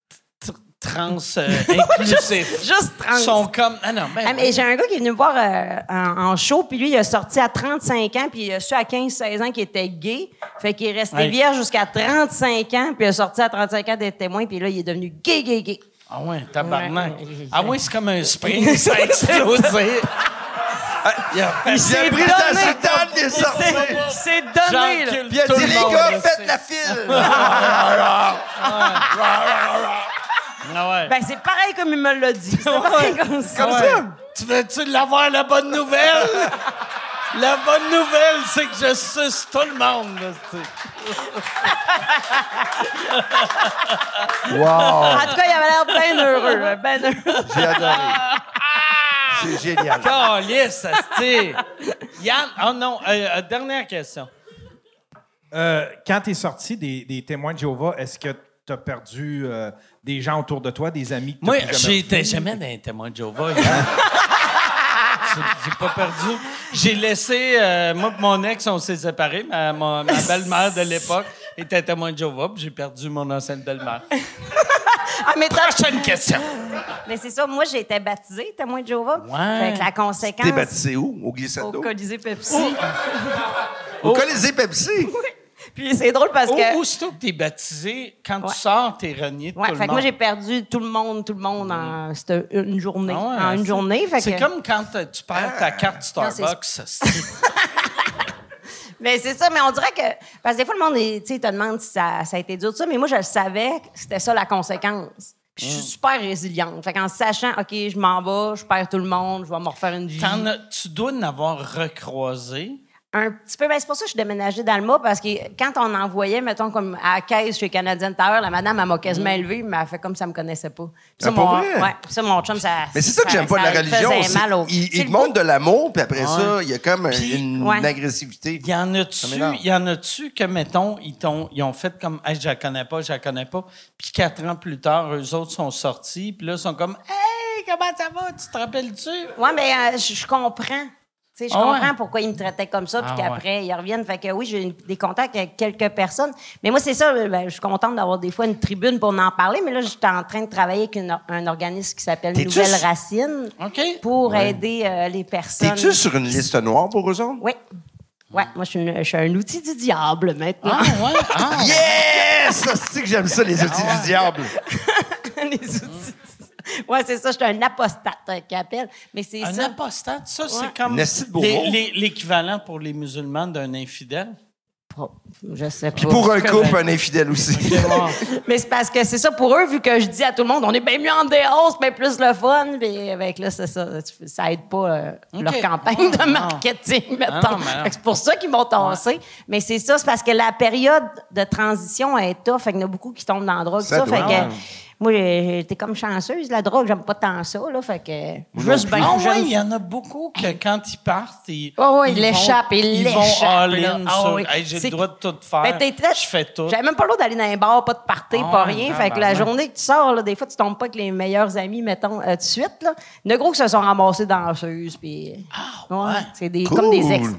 inclusifs. Juste trans. Ils sont comme... Ah non, Ah, mais j'ai un gars qui est venu me voir en show, puis lui, il a sorti à 35 ans, puis il a su à 15-16 ans qu'il était gay. Fait qu'il est resté Ouais. vierge jusqu'à 35 ans, puis il a sorti à 35 ans d'être témoin, puis là, il est devenu gay. Ah ouais, tabarnak. Ouais. Ah ouais, c'est comme un spring, ça a explosé. Il a pris sa soutane, il est sorti. C'est donné, là. J'encule Puis il a tout dit, le les monde, gars, là, faites c'est- la file. Ah ouais. Ben, c'est pareil comme il me l'a dit. C'est pareil comme ça. Comme ça. Tu veux-tu l'avoir, la bonne nouvelle? La bonne nouvelle, c'est que je suce tout le monde. Là, tu sais. Wow. En tout cas, il avait l'air bien heureux. Ben heureux. J'ai adoré. C'est génial. Calisse, asti. Yann, oh non, dernière question. Quand tu es sorti des témoins de Jéhovah, est-ce que tu as perdu des gens autour de toi, des amis que Moi, t'as plus jamais j'étais revus? jamais dans les témoins de Jéhovah. J'ai pas perdu. J'ai laissé... moi et mon ex, on s'est séparés. Ma belle-mère de l'époque était témoin de Jéhovah, puis j'ai perdu mon ancienne belle-mère. Ah, mais Prochaine question. Mais c'est ça, moi, j'ai été baptisée, témoin de Jéhovah. Ouais. Fait que la conséquence... T'es baptisé où? Au Au glissando? Colisée Pepsi. Au Colisée Pepsi? Puis c'est drôle parce que... Aussitôt que t'es baptisé, quand Ouais. tu sors, t'es renié de Ouais, tout le fait que monde. moi, j'ai perdu tout le monde en c'était une journée. Ah ouais, en une journée. Fait c'est que... comme quand tu perds ta carte Non, Starbucks. Mais c'est ça, mais on dirait que... Parce que des fois, le monde, tu sais, te demande si ça a été dur, tout ça, mais moi, je le savais que c'était ça la conséquence. Puis je suis super résiliente. Fait qu'en sachant, OK, je m'en vais, je perds tout le monde, je vais me refaire une vie. Tu dois en avoir recroisé. Un petit peu. Ben, c'est pour ça que je suis déménagée dans le Mas, parce que quand on envoyait, mettons, comme à la caisse chez Canadian Tower, la madame, elle m'a quasiment élevée, mais elle fait comme ça me connaissait pas. Puis ça, Ah, pas vrai? Ouais, puis ça, mon chum, ça. Mais c'est ça que j'aime pas de la religion. faisait c'est- mal au... Il C'est te le montre goût. de l'amour, puis après Ouais. ça, il y a comme Puis, une ouais. agressivité. Y en m'énerve. a-tu que, mettons, ils ont fait comme, hey, je la connais pas. Puis 4 ans plus tard, eux autres sont sortis, puis là, ils sont comme, hey, comment ça va? Tu te rappelles-tu? Ouais, mais je comprends. Tu sais, je Ah ouais? comprends pourquoi ils me traitaient comme ça, puis Ah qu'après, ils reviennent. Fait que oui, j'ai des contacts avec quelques personnes. Mais moi, c'est ça, ben, je suis contente d'avoir des fois une tribune pour en parler. Mais là, j'étais en train de travailler avec un organisme qui s'appelle T'es-tu Nouvelle s- Racine OK. pour aider les personnes. T'es-tu sur une liste noire pour eux autres? Oui. Ouais, moi, je suis un outil du diable maintenant. Ah, ouais. Ah, Yes! Ça, c'est que j'aime ça, les outils du diable. Les outils. Ouais, c'est ça, je suis un apostate qui appelle. Mais c'est un ça. apostate, ça, Ouais. c'est comme Une esti de beau mot. l'équivalent pour les musulmans d'un infidèle. Je sais pas. Puis pour un couple, un infidèle aussi. Mais c'est parce que c'est ça pour eux, vu que je dis à tout le monde, on est bien mieux en dehors, c'est bien plus le fun. Mais avec là, c'est ça. Ça aide pas leur OK. campagne de Non. marketing, mettons. non, mais non. Fait que c'est pour ça qu'ils m'ont tassé. Mais c'est ça, c'est parce que la période de transition est tough. Fait qu'il y en a beaucoup qui tombent dans la drogue. Ça Ça, doit, fait que ouais. moi, j'étais comme chanceuse. La drogue, j'aime pas tant ça. Là, fait que juste Ah bien ouais, jeune. il y en a beaucoup que quand ils partent, ils Oh, vont- ils l'échappent, ils vont l'échappent, all-in là. Ah sur oui. hey, j'ai C'est- le droit de tout faire. Ben, je fais tout. J'avais même pas le droit d'aller dans un bar, pas de party, Ah pas ouais, rien. Fait que la tabarnak. journée que tu sors, là, des fois, tu tombes pas avec les meilleurs amis, mettons, tout de suite. Là. Il y en a gros qui se sont ramassés danseuses. Puis, ouais. c'est des, Cool. comme des ex.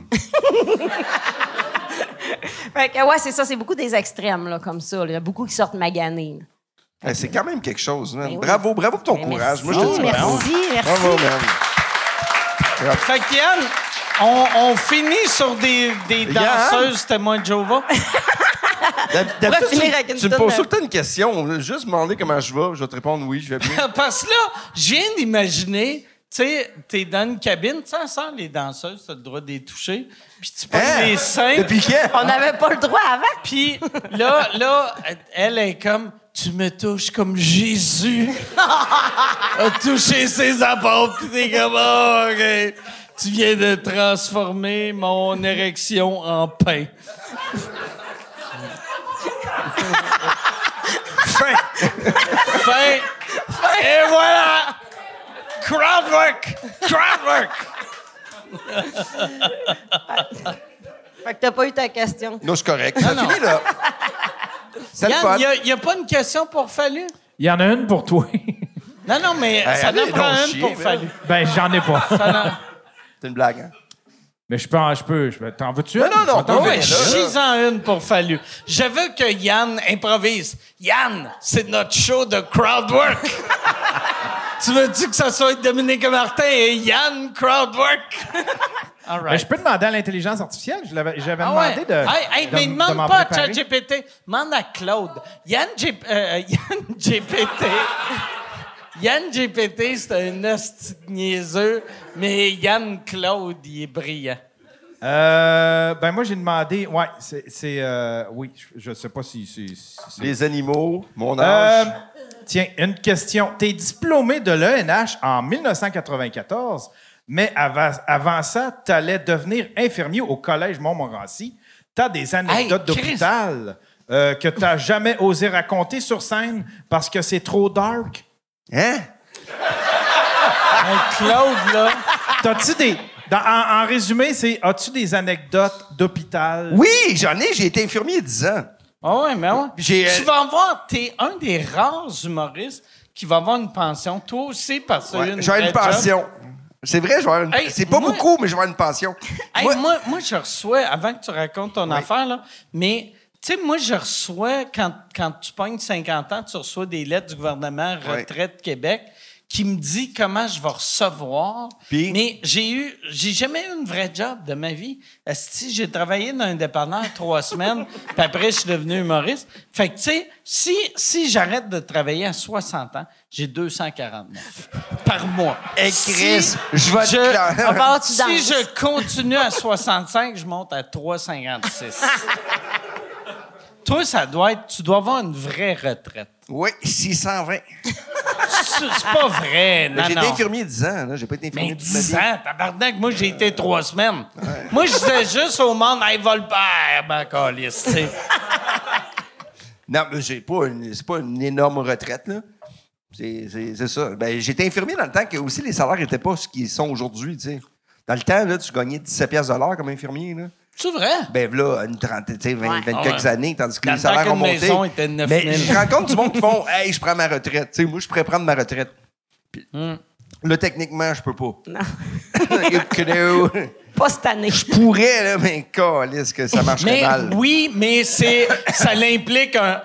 Fait que, ouais, c'est ça, c'est beaucoup des extrêmes, là, comme ça. là. Il y a beaucoup qui sortent maganés. là. C'est quand même quelque chose, man. Ben oui. Bravo pour ton Ben, courage. merci. Moi, je te dis merci, bravo. merci. Bravo, man. Fait que Yann, on finit sur des danseuses témoins de Jéhovah. D'habitude, finir avec une tu me tonne poses de- tout le temps une question. On va juste demander comment je vais te répondre oui, je vais bien. Parce que là, je viens d'imaginer, tu sais, t'es dans une cabine, tu sais, sans les danseuses, t'as le droit de les toucher, puis tu prends Hein? les seins, Depuis quand? On n'avait pas le droit avant. puis là, elle est comme, tu me touches comme Jésus a touché ses apôtres, puis t'es comme, oh, OK, tu viens de transformer mon érection en pain. Fin. Et voilà! Crowdwork! Fait que t'as pas eu ta question. Non, c'est correct. Ça finit là. C'est le fun. Yann, il n'y a pas une question pour Fallu? Il y en a une pour toi. Non, mais ça allez en prend donc une chier, pour man. Fallu. Ben, j'en ai pas. C'est une blague, hein? Mais je peux. T'en veux-tu? Non, une? non, non, Je vais t'en non, faire Oui, là, chie-en une pour Fallu. Je veux que Yann improvise. Yann, c'est notre show de crowdwork. Tu veux-tu que ça soit Dominique Martin et Yann crowdwork? All Ben, right. je peux demander à l'intelligence artificielle. J'avais Ah ouais. demandé de. Mais de demande m'en pas à préparer. ChatGPT, demande à Claude. Yann GPT. Yann GPT, c'est un hostie de niaiseux, mais Yann Claude, il est brillant. Ben, moi, j'ai demandé. Ouais, oui, je sais pas si. Les animaux, mon Euh, âge. tiens, une question. Tu es diplômé de l'ENH en 1994, mais avant ça, tu allais devenir infirmier au Collège Montmorency. Tu as des anecdotes Hey, Chris! d'hôpital que tu n'as jamais osé raconter sur scène parce que c'est trop dark. Hein? Hey, Claude, là. T'as-tu des. En résumé, c'est as-tu des anecdotes d'hôpital? Oui, j'en ai. J'ai été infirmier 10 ans. Ah ouais, mais ouais. J'ai, Tu vas avoir... T'es un des rares humoristes qui va avoir une pension. Toi aussi, parce que Ouais, t'as eu une je vais avoir une vraie job. pension. C'est vrai, je vais avoir une... Hey, c'est pas moi- beaucoup, mais je vais avoir une pension. Hey, Moi- moi, je reçois, avant que tu racontes ton affaire, là, mais, tu sais, moi, je reçois, quand tu pognes 50 ans, tu reçois des lettres du gouvernement Retraite Québec qui me dit comment je vais recevoir. Puis? Mais j'ai jamais eu une vraie job de ma vie. Si j'ai travaillé dans un dépanneur 3 semaines, puis après, je suis devenu humoriste. Fait que, tu sais, si j'arrête de travailler à 60 ans, j'ai 249 par mois. Hey, Chris, je vais te On va clair. voir, tu Si danses. je continue à 65, je monte à 3,56. Toi, tu dois avoir une vraie retraite. Oui, 620. C'est pas vrai, non, J'ai été non. infirmier 10 ans. Là. J'ai pas été infirmier Mais toute ma 10 vie. ans, tabarnak, moi, j'ai été 3 semaines. Moi, je disais juste au monde, hey, va le père, ma calisse, tu sais. Non, mais c'est pas une énorme retraite, là. C'est ça. Ben, j'étais infirmier dans le temps que aussi les salaires n'étaient pas ce qu'ils sont aujourd'hui, tu sais. Dans le temps, là, tu gagnais 17 piastres de l'heure comme infirmier, là. C'est vrai? Ben là, une trentaine, tu sais, 20 Ouais. quelques Ouais. années, tandis que Dans les le temps salaires ont qu'une monté. maison était de 9 000. Mais je rencontre du monde qui font « Hey, je prends ma retraite. » Tu sais, moi, je pourrais prendre ma retraite. Puis, là, techniquement, je peux pas. Non. Je Pas cette année. pourrais, là, mais calisse que ça marcherait Mais mal. oui, mais ça l'implique un...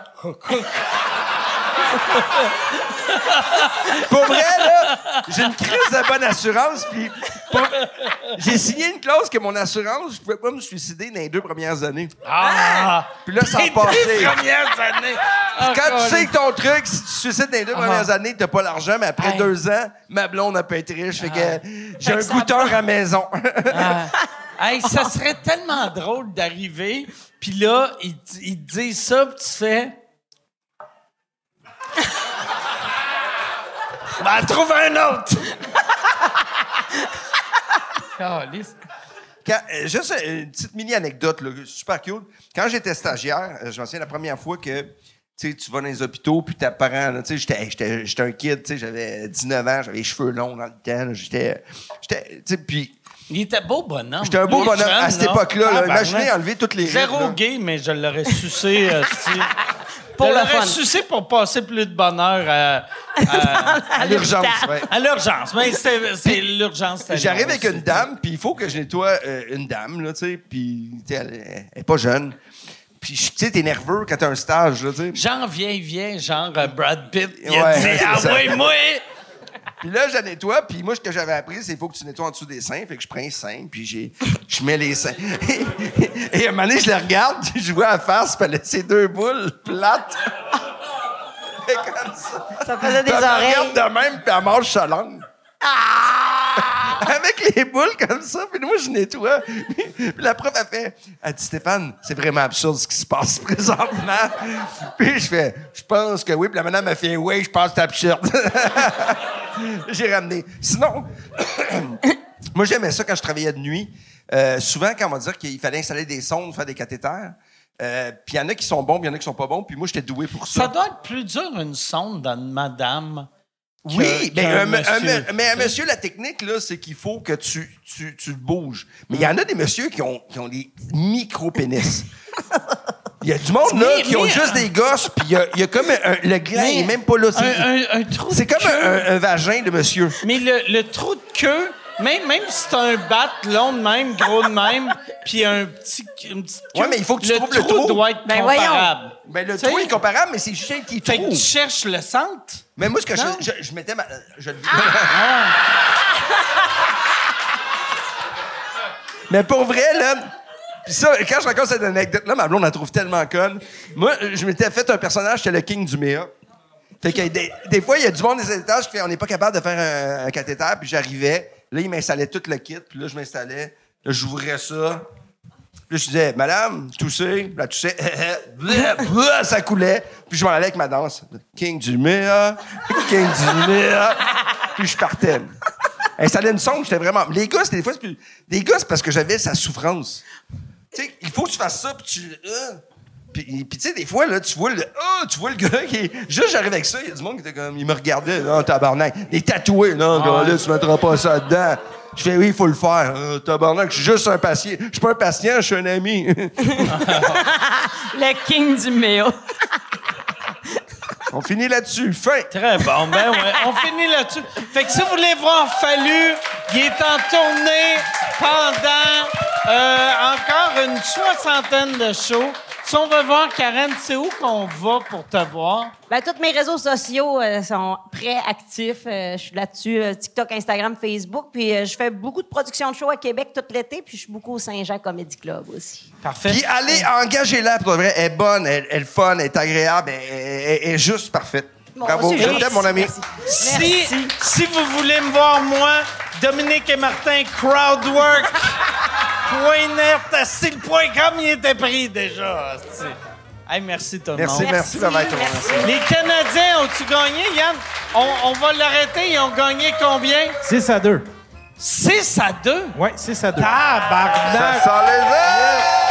Pour vrai, là, j'ai une crise de bonne assurance, puis j'ai signé une clause que mon assurance, je pouvais pas me suicider dans les 2 premières années. Ah! Puis là, ça a Les passé. 2 premières années! Ah, Quand tu calisse. sais que ton truc, si tu te suicides dans les 2 premières années, t'as pas l'argent, mais après Hey. 2 ans, ma blonde n'a pas été riche, fait que j'ai Fait un que ça goûteur à la maison. Hey, ça serait tellement drôle d'arriver, puis là, ils te disent ça, puis tu fais... Ben, trouve un autre! Calisse. Juste une petite mini-anecdote, là, super cute. Quand j'étais stagiaire, je me souviens la première fois que tu sais, tu vas dans les hôpitaux, puis tes parents, là, tu sais, j'étais un kid, tu sais, j'avais 19 ans, j'avais les cheveux longs dans le temps, là, j'étais, tu sais, puis Il était beau bonhomme. j'étais un beau Lui, bonhomme jeune, à cette époque-là. Là. Tabarnak. Imaginez enlever toutes les rides, Zéro là. gay, mais je l'aurais sucé. Pour je le l'aurais fun. sucé pour passer plus de bonheur À l'urgence, ouais. à l'urgence. Mais c'est l'urgence. c'était J'arrive long avec aussi. une dame, puis il faut que je nettoie une dame, là, tu sais, puis tu sais, elle est pas jeune. Puis, tu sais, t'es nerveux quand t'as un stage, là, tu sais. Genre vieille, genre Brad Pitt. Il a Ouais, dit, c'est ah ça. oui, moi! Puis là, je la nettoie, puis moi, ce que j'avais appris, c'est qu'il faut que tu nettoies en dessous des seins. Fait que je prends les seins, puis je mets les seins. Et à un moment donné, je la regarde, puis je vois la face, puis elle a ses 2 boules plates. Et comme ça. Ça faisait des Puis elle me oreilles. regarde de même, puis elle mange sa langue. Avec les boules comme ça, puis moi, je nettoie. Puis la prof, elle dit, Stéphane, c'est vraiment absurde ce qui se passe présentement. Puis je fais, je pense que oui. Puis la madame m'a fait, oui, je pense que c'est absurde. J'ai ramené. Sinon, moi, j'aimais ça quand je travaillais de nuit. Souvent, quand on va dire qu'il fallait installer des sondes, faire des cathéters, puis il y en a qui sont bons, puis il y en a qui sont pas bons, puis moi, j'étais doué pour ça. Ça doit être plus dur une sonde dans une madame. Oui, qu'un mais monsieur. mais un monsieur, la technique, là, c'est qu'il faut que tu le bouges. Mais il y en a des messieurs qui ont des micro-pénis. Il y a du monde, là, qui ont juste des gosses, puis il y a comme le gland, il est même pas là. Un trou de C'est comme queue. un vagin de monsieur. Mais le trou de queue, même si c'est un bat long de même, gros de même, puis une petite queue, Ouais, mais il faut que tu trouves le trou. doit être Ben comparable. Ben, le Tu sais, trou est comparable, mais c'est juste un petit Fait que trou. tu cherches le centre. Mais moi, ce que Non. je mettais ma... Mais pour vrai, là... Puis ça, quand je raconte cette anecdote-là, ma blonde la trouve tellement conne. Moi, je m'étais fait un personnage, j'étais le king du méa. Fait que des fois, il y a du monde des étages qui fait on n'est pas capable de faire un cathéter, puis j'arrivais. Là, il m'installait tout le kit, puis là, je m'installais. Là, j'ouvrais ça. Puis là, je disais, madame, toussez. Puis là, toussez. Ça coulait. Puis je m'en allais avec ma danse. King du méa, king du méa. Puis je partais. Installer une sonde, j'étais vraiment. Les gars, c'était des fois, c'est plus. Des gars, c'est parce que j'avais sa souffrance. Tu sais, il faut que tu fasses ça, puis tu. Puis tu sais, des fois, là, tu vois le gars qui est. Juste, j'arrive avec ça, il y a du monde qui était comme. Il me regardait, non, tabarnak. Des tatoués, non, gars, là, tu mettras pas ça dedans. Je fais, oui, il faut le faire. Tabarnak, je suis juste un patient. Je suis pas un patient, je suis un ami. Le king du méo. On finit là-dessus. Fin. Très bon. Ben ouais, on finit là-dessus. Fait que si vous voulez voir Fallu, il est en tournée pendant encore une 60aine de shows. Si on veut voir Karen, c'est où qu'on va pour te voir? Ben, tous mes réseaux sociaux sont très actifs. Je suis là-dessus, TikTok, Instagram, Facebook. Puis je fais beaucoup de productions de shows à Québec tout l'été. Puis je suis beaucoup au Saint-Jean Comedy Club aussi. Parfait. Puis allez, engagez-la, pour de vrai. Elle est bonne, elle est fun, elle est agréable, elle est juste parfaite. Bon, Bravo, c'est je gentil, t'aime, mon ami. merci. Si vous voulez me voir, moi, Dominique et Martin, crowdwork.com, il était pris déjà. Hey, merci tout le monde. Merci, bye-bye, tout le monde. Merci. Les Canadiens, ont-tu gagné, Yann? On va l'arrêter. Ils ont gagné combien? 6-2. 6-2? Oui, 6-2. Tabarnak! Ça sent les ailes!